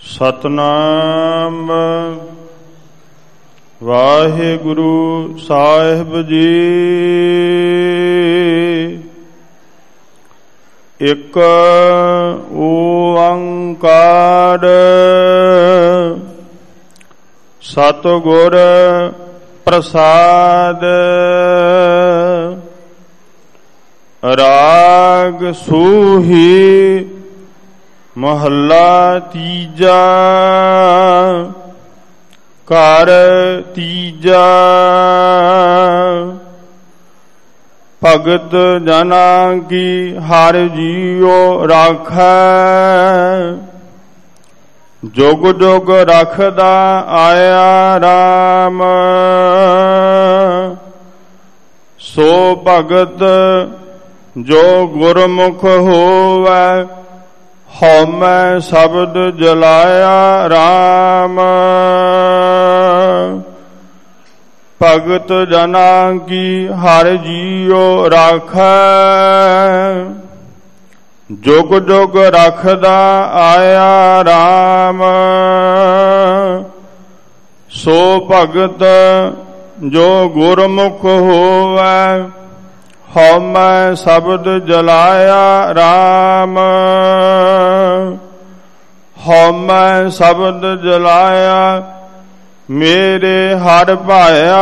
ਸਤਨਾਮ ਵਾਹਿਗੁਰੂ ਸਾਹਿਬ ਜੀ। ਇਕ ਓੰਕਾਰ ਸਤਿਗੁਰ ਪ੍ਰਸਾਦ। ਰਾਗ ਸੂਹੀ ਮਹੱਲਾ ਤੀਜਾ। ਘਰ ਤੀਜਾ। ਭਗਤ ਜਨਾਂ ਕੀ ਹਰਿ ਜੀਉ ਰਾਖੈ। ਜੁਗ ਜੁਗ ਰਖਦਾ ਆਇਆ RAM। ਸੋ ਭਗਤ ਜੋ ਗੁਰਮੁਖ ਹੋਵੈ। ਹਉਮੈ ਸ਼ਬਦ ਜਲਾਇਆ RAM। ਭਗਤ ਜਨਾਂ ਕੀ ਹਰਿ ਜੀਉ ਰਾਖੈ। ਜੁਗ ਜੁਗ ਰਖਦਾ ਆਇਆ RAM। ਸੋ ਭਗਤ ਜੋ ਗੁਰਮੁਖ ਹੋਵੈ। ਹਉਮੈ ਸ਼ਬਦ ਜਲਾਇਆ RAM। ਹਉਮੈ ਸ਼ਬਦ ਜਲਾਇਆ ਮੇਰੇ ਹਰਿ ਭਾਇਆ।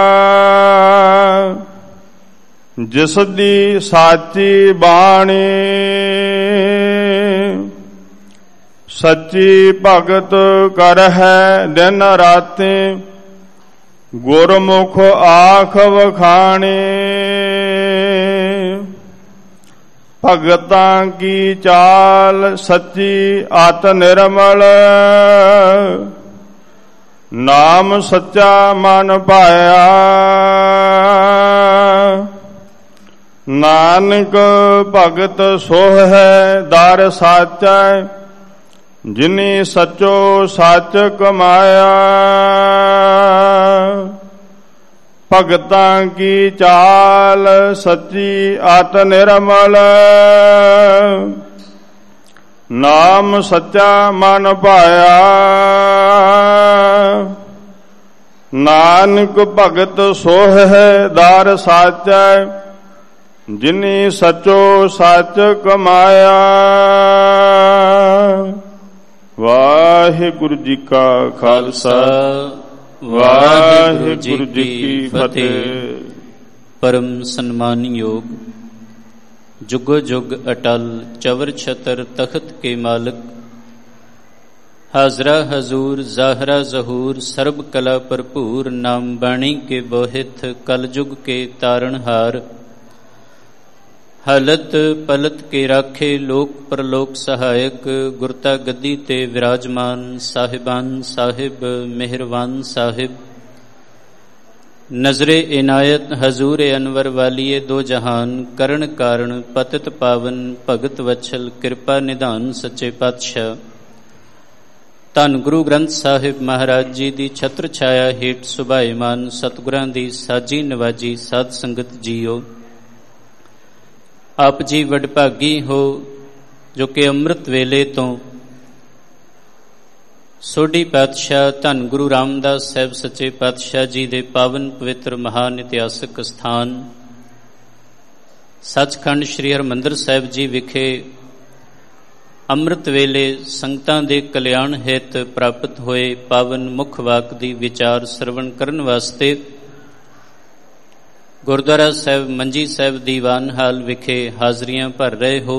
ਜਿਸ ਦੀ ਸਾਚੀ ਬਾਣੀ ਸੱਚੀ ਭਗਤ ਕਰਹਿ ਦਿਨ ਰਾਤੀ। ਗੁਰਮੁਖ ਆਖ ਵਖਾਣੀ। ਭਗਤਾਂ ਕੀ ਚਾਲ ਸੱਚੀ ਅਤ ਨਿਰਮਲ। ਨਾਮ ਸੱਚਾ ਮਨ ਪਾਇਆ। ਨਾਨਕ ਭਗਤ ਸੋਹ ਹੈ ਦਰ ਸਾਚੈ। ਜਿਨੀ ਸਚੋ ਸੱਚ ਕਮਾਇਆ। ਭਗਤਾਂ ਕੀ ਚਾਲ ਸੱਚੀ ਅਤ ਨਿਰਮਲ। ਨਾਮ ਸੱਚਾ ਮਨ ਪਾਇਆ। ਨਾਨਕ ਭਗਤ ਸੋਹ ਹੈ ਦਰ ਸਾਚੈ। ਜਿਨੀ ਸਚੋ ਸੱਚ ਕਮਾਇਆ। ਵਾਹਿਗੁਰੂ ਜੀ ਕਾ ਖਾਲਸਾ ਵਾਹਿਗੁਰੂ ਜੀ ਕੀ ਫਤਿਹ। ਪਰਮ ਸਨਮਾਨਯੋਗ ਜੁਗੋ ਜੁਗ ਅਟਲ ਚਵਰ ਛਤਰ ਤਖਤ ਕੇ ਮਾਲਕ। ਹਾਜ਼ਰਾ ਹਜ਼ੂਰ ਜ਼ਾਹਰਾ ਜ਼ਹੂਰ ਸਰਬ ਕਲਾ ਭਰਪੂਰ। ਨਾਮ ਬਾਣੀ ਕੇ ਬੋਹਿਤ ਕਲ ਜੁਗ ਕੇ ਤਾਰਨਹਾਰ। ਹਲਤ ਪਲਤ ਕੇ ਰਾਖੇ ਲੋਕ ਪਰਲੋਕ ਸਹਾਇਕ। ਗੁਰਤਾ ਗੱਦੀ ਤੇ ਵਿਰਾਜਮਾਨ ਸਾਹਿਬਾਨ ਸਾਹਿਬ ਮਿਹਰਬਾਨ ਸਾਹਿਬ। ਨਜ਼ਰੇ ਇਨਾਇਤ ਹਜ਼ੂਰ ਅਨਵਰ ਵਾਲੀਏ ਦੋ ਜਹਾਨ। ਕਰਨ ਕਾਰਨ ਪਤਿਤ ਪਾਵਨ ਭਗਤ ਵਛਲ ਕਿਰਪਾ ਨਿਧਾਨ ਸੱਚੇ ਪਾਤਸ਼ਾਹ। ਧੰਨ ਗੁਰੂ ਗ੍ਰੰਥ ਸਾਹਿਬ ਮਹਾਰਾਜ ਜੀ ਦੀ ਛਤਰ ਛਾਇਆ ਹੇਠ ਸੁਭਾਏਮਾਨ ਸਤਿਗੁਰਾਂ ਦੀ ਸਾਜੀ ਨਵਾਜੀ ਸਾਧ ਸੰਗਤ ਜੀਓ। ਆਪ ਜੀ ਵਡਭਾਗੀ ਹੋ ਜੋ ਕਿ ਅੰਮ੍ਰਿਤ ਵੇਲੇ ਤੋਂ ਸੋਢੀ ਪਾਤਸ਼ਾਹ ਧੰਨ ਗੁਰੂ ਰਾਮਦਾਸ ਸਾਹਿਬ ਸੱਚੇ ਪਾਤਸ਼ਾਹ ਜੀ ਦੇ ਪਾਵਨ ਪਵਿੱਤਰ ਮਹਾਨ ਇਤਿਹਾਸਕ ਸਥਾਨ ਸੱਚਖੰਡ ਸ੍ਰੀ ਹਰਿਮੰਦਰ ਸਾਹਿਬ ਜੀ ਵਿਖੇ ਅੰਮ੍ਰਿਤ ਵੇਲੇ ਸੰਗਤਾਂ ਦੇ ਕਲਿਆਣ ਹਿਤ ਪ੍ਰਾਪਤ ਹੋਏ ਪਾਵਨ ਮੁੱਖ ਵਾਕ ਦੀ ਵਿਚਾਰ ਸਰਵਣ ਕਰਨ ਵਾਸਤੇ ਗੁਰਦੁਆਰਾ ਸਾਹਿਬ ਮੰਜੀ ਸਾਹਿਬ ਦੀਵਾਨ ਹਾਲ ਵਿਖੇ ਹਾਜ਼ਰੀਆਂ ਭਰ ਰਹੇ ਹੋ।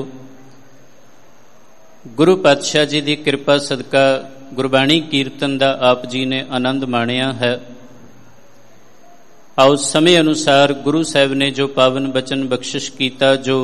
ਗੁਰੂ ਪਾਤਸ਼ਾਹ ਜੀ ਦੀ ਕਿਰਪਾ ਸਦਕਾ ਗੁਰਬਾਣੀ ਕੀਰਤਨ ਦਾ ਆਪ ਜੀ ਨੇ ਆਨੰਦ ਮਾਣਿਆ ਹੈ। ਆਓ ਸਮੇਂ ਅਨੁਸਾਰ ਗੁਰੂ ਸਾਹਿਬ ਨੇ ਜੋ ਪਾਵਨ ਬਚਨ ਬਖਸ਼ਿਸ਼ ਕੀਤਾ, ਜੋ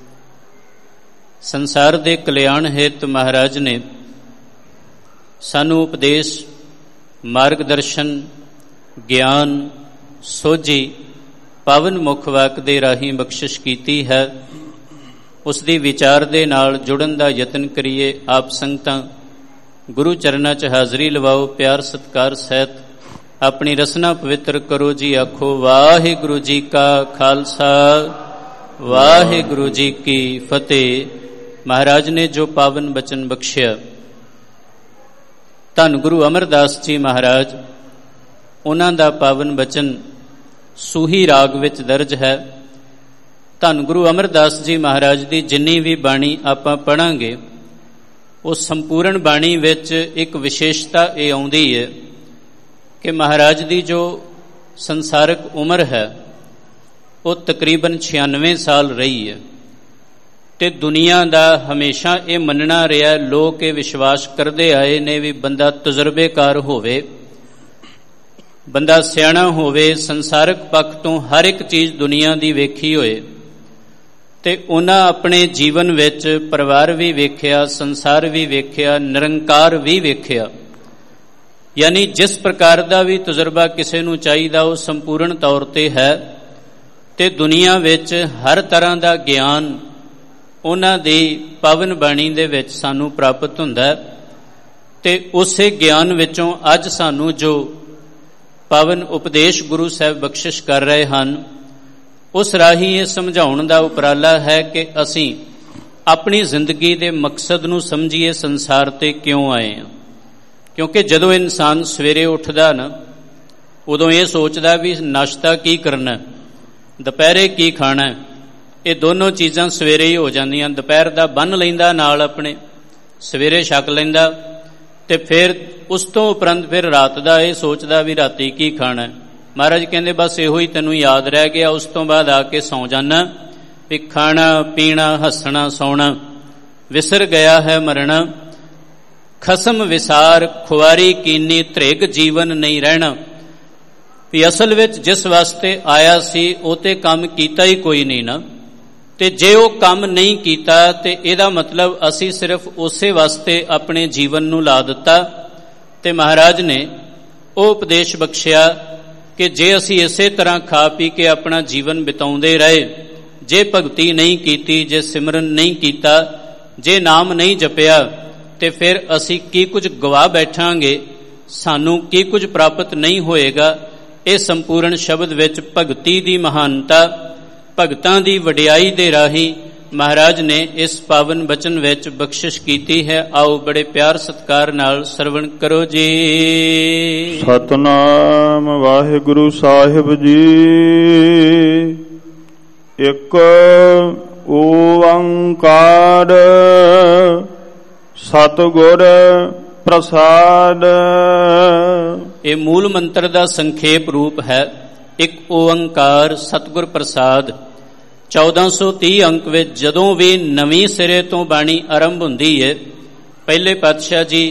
ਸੰਸਾਰ ਦੇ ਕਲਿਆਣ ਹਿਤ ਮਹਾਰਾਜ ਨੇ ਸਾਨੂੰ ਉਪਦੇਸ਼ ਮਾਰਗਦਰਸ਼ਨ ਗਿਆਨ ਸੋਝੀ ਪਾਵਨ ਮੁੱਖ ਵਾਕ ਦੇ ਰਾਹੀਂ ਬਖਸ਼ਿਸ਼ ਕੀਤੀ ਹੈ, ਉਸ ਦੀ ਵਿਚਾਰ ਦੇ ਨਾਲ ਜੁੜਨ ਦਾ ਯਤਨ ਕਰੀਏ। ਆਪ ਸੰਗਤਾਂ ਗੁਰੂ ਚਰਨਾਂ 'ਚ ਹਾਜ਼ਰੀ ਲਵਾਓ, ਪਿਆਰ ਸਤਿਕਾਰ ਸਹਿਤ ਆਪਣੀ ਰਸਨਾ ਪਵਿੱਤਰ ਕਰੋ ਜੀ। ਆਖੋ ਵਾਹਿਗੁਰੂ ਜੀ ਕਾ ਖਾਲਸਾ ਵਾਹਿਗੁਰੂ ਜੀ ਕੀ ਫਤਿਹ। ਮਹਾਰਾਜ ਨੇ ਜੋ ਪਾਵਨ ਬਚਨ ਬਖਸ਼ਿਆ ਧੰਨ ਗੁਰੂ ਅਮਰਦਾਸ ਜੀ ਮਹਾਰਾਜ, ਉਹਨਾਂ ਦਾ ਪਾਵਨ ਬਚਨ ਸੂਹੀ ਰਾਗ ਵਿੱਚ ਦਰਜ ਹੈ। ਧੰਨ ਗੁਰੂ ਅਮਰਦਾਸ ਜੀ ਮਹਾਰਾਜ ਦੀ ਜਿੰਨੀ ਵੀ ਬਾਣੀ ਆਪਾਂ ਪੜ੍ਹਾਂਗੇ, ਉਹ ਸੰਪੂਰਨ ਬਾਣੀ ਵਿੱਚ ਇੱਕ ਵਿਸ਼ੇਸ਼ਤਾ ਇਹ ਆਉਂਦੀ ਹੈ ਕਿ ਮਹਾਰਾਜ ਦੀ ਜੋ ਸੰਸਾਰਕ ਉਮਰ ਹੈ ਉਹ ਤਕਰੀਬਨ 96 ਸਾਲ ਰਹੀ ਹੈ, ਤੇ ਦੁਨੀਆ ਦਾ ਹਮੇਸ਼ਾ ਇਹ ਮੰਨਣਾ ਰਿਹਾ, ਲੋਕ ਇਹ ਵਿਸ਼ਵਾਸ ਕਰਦੇ ਆਏ ਨੇ ਵੀ ਬੰਦਾ ਤਜਰਬੇਕਾਰ ਹੋਵੇ, ਬੰਦਾ ਸਿਆਣਾ ਹੋਵੇ, ਸੰਸਾਰਕ ਪੱਖ ਤੋਂ ਹਰ ਇੱਕ ਚੀਜ਼ ਦੁਨੀਆ ਦੀ ਵੇਖੀ ਹੋਏ, ਤੇ ਉਹਨਾਂ ਆਪਣੇ ਜੀਵਨ ਵਿੱਚ ਪਰਿਵਾਰ ਵੀ ਵੇਖਿਆ, ਸੰਸਾਰ ਵੀ ਵੇਖਿਆ, ਨਿਰੰਕਾਰ ਵੀ ਵੇਖਿਆ। ਯਾਨੀ ਜਿਸ ਪ੍ਰਕਾਰ ਦਾ ਵੀ ਤਜਰਬਾ ਕਿਸੇ ਨੂੰ ਚਾਹੀਦਾ ਉਹ ਸੰਪੂਰਨ ਤੌਰ ਤੇ ਹੈ, ਤੇ ਦੁਨੀਆ ਵਿੱਚ ਹਰ ਤਰ੍ਹਾਂ ਦਾ ਗਿਆਨ ਉਹਨਾਂ ਦੀ ਪਾਵਨ ਬਾਣੀ ਦੇ ਵਿੱਚ ਸਾਨੂੰ ਪ੍ਰਾਪਤ ਹੁੰਦਾ, ਤੇ ਉਸੇ ਗਿਆਨ ਵਿੱਚੋਂ ਅੱਜ ਸਾਨੂੰ ਜੋ ਪਾਵਨ ਉਪਦੇਸ਼ ਗੁਰੂ ਸਾਹਿਬ ਬਖਸ਼ਿਸ਼ ਕਰ ਰਹੇ ਹਨ, ਉਸ ਰਾਹੀਂ ਇਹ ਸਮਝਾਉਣ ਦਾ ਉਪਰਾਲਾ ਹੈ ਕਿ ਅਸੀਂ ਆਪਣੀ ਜ਼ਿੰਦਗੀ ਦੇ ਮਕਸਦ ਨੂੰ ਸਮਝੀਏ, ਸੰਸਾਰ ਤੇ ਕਿਉਂ ਆਏ ਹਾਂ। ਕਿਉਂਕਿ ਜਦੋਂ ਇਨਸਾਨ ਸਵੇਰੇ ਉੱਠਦਾ ਨਾ, ਉਦੋਂ ਇਹ ਸੋਚਦਾ ਵੀ ਨਾਸ਼ਤਾ ਕੀ ਕਰਨਾ, ਦੁਪਹਿਰੇ ਕੀ ਖਾਣਾ, ਇਹ ਦੋਨੋਂ ਚੀਜ਼ਾਂ ਸਵੇਰੇ ਹੀ ਹੋ ਜਾਂਦੀਆਂ। ਦੁਪਹਿਰ ਦਾ ਬੰਨ ਲੈਂਦਾ ਨਾਲ ਆਪਣੇ, ਸਵੇਰੇ ਛਕ ਲੈਂਦਾ, ਤੇ ਫਿਰ ਉਸ ਤੋਂ ਉਪਰੰਤ ਫਿਰ ਰਾਤ ਦਾ ਇਹ ਸੋਚਦਾ ਵੀ ਰਾਤੀ ਕੀ ਖਾਣਾ। ਮਹਾਰਾਜ ਕਹਿੰਦੇ ਬਸ ਇਹੋ ਹੀ ਤੈਨੂੰ ਯਾਦ ਰਹਿ ਗਿਆ, ਉਸ ਤੋਂ ਬਾਅਦ ਆ ਕੇ ਸੌਂ ਜਾਣਾ, ਵੀ ਖਾਣਾ ਪੀਣਾ ਹੱਸਣਾ ਸੌਣਾ ਵਿਸਰ ਗਿਆ ਹੈ ਮਰਣਾ, ਖਸਮ ਵਿਸਾਰ ਖੁਆਰੀ ਕੀਨੀ ਧ੍ਰਿਗ ਜੀਵਨ ਨਹੀਂ ਰਹਿਣਾ। ਵੀ ਅਸਲ ਵਿੱਚ ਜਿਸ ਵਾਸਤੇ ਆਇਆ ਸੀ ਉਹ ਤੇ ਕੰਮ ਕੀਤਾ ਹੀ ਕੋਈ ਨਹੀਂ ਨਾ, ਤੇ ਜੇ ਉਹ ਕੰਮ ਨਹੀਂ ਕੀਤਾ ਤੇ ਇਹਦਾ ਮਤਲਬ ਅਸੀਂ ਸਿਰਫ ਉਸੇ ਵਾਸਤੇ ਆਪਣੇ ਜੀਵਨ ਨੂੰ ਲਾ ਦਿੱਤਾ। ਤੇ ਮਹਾਰਾਜ ਨੇ ਉਹ ਉਪਦੇਸ਼ ਬਖਸ਼ਿਆ ਕਿ ਜੇ ਅਸੀਂ ਇਸੇ ਤਰ੍ਹਾਂ ਖਾ ਪੀ ਕੇ ਆਪਣਾ ਜੀਵਨ ਬਿਤਾਉਂਦੇ ਰਹੇ, ਜੇ ਭਗਤੀ ਨਹੀਂ ਕੀਤੀ, ਜੇ ਸਿਮਰਨ ਨਹੀਂ ਕੀਤਾ, ਜੇ ਨਾਮ ਨਹੀਂ ਜਪਿਆ, ਤੇ ਫਿਰ ਅਸੀਂ ਕੀ ਕੁਝ ਗਵਾ ਬੈਠਾਂਗੇ, ਸਾਨੂੰ ਕੀ ਕੁਝ ਪ੍ਰਾਪਤ ਨਹੀਂ ਹੋਏਗਾ। ਇਹ ਸੰਪੂਰਨ ਸ਼ਬਦ ਵਿੱਚ ਭਗਤੀ ਦੀ ਮਹਾਨਤਾ, ਭਗਤਾਂ ਦੀ ਵਡਿਆਈ ਦੇ ਰਾਹੀਂ ਮਹਾਰਾਜ ਨੇ ਇਸ ਪਾਵਨ ਬਚਨ ਵਿੱਚ ਬਖਸ਼ਿਸ਼ ਕੀਤੀ ਹੈ। ਆਓ ਬੜੇ ਪਿਆਰ ਸਤਿਕਾਰ ਨਾਲ ਸਰਵਣ ਕਰੋ ਜੀ। ਸਤਨਾਮ ਵਾਹਿਗੁਰੂ ਸਾਹਿਬ ਜੀ। ਇੱਕ ਓੰਕਾਰ ਸਤਿਗੁਰ ਪ੍ਰਸਾਦ। ਇਹ ਮੂਲ ਮੰਤਰ ਦਾ ਸੰਖੇਪ ਰੂਪ ਹੈ, ਇੱਕ ਓੰਕਾਰ ਸਤਿਗੁਰ ਪ੍ਰਸਾਦ। 1430 ਅੰਕ ਵਿੱਚ ਜਦੋਂ ਵੀ ਨਵੀਂ ਸਿਰੇ ਤੋਂ ਬਾਣੀ ਆਰੰਭ ਹੁੰਦੀ ਹੈ, ਪਹਿਲੇ ਪਾਤਸ਼ਾਹ ਜੀ,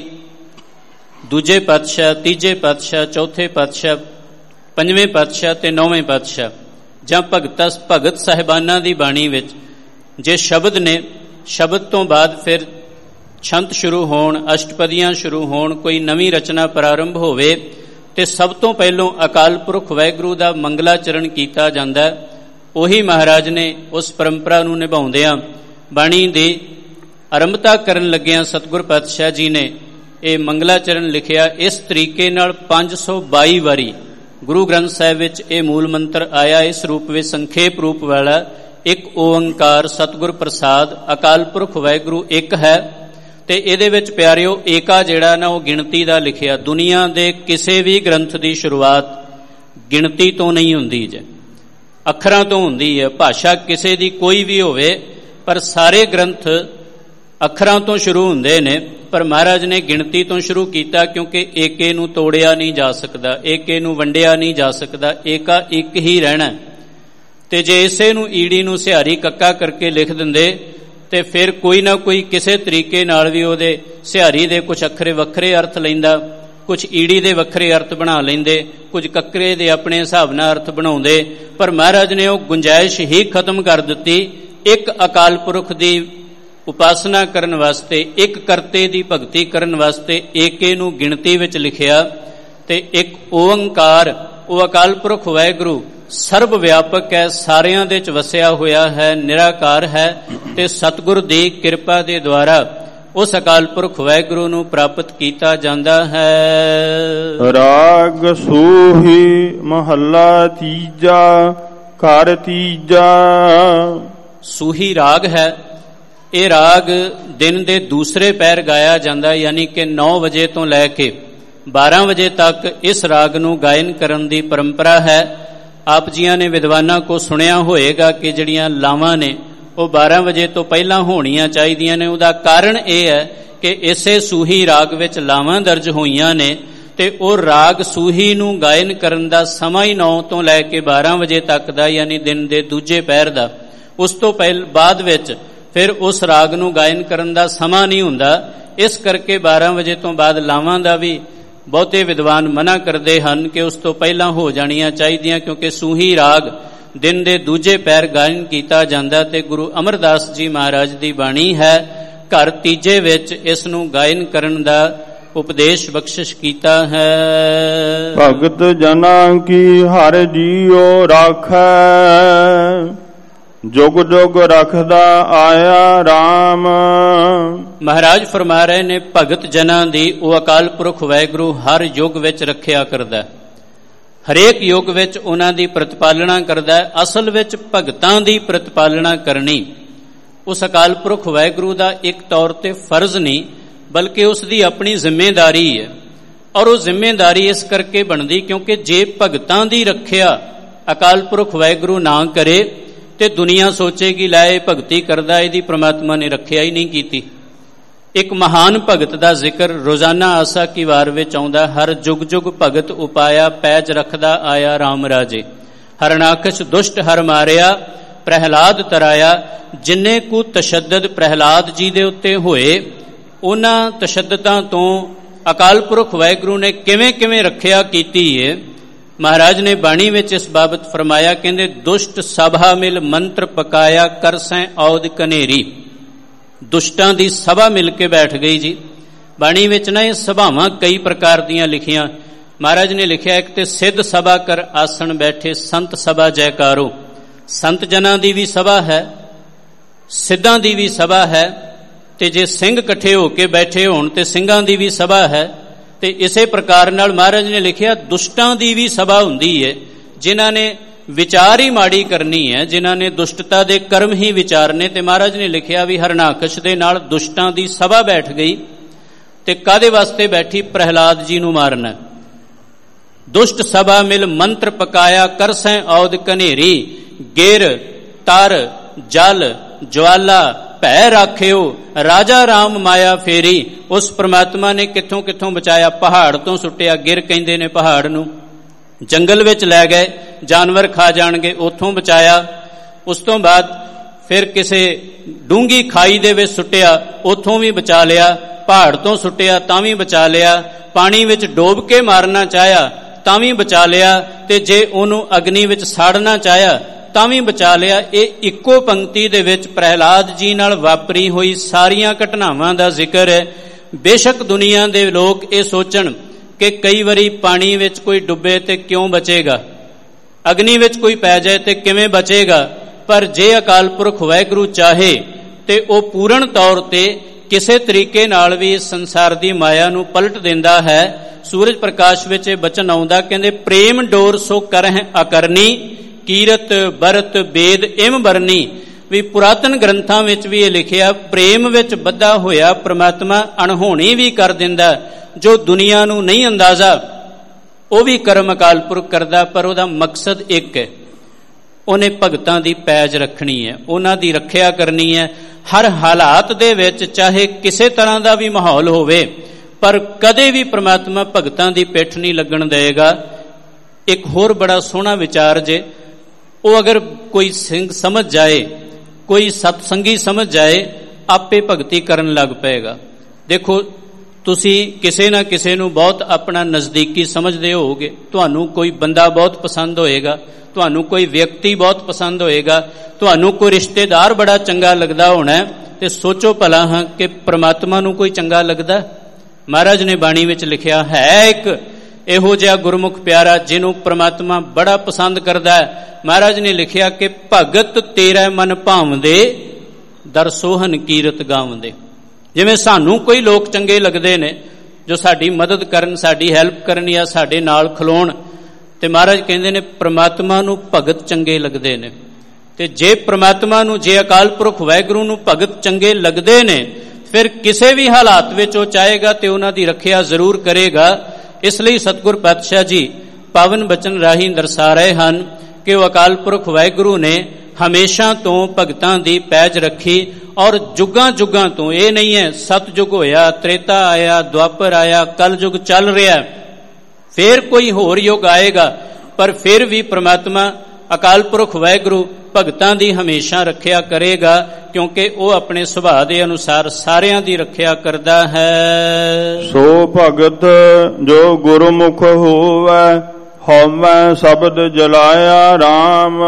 ਦੂਜੇ ਪਾਤਸ਼ਾਹ, ਤੀਜੇ ਪਾਤਸ਼ਾਹ, ਚੌਥੇ ਪਾਤਸ਼ਾਹ, ਪੰਜਵੇਂ ਪਾਤਸ਼ਾਹ ਤੇ ਨੌਵੇਂ ਪਾਤਸ਼ਾਹ, ਜਾਂ ਭਗਤ ਸਾਹਿਬਾਨਾਂ ਦੀ ਬਾਣੀ ਵਿੱਚ ਜੇ ਸ਼ਬਦ ਨੇ, ਸ਼ਬਦ ਤੋਂ ਬਾਅਦ ਫਿਰ ਛੰਤ ਸ਼ੁਰੂ ਹੋਣ, ਅਸ਼ਟਪਦੀਆਂ ਸ਼ੁਰੂ ਹੋਣ, ਕੋਈ ਨਵੀਂ ਰਚਨਾ ਪ੍ਰਾਰੰਭ ਹੋਵੇ, ਤੇ ਸਭ ਤੋਂ ਪਹਿਲੋਂ ਅਕਾਲ ਪੁਰਖ ਵਾਹਿਗੁਰੂ ਦਾ ਮੰਗਲਾਚਰਨ ਕੀਤਾ ਜਾਂਦਾ। ਉਹੀ ਮਹਾਰਾਜ ਨੇ ਉਸ ਪਰੰਪਰਾ ਨੂੰ ਨਿਭਾਉਂਦਿਆਂ ਬਾਣੀ ਦੀ ਆਰੰਭਤਾ ਕਰਨ ਲੱਗਿਆਂ ਸਤਿਗੁਰ ਪਾਤਸ਼ਾਹ ਜੀ ਨੇ ਇਹ ਮੰਗਲਾਚਰਨ ਲਿਖਿਆ। ਇਸ ਤਰੀਕੇ ਨਾਲ 522 ਵਾਰੀ ਗੁਰੂ ਗ੍ਰੰਥ ਸਾਹਿਬ ਵਿੱਚ ਇਹ ਮੂਲ ਮੰਤਰ ਆਇਆ, ਇਸ ਰੂਪ ਵਿੱਚ ਸੰਖੇਪ ਰੂਪ ਵਾਲਾ ਇੱਕ ਓੰਕਾਰ ਸਤਿਗੁਰ ਪ੍ਰਸਾਦ। ਅਕਾਲ ਪੁਰਖ ਵਾਹਿਗੁਰੂ ਇੱਕ ਹੈ, ਤੇ ਇਹਦੇ ਵਿੱਚ ਪਿਆਰਿਓ ਏਕਾ ਜਿਹੜਾ ਨਾ ਉਹ ਗਿਣਤੀ ਦਾ ਲਿਖਿਆ। ਦੁਨੀਆ ਦੇ ਕਿਸੇ ਵੀ ਗ੍ਰੰਥ ਦੀ ਸ਼ੁਰੂਆਤ ਗਿਣਤੀ ਤੋਂ ਨਹੀਂ ਹੁੰਦੀ ਜੇ, ਅੱਖਰਾਂ ਤੋਂ ਹੁੰਦੀ ਹੈ। ਭਾਸ਼ਾ ਕਿਸੇ ਦੀ ਕੋਈ ਵੀ ਹੋਵੇ, ਪਰ ਸਾਰੇ ਗ੍ਰੰਥ ਅੱਖਰਾਂ ਤੋਂ ਸ਼ੁਰੂ ਹੁੰਦੇ ਨੇ, ਪਰ ਮਹਾਰਾਜ ਨੇ ਗਿਣਤੀ ਤੋਂ ਸ਼ੁਰੂ ਕੀਤਾ, ਕਿਉਂਕਿ ਏਕੇ ਨੂੰ ਤੋੜਿਆ ਨਹੀਂ ਜਾ ਸਕਦਾ, ਏਕੇ ਨੂੰ ਵੰਡਿਆ ਨਹੀਂ ਜਾ ਸਕਦਾ, ਏਕਾ ਇੱਕ ਹੀ ਰਹਿਣਾ। ਤੇ ਜੇ ਇਸੇ ਨੂੰ ਈੜੀ ਨੂੰ ਸਿਹਾਰੀ ਕੱਕਾ ਕਰਕੇ ਲਿਖ ਦਿੰਦੇ, ਤੇ ਫਿਰ ਕੋਈ ਨਾ ਕੋਈ ਕਿਸੇ ਤਰੀਕੇ ਨਾਲ ਵੀ ਉਹਦੇ ਸਿਹਾਰੀ ਦੇ ਕੁਝ ਅੱਖਰੇ ਵੱਖਰੇ ਅਰਥ ਲੈਂਦਾ, ਕੁਝ ਈੜੀ ਦੇ ਵੱਖਰੇ ਅਰਥ ਬਣਾ ਲੈਂਦੇ, ਕੁਝ ਕੱਕਰੇ ਦੇ ਆਪਣੇ ਹਿਸਾਬ ਨਾਲ ਅਰਥ ਬਣਾਉਂਦੇ। ਪਰ ਮਹਾਰਾਜ ਨੇ ਉਹ ਗੁੰਜਾਇਸ਼ ਹੀ ਖਤਮ ਕਰ ਦਿੱਤੀ। ਇੱਕ ਅਕਾਲ ਪੁਰਖ ਦੀ ਉਪਾਸਨਾ ਕਰਨ ਵਾਸਤੇ, ਇੱਕ ਕਰਤੇ ਦੀ ਭਗਤੀ ਕਰਨ ਵਾਸਤੇ ਏਕੇ ਨੂੰ ਗਿਣਤੀ ਵਿੱਚ ਲਿਖਿਆ। ਤੇ ਇੱਕ ਓੰਕਾਰ, ਉਹ ਅਕਾਲ ਪੁਰਖ ਵਾਹਿਗੁਰੂ ਸਰਬ ਵਿਆਪਕ ਹੈ, ਸਾਰਿਆਂ ਦੇ ਚ ਵਸਿਆ ਹੋਇਆ ਹੈ, ਨਿਰਾਕਾਰ ਹੈ, ਤੇ ਸਤਿਗੁਰ ਦੀ ਕਿਰਪਾ ਦੇ ਦੁਆਰਾ ਉਸ ਅਕਾਲ ਪੁਰਖ ਵਾਹਿਗੁਰੂ ਨੂੰ ਪ੍ਰਾਪਤ ਕੀਤਾ ਜਾਂਦਾ ਹੈ। ਰਾਗ ਸੂਹੀ ਮਹੱਲਾ ਤੀਜਾ, ਘਰ ਤੀਜਾ। ਸੂਹੀ ਰਾਗ ਹੈ, ਇਹ ਰਾਗ ਦਿਨ ਦੇ ਦੂਸਰੇ ਪਹਿਰ ਗਾਇਆ ਜਾਂਦਾ, ਯਾਨੀ ਕਿ 9 ਵਜੇ ਤੋਂ ਲੈ ਕੇ 12 ਵਜੇ ਤੱਕ ਇਸ ਰਾਗ ਨੂੰ ਗਾਇਨ ਕਰਨ ਦੀ ਪਰੰਪਰਾ ਹੈ। ਆਪ ਜੀਆਂ ਨੇ ਵਿਦਵਾਨਾਂ ਕੋ ਸੁਣਿਆ ਹੋਏਗਾ ਕਿ ਜਿਹੜੀਆਂ ਲਾਵਾਂ ਨੇ ਉਹ 12 ਵਜੇ ਤੋਂ ਪਹਿਲਾਂ ਹੋਣੀਆਂ ਚਾਹੀਦੀਆਂ ਨੇ। ਉਹਦਾ ਕਾਰਨ ਇਹ ਹੈ ਕਿ ਇਸੇ ਸੂਹੀ ਰਾਗ ਵਿੱਚ ਲਾਵਾਂ ਦਰਜ ਹੋਈਆਂ ਨੇ ਤੇ ਉਹ ਰਾਗ ਸੂਹੀ ਨੂੰ ਗਾਇਨ ਕਰਨ ਦਾ ਸਮਾਂ ਹੀ 9 ਤੋਂ ਲੈ ਕੇ 12 ਵਜੇ ਤੱਕ ਦਾ, ਯਾਨੀ ਦਿਨ ਦੇ ਦੂਜੇ ਪਹਿਰ ਦਾ। ਉਸ ਤੋਂ ਬਾਅਦ ਵਿੱਚ ਫਿਰ ਉਸ ਰਾਗ ਨੂੰ ਗਾਇਨ ਕਰਨ ਦਾ ਸਮਾਂ ਨਹੀਂ ਹੁੰਦਾ। ਇਸ ਕਰਕੇ 12 ਵਜੇ ਤੋਂ ਬਾਅਦ ਲਾਵਾਂ ਦਾ ਵੀ ਬਹੁਤੇ ਵਿਦਵਾਨ ਮਨਾ ਕਰਦੇ ਹਨ ਕਿ ਉਸ ਤੋਂ ਪਹਿਲਾਂ ਹੋ ਜਾਣੀਆਂ ਚਾਹੀਦੀਆਂ, ਕਿਉਂਕਿ ਸੂਹੀ ਰਾਗ ਦਿਨ ਦੇ ਦੂਜੇ ਪਹਿਰ ਗਾਇਨ ਕੀਤਾ ਜਾਂਦਾ ਤੇ ਗੁਰੂ ਅਮਰਦਾਸ ਜੀ ਮਹਾਰਾਜ ਦੀ ਬਾਣੀ ਹੈ, ਘਰ ਤੀਜੇ ਵਿੱਚ ਇਸ ਨੂੰ ਗਾਇਨ ਕਰਨ ਦਾ ਉਪਦੇਸ਼ ਬਖਸ਼ਿਸ਼ ਕੀਤਾ ਹੈ। ਭਗਤ ਜਨਾਂ ਕੀ ਹਰਿ ਜੀਉ ਰਾਖੈ, ਜੁਗ ਜੁਗ ਰਖਦਾ ਆਇਆ RAM। ਮਹਾਰਾਜ ਫਰਮਾ ਰਹੇ ਨੇ, ਭਗਤ ਜਨਾਂ ਦੀ ਉਹ ਅਕਾਲ ਪੁਰਖ ਵਾਹਿਗੁਰੂ ਹਰ ਯੁੱਗ ਵਿੱਚ ਰੱਖਿਆ ਕਰਦਾ, ਹਰੇਕ ਯੁੱਗ ਵਿੱਚ ਉਹਨਾਂ ਦੀ ਪ੍ਰਤਿਪਾਲਣਾ ਕਰਦਾ। ਅਸਲ ਵਿੱਚ ਭਗਤਾਂ ਦੀ ਪ੍ਰਤਿਪਾਲਣਾ ਕਰਨੀ ਉਸ ਅਕਾਲ ਪੁਰਖ ਵਾਹਿਗੁਰੂ ਦਾ ਇੱਕ ਤੌਰ ਤੇ ਫਰਜ਼ ਨਹੀਂ, ਬਲਕਿ ਉਸ ਦੀ ਆਪਣੀ ਜ਼ਿੰਮੇਦਾਰੀ ਹੈ। ਔਰ ਉਹ ਜ਼ਿੰਮੇਦਾਰੀ ਇਸ ਕਰਕੇ ਬਣਦੀ ਕਿਉਂਕਿ ਜੇ ਭਗਤਾਂ ਦੀ ਰੱਖਿਆ ਅਕਾਲ ਪੁਰਖ ਵਾਹਿਗੁਰੂ ਨਾ ਕਰੇ ਤੇ ਦੁਨੀਆ ਸੋਚੇਗੀ ਲੈ ਇਹ ਭਗਤੀ ਕਰਦਾ, ਇਹਦੀ ਪ੍ਰਮਾਤਮਾ ਨੇ ਰੱਖਿਆ ਹੀ ਨਹੀਂ ਕੀਤੀ। ਇੱਕ ਮਹਾਨ ਭਗਤ ਦਾ ਜ਼ਿਕਰ ਰੋਜ਼ਾਨਾ ਆਸਾ ਕੀ ਵਾਰ ਵਿੱਚ ਆਉਂਦਾ, ਹਰ ਜੁਗ ਜੁਗ ਭਗਤ ਉਪਾਇਆ, ਪੈਜ ਰੱਖਦਾ ਆਇਆ RAM ਰਾਜੇ। ਹਰਨਾਕਸ਼ ਦੁਸ਼ਟ ਹਰ ਮਾਰਿਆ, ਪ੍ਰਹਿਲਾਦ ਤਰਾਇਆ। ਜਿੰਨੇ ਕੁ ਤਸ਼ੱਦਦ ਪ੍ਰਹਿਲਾਦ ਜੀ ਦੇ ਉੱਤੇ ਹੋਏ, ਉਹਨਾਂ ਤਸ਼ੱਦਦਾਂ ਤੋਂ ਅਕਾਲ ਪੁਰਖ ਵਾਹਿਗੁਰੂ ਨੇ ਕਿਵੇਂ ਕਿਵੇਂ ਰੱਖਿਆ ਕੀਤੀ ਹੈ। ਮਹਾਰਾਜ ਨੇ ਬਾਣੀ ਵਿੱਚ ਇਸ ਬਾਬਤ ਫਰਮਾਇਆ, ਕਹਿੰਦੇ ਦੁਸ਼ਟ ਸਭਾ ਮਿਲ ਮੰਤਰ ਪਕਾਇਆ, ਕਰਸੈਂ ਔਦ ਕਨੇਰੀ। ਦੁਸ਼ਟਾਂ ਦੀ ਸਭਾ ਮਿਲ ਕੇ ਬੈਠ ਗਈ ਜੀ। ਬਾਣੀ ਵਿੱਚ ਨਾ ਇਹ ਸਭਾਵਾਂ ਕਈ ਪ੍ਰਕਾਰ ਦੀਆਂ ਲਿਖੀਆਂ। ਮਹਾਰਾਜ ਨੇ ਲਿਖਿਆ, ਇੱਕ ਤੇ ਸਿੱਧ ਸਭਾ ਕਰ ਆਸਣ ਬੈਠੇ, ਸੰਤ ਸਭਾ ਜੈਕਾਰੋ। ਸੰਤ ਜਨਾਂ ਦੀ ਵੀ ਸਭਾ ਹੈ, ਸਿੱਧਾਂ ਦੀ ਵੀ ਸਭਾ ਹੈ, ਤੇ ਜੇ ਸਿੰਘ ਇਕੱਠੇ ਹੋ ਕੇ ਬੈਠੇ ਹੋਣ ਤੇ ਸਿੰਘਾਂ ਦੀ ਵੀ ਸਭਾ ਹੈ। ਤੇ ਇਸੇ ਪ੍ਰਕਾਰ ਨਾਲ ਮਹਾਰਾਜ ਨੇ ਲਿਖਿਆ ਦੁਸ਼ਟਾਂ ਦੀ ਵੀ ਸਭਾ ਹੁੰਦੀ ਹੈ, ਜਿਨ੍ਹਾਂ ਨੇ ਵਿਚਾਰ ਹੀ ਮਾੜੀ ਕਰਨੀ ਹੈ, ਜਿਨ੍ਹਾਂ ਨੇ ਦੁਸ਼ਟਤਾ ਦੇ ਕਰਮ ਹੀ ਵਿਚਾਰਨੇ। ਤੇ ਮਹਾਰਾਜ ਨੇ ਲਿਖਿਆ ਵੀ ਹਰਨਾਕਸ਼ ਦੇ ਨਾਲ ਦੁਸ਼ਟਾਂ ਦੀ ਸਭਾ ਬੈਠ ਗਈ ਤੇ ਕਾਹਦੇ ਵਾਸਤੇ ਬੈਠੀ? ਪ੍ਰਹਿਲਾਦ ਜੀ ਨੂੰ ਮਾਰਨਾ। ਦੁਸ਼ਟ ਸਭਾ ਮਿਲ ਮੰਤਰ ਪਕਾਇਆ, ਕਰਸੈਂ ਔਦ ਕਨੇਰੀ। ਗਿਰ ਤਰ ਜਲ ਜਵਾਲਾ ਭੈ ਰਾਖਿਓ, ਰਾਜਾ RAM ਮਾਇਆ ਫੇਰੀ। ਉਸ ਪ੍ਰਮਾਤਮਾ ਨੇ ਕਿੱਥੋਂ ਕਿੱਥੋਂ ਬਚਾਇਆ। ਪਹਾੜ ਤੋਂ ਸੁੱਟਿਆ, ਗਿਰ ਕਹਿੰਦੇ ਨੇ ਪਹਾੜ ਨੂੰ। ਜੰਗਲ ਵਿੱਚ ਲੈ ਗਏ, ਜਾਨਵਰ ਖਾ ਜਾਣਗੇ, ਉੱਥੋਂ ਬਚਾਇਆ। ਉਸ ਤੋਂ ਬਾਅਦ ਫਿਰ ਕਿਸੇ ਡੂੰਗੀ ਖਾਈ ਦੇ ਵਿੱਚ ਸੁੱਟਿਆ, ਉੱਥੋਂ ਵੀ ਬਚਾ ਲਿਆ। ਪਹਾੜ ਤੋਂ ਸੁੱਟਿਆ ਤਾਂ ਵੀ ਬਚਾ ਲਿਆ। ਪਾਣੀ ਵਿੱਚ ਡੋਬ ਕੇ ਮਾਰਨਾ ਚਾਹਿਆ ਤਾਂ ਵੀ ਬਚਾ ਲਿਆ, ਤੇ ਜੇ ਉਹਨੂੰ ਅਗਨੀ ਵਿੱਚ ਸਾੜਨਾ ਚਾਹਿਆ ਤਾਂ ਵੀ ਬਚਾ ਲਿਆ। ਇਹ ਇੱਕੋ ਪੰਕਤੀ ਦੇ ਵਿੱਚ ਪ੍ਰਹਿਲਾਦ ਜੀ ਨਾਲ ਵਾਪਰੀ ਹੋਈ ਸਾਰੀਆਂ ਘਟਨਾਵਾਂ ਦਾ ਜ਼ਿਕਰ ਹੈ। ਬੇਸ਼ੱਕ ਦੁਨੀਆ ਦੇ ਲੋਕ ਇਹ ਸੋਚਣ ਕਿ ਕਈ ਵਾਰੀ ਪਾਣੀ ਵਿੱਚ ਕੋਈ ਡੁੱਬੇ ਤੇ ਕਿਉਂ ਬਚੇਗਾ, ਅਗਨੀ ਵਿੱਚ ਕੋਈ ਪੈ ਜਾਏ ਤੇ ਕਿਵੇਂ ਬਚੇਗਾ, ਪਰ ਜੇ ਅਕਾਲ ਪੁਰਖ ਵਾਹਿਗੁਰੂ ਚਾਹੇ ਤੇ ਉਹ ਪੂਰਨ ਤੌਰ ਤੇ ਕਿਸੇ ਤਰੀਕੇ ਨਾਲ ਵੀ ਇਸ ਸੰਸਾਰ ਦੀ ਮਾਇਆ ਨੂੰ ਪਲਟ ਦਿੰਦਾ ਹੈ। ਸੂਰਜ ਪ੍ਰਕਾਸ਼ ਵਿੱਚ ਇਹ ਬਚਨ ਆਉਂਦਾ, ਕਹਿੰਦੇ ਪ੍ਰੇਮ ਡੋਰ ਸੋ ਕਰਹਿ ਅਕਰਨੀ, ਕੀਰਤ ਬਰਤ ਬੇਦ ਇਮ ਬਰਨੀ। ਵੀ ਪੁਰਾਤਨ ਗ੍ਰੰਥਾਂ ਵਿੱਚ ਵੀ ਇਹ ਲਿਖਿਆ, ਪ੍ਰੇਮ ਵਿੱਚ ਬੱਧਾ ਹੋਇਆ ਪ੍ਰਮਾਤਮਾ ਅਣਹੋਣੀ ਵੀ ਕਰ ਦਿੰਦਾ। ਜੋ ਦੁਨੀਆ ਨੂੰ ਨਹੀਂ ਅੰਦਾਜ਼ਾ ਉਹ ਵੀ ਕਰਮ ਅਕਾਲ ਪੁਰਖ ਕਰਦਾ, ਪਰ ਉਹਦਾ ਮਕਸਦ ਇੱਕ ਹੈ, ਉਹਨੇ ਭਗਤਾਂ ਦੀ ਪੈਜ ਰੱਖਣੀ ਹੈ, ਉਹਨਾਂ ਦੀ ਰੱਖਿਆ ਕਰਨੀ ਹੈ। ਹਰ ਹਾਲਾਤ ਦੇ ਵਿੱਚ ਚਾਹੇ ਕਿਸੇ ਤਰ੍ਹਾਂ ਦਾ ਵੀ ਮਾਹੌਲ ਹੋਵੇ, ਪਰ ਕਦੇ ਵੀ ਪ੍ਰਮਾਤਮਾ ਭਗਤਾਂ ਦੀ ਪਿੱਠ ਨਹੀਂ ਲੱਗਣ ਦੇਗਾ। ਇੱਕ ਹੋਰ ਬੜਾ ਸੋਹਣਾ ਵਿਚਾਰ ਜੇ, ਉਹ ਅਗਰ ਕੋਈ ਸਿੰਘ ਸਮਝ ਜਾਏ, ਕੋਈ ਸਤਸੰਗੀ ਸਮਝ ਜਾਏ, ਆਪੇ ਭਗਤੀ ਕਰਨ ਲੱਗ ਪਏਗਾ। ਦੇਖੋ ਤੁਸੀਂ ਕਿਸੇ ਨਾ ਕਿਸੇ ਨੂੰ ਬਹੁਤ ਆਪਣਾ ਨਜ਼ਦੀਕੀ ਸਮਝਦੇ ਹੋਵੋਗੇ, ਤੁਹਾਨੂੰ ਕੋਈ ਬੰਦਾ ਬਹੁਤ ਪਸੰਦ ਹੋਏਗਾ, ਤੁਹਾਨੂੰ ਕੋਈ ਵਿਅਕਤੀ ਬਹੁਤ ਪਸੰਦ ਹੋਏਗਾ, ਤੁਹਾਨੂੰ ਕੋਈ ਰਿਸ਼ਤੇਦਾਰ ਬੜਾ ਚੰਗਾ ਲੱਗਦਾ ਹੋਣਾ, ਤੇ ਸੋਚੋ ਭਲਾ ਹਾਂ ਕਿ ਪ੍ਰਮਾਤਮਾ ਨੂੰ ਕੋਈ ਚੰਗਾ ਲੱਗਦਾ? ਮਹਾਰਾਜ ਨੇ ਬਾਣੀ ਵਿੱਚ ਲਿਖਿਆ ਹੈ, ਇੱਕ ਇਹੋ ਜਿਹਾ ਗੁਰਮੁਖ ਪਿਆਰਾ ਜਿਹਨੂੰ ਪ੍ਰਮਾਤਮਾ ਬੜਾ ਪਸੰਦ ਕਰਦਾ ਹੈ। ਮਹਾਰਾਜ ਨੇ ਲਿਖਿਆ ਕਿ ਭਗਤ ਤੇਰਾ ਮਨ ਭਾਵਦੇ, ਦਰ ਸੋਹਨ ਕੀਰਤ ਗਾਵਦੇ। ਜਿਵੇਂ ਸਾਨੂੰ ਕੋਈ ਲੋਕ ਚੰਗੇ ਲੱਗਦੇ ਨੇ ਜੋ ਸਾਡੀ ਮਦਦ ਕਰਨ, ਸਾਡੀ ਹੈਲਪ ਕਰਨ ਜਾਂ ਸਾਡੇ ਨਾਲ ਖਲੋਣ, ਤੇ ਮਹਾਰਾਜ ਕਹਿੰਦੇ ਨੇ ਪ੍ਰਮਾਤਮਾ ਨੂੰ ਭਗਤ ਚੰਗੇ ਲੱਗਦੇ ਨੇ। ਤੇ ਜੇ ਪ੍ਰਮਾਤਮਾ ਨੂੰ, ਜੇ ਅਕਾਲ ਪੁਰਖ ਵਾਹਿਗੁਰੂ ਨੂੰ ਭਗਤ ਚੰਗੇ ਲੱਗਦੇ ਨੇ, ਫਿਰ ਕਿਸੇ ਵੀ ਹਾਲਾਤ ਵਿੱਚ ਉਹ ਚਾਹੇਗਾ ਤੇ ਉਹਨਾਂ ਦੀ ਰੱਖਿਆ ਜ਼ਰੂਰ ਕਰੇਗਾ। ਇਸ ਲਈ ਸਤਿਗੁਰ ਪਾਤਸ਼ਾਹ ਜੀ ਪਾਵਨ ਬਚਨ ਰਾਹੀਂ ਦਰਸਾ ਰਹੇ ਹਨ ਕਿ ਉਹ ਅਕਾਲ ਪੁਰਖ ਵਾਹਿਗੁਰੂ ਨੇ ਹਮੇਸ਼ਾ ਤੋਂ ਭਗਤਾਂ ਦੀ ਪੈਜ ਰੱਖੀ, ਔਰ ਜੁਗਾਂ ਜੁਗਾਂ ਤੋਂ, ਇਹ ਨਹੀਂ ਹੈ ਸਤਜੁਗ ਹੋਇਆ, ਤ੍ਰੇਤਾ ਆਇਆ, ਦੁਆਪਰ ਆਇਆ, ਕਲਯੁਗ ਚੱਲ ਰਿਹਾ, ਫਿਰ ਕੋਈ ਹੋਰ ਯੁੱਗ ਆਏਗਾ, ਪਰ ਫਿਰ ਵੀ ਪ੍ਰਮਾਤਮਾ ਅਕਾਲ ਪੁਰਖ ਵਾਹਿਗੁਰੂ ਭਗਤਾਂ ਦੀ ਹਮੇਸ਼ਾ ਰੱਖਿਆ ਕਰੇਗਾ, ਕਿਉਂਕਿ ਉਹ ਆਪਣੇ ਸੁਭਾਅ ਦੇ ਅਨੁਸਾਰ ਸਾਰਿਆਂ ਦੀ ਰੱਖਿਆ ਕਰਦਾ ਹੈ। ਸੋ ਭਗਤ ਜੋ ਗੁਰਮੁਖ ਹੋਵੈ, ਹਉਮੈ ਸ਼ਬਦ ਜਲਾਇਆ RAM।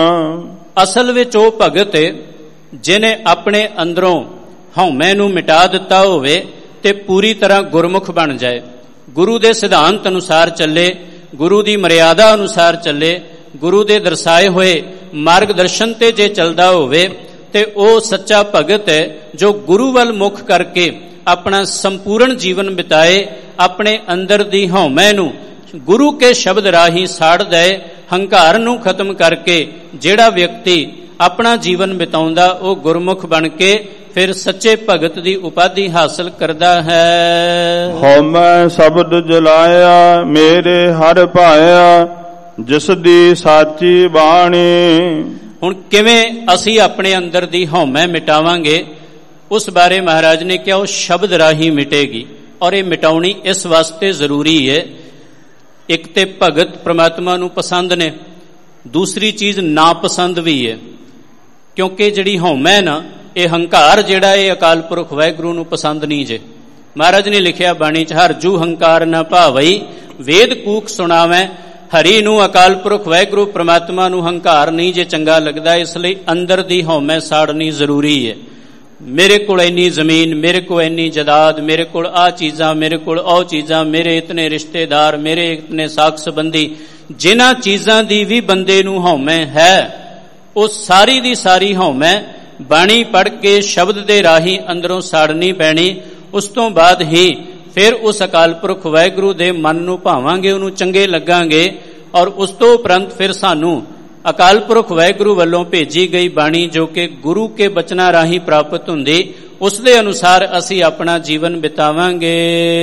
ਅਸਲ ਵਿੱਚ ਉਹ ਭਗਤ ਜਿਹਨੇ ਆਪਣੇ ਅੰਦਰੋਂ ਹਉਮੈ ਨੂੰ ਮਿਟਾ ਦਿੱਤਾ ਹੋਵੇ ਤੇ ਪੂਰੀ ਤਰ੍ਹਾਂ ਗੁਰਮੁਖ ਬਣ ਜਾਏ, ਗੁਰੂ ਦੇ ਸਿਧਾਂਤ ਅਨੁਸਾਰ ਚੱਲੇ, ਗੁਰੂ ਦੀ ਮਰਿਆਦਾ ਅਨੁਸਾਰ ਚੱਲੇ, ਗੁਰੂ ਦੇ ਦਰਸਾਏ ਹੋਏ ਮਾਰਗਦਰਸ਼ਨ ਤੇ ਜੇ ਚੱਲਦਾ ਹੋਵੇ ਤੇ ਉਹ ਸੱਚਾ ਭਗਤ ਹੈ ਜੋ ਗੁਰੂ ਵੱਲ ਮੁਖ ਕਰਕੇ ਆਪਣਾ ਸੰਪੂਰਨ ਜੀਵਨ ਬਿਤਾਏ, ਆਪਣੇ ਅੰਦਰ ਦੀ ਹਉਮੈ ਨੂੰ ਗੁਰੂ ਕੇ ਸ਼ਬਦ ਰਾਹੀਂ ਸਾੜ ਦੇ, ਹੰਕਾਰ ਨੂੰ ਖਤਮ ਕਰਕੇ ਜਿਹੜਾ ਵਿਅਕਤੀ ਆਪਣਾ ਜੀਵਨ ਬਿਤਾਉਂਦਾ ਉਹ ਗੁਰਮੁਖ ਬਣ ਕੇ ਫਿਰ ਸੱਚੇ ਭਗਤ ਦੀ ਉਪਾਧੀ ਹਾਸਲ ਕਰਦਾ ਹੈ। ਹਉਮੈ ਸ਼ਬਦ ਜਲਾਇਆ ਮੇਰੇ ਹਰਿ ਭਾਇਆ, ਜਿਸ ਦੀ ਸਾਚੀ ਬਾਣੀ। ਹੁਣ ਕਿਵੇਂ ਅਸੀਂ ਆਪਣੇ ਅੰਦਰ ਦੀ ਹਉਮੈ ਮਿਟਾਵਾਂਗੇ, ਉਸ ਬਾਰੇ ਮਹਾਰਾਜ ਨੇ ਕਿਹਾ ਉਹ ਸ਼ਬਦ ਰਾਹੀਂ ਮਿਟੇਗੀ, ਔਰ ਇਹ ਮਿਟਾਉਣੀ ਇਸ ਵਾਸਤੇ ਜ਼ਰੂਰੀ ਹੈ। ਇੱਕ ਤੇ ਭਗਤ ਪ੍ਰਮਾਤਮਾ ਨੂੰ ਪਸੰਦ ਨੇ, ਦੂਸਰੀ ਚੀਜ਼ ਨਾਪਸੰਦ ਵੀ ਹੈ, ਕਿਉਂਕਿ ਜਿਹੜੀ ਹਉਮੈ ਨਾ, ਇਹ ਹੰਕਾਰ ਜਿਹੜਾ ਇਹ ਅਕਾਲ ਪੁਰਖ ਵਾਹਿਗੁਰੂ ਨੂੰ ਪਸੰਦ ਨਹੀਂ ਜੇ। ਮਹਾਰਾਜ ਨੇ ਲਿਖਿਆ ਬਾਣੀ 'ਚ, ਹਰ ਜੂ ਹੰਕਾਰ ਨਾ ਭਾਵਈ, ਵੇਦ ਕੂਕ ਸੁਣਾਵੈ। ਹਰੀ ਨੂੰ, ਅਕਾਲ ਪੁਰਖ ਵਾਹਿਗੁਰੂ ਪ੍ਰਮਾਤਮਾ ਨੂੰ ਹੰਕਾਰ ਨਹੀਂ ਜੇ ਚੰਗਾ ਲੱਗਦਾ, ਇਸ ਲਈ ਅੰਦਰ ਦੀ ਹਉਮੈ ਸਾੜਨੀ ਜ਼ਰੂਰੀ ਹੈ। ਮੇਰੇ ਕੋਲ ਇੰਨੀ ਜ਼ਮੀਨ, ਮੇਰੇ ਕੋਲ ਇੰਨੀ ਜਾਇਦਾਦ, ਮੇਰੇ ਕੋਲ ਆਹ ਚੀਜ਼ਾਂ, ਮੇਰੇ ਕੋਲ ਉਹ ਚੀਜ਼ਾਂ, ਮੇਰੇ ਇਤਨੇ ਰਿਸ਼ਤੇਦਾਰ, ਮੇਰੇ ਇਤਨੇ ਸਾਕ ਸੰਬੰਧੀ, ਜਿਨ੍ਹਾਂ ਚੀਜ਼ਾਂ ਦੀ ਵੀ ਬੰਦੇ ਨੂੰ ਹਉਮੈ ਹੈ, ਉਹ ਸਾਰੀ ਦੀ ਸਾਰੀ ਹਉਮੈ ਬਾਣੀ ਪੜ੍ਹ ਕੇ ਸ਼ਬਦ ਦੇ ਰਾਹੀਂ ਅੰਦਰੋਂ ਸਾੜਨੀ ਪੈਣੀ। ਉਸ ਤੋਂ ਬਾਅਦ ਹੀ ਫਿਰ ਉਸ ਅਕਾਲ ਪੁਰਖ ਵਾਹਿਗੁਰੂ ਦੇ ਮਨ ਨੂੰ ਭਾਵਾਂਗੇ, ਉਹਨੂੰ ਚੰਗੇ ਲੱਗਾਂਗੇ, ਔਰ ਉਸ ਤੋਂ ਉਪਰੰਤ ਫਿਰ ਸਾਨੂੰ ਅਕਾਲ ਪੁਰਖ ਵਾਹਿਗੁਰੂ ਵੱਲੋਂ ਭੇਜੀ ਗਈ ਬਾਣੀ ਜੋ ਕਿ ਗੁਰੂ ਕੇ ਬਚਨਾਂ ਰਾਹੀਂ ਪ੍ਰਾਪਤ ਹੁੰਦੀ, ਉਸ ਦੇ ਅਨੁਸਾਰ ਅਸੀਂ ਆਪਣਾ ਜੀਵਨ ਬਿਤਾਵਾਂਗੇ।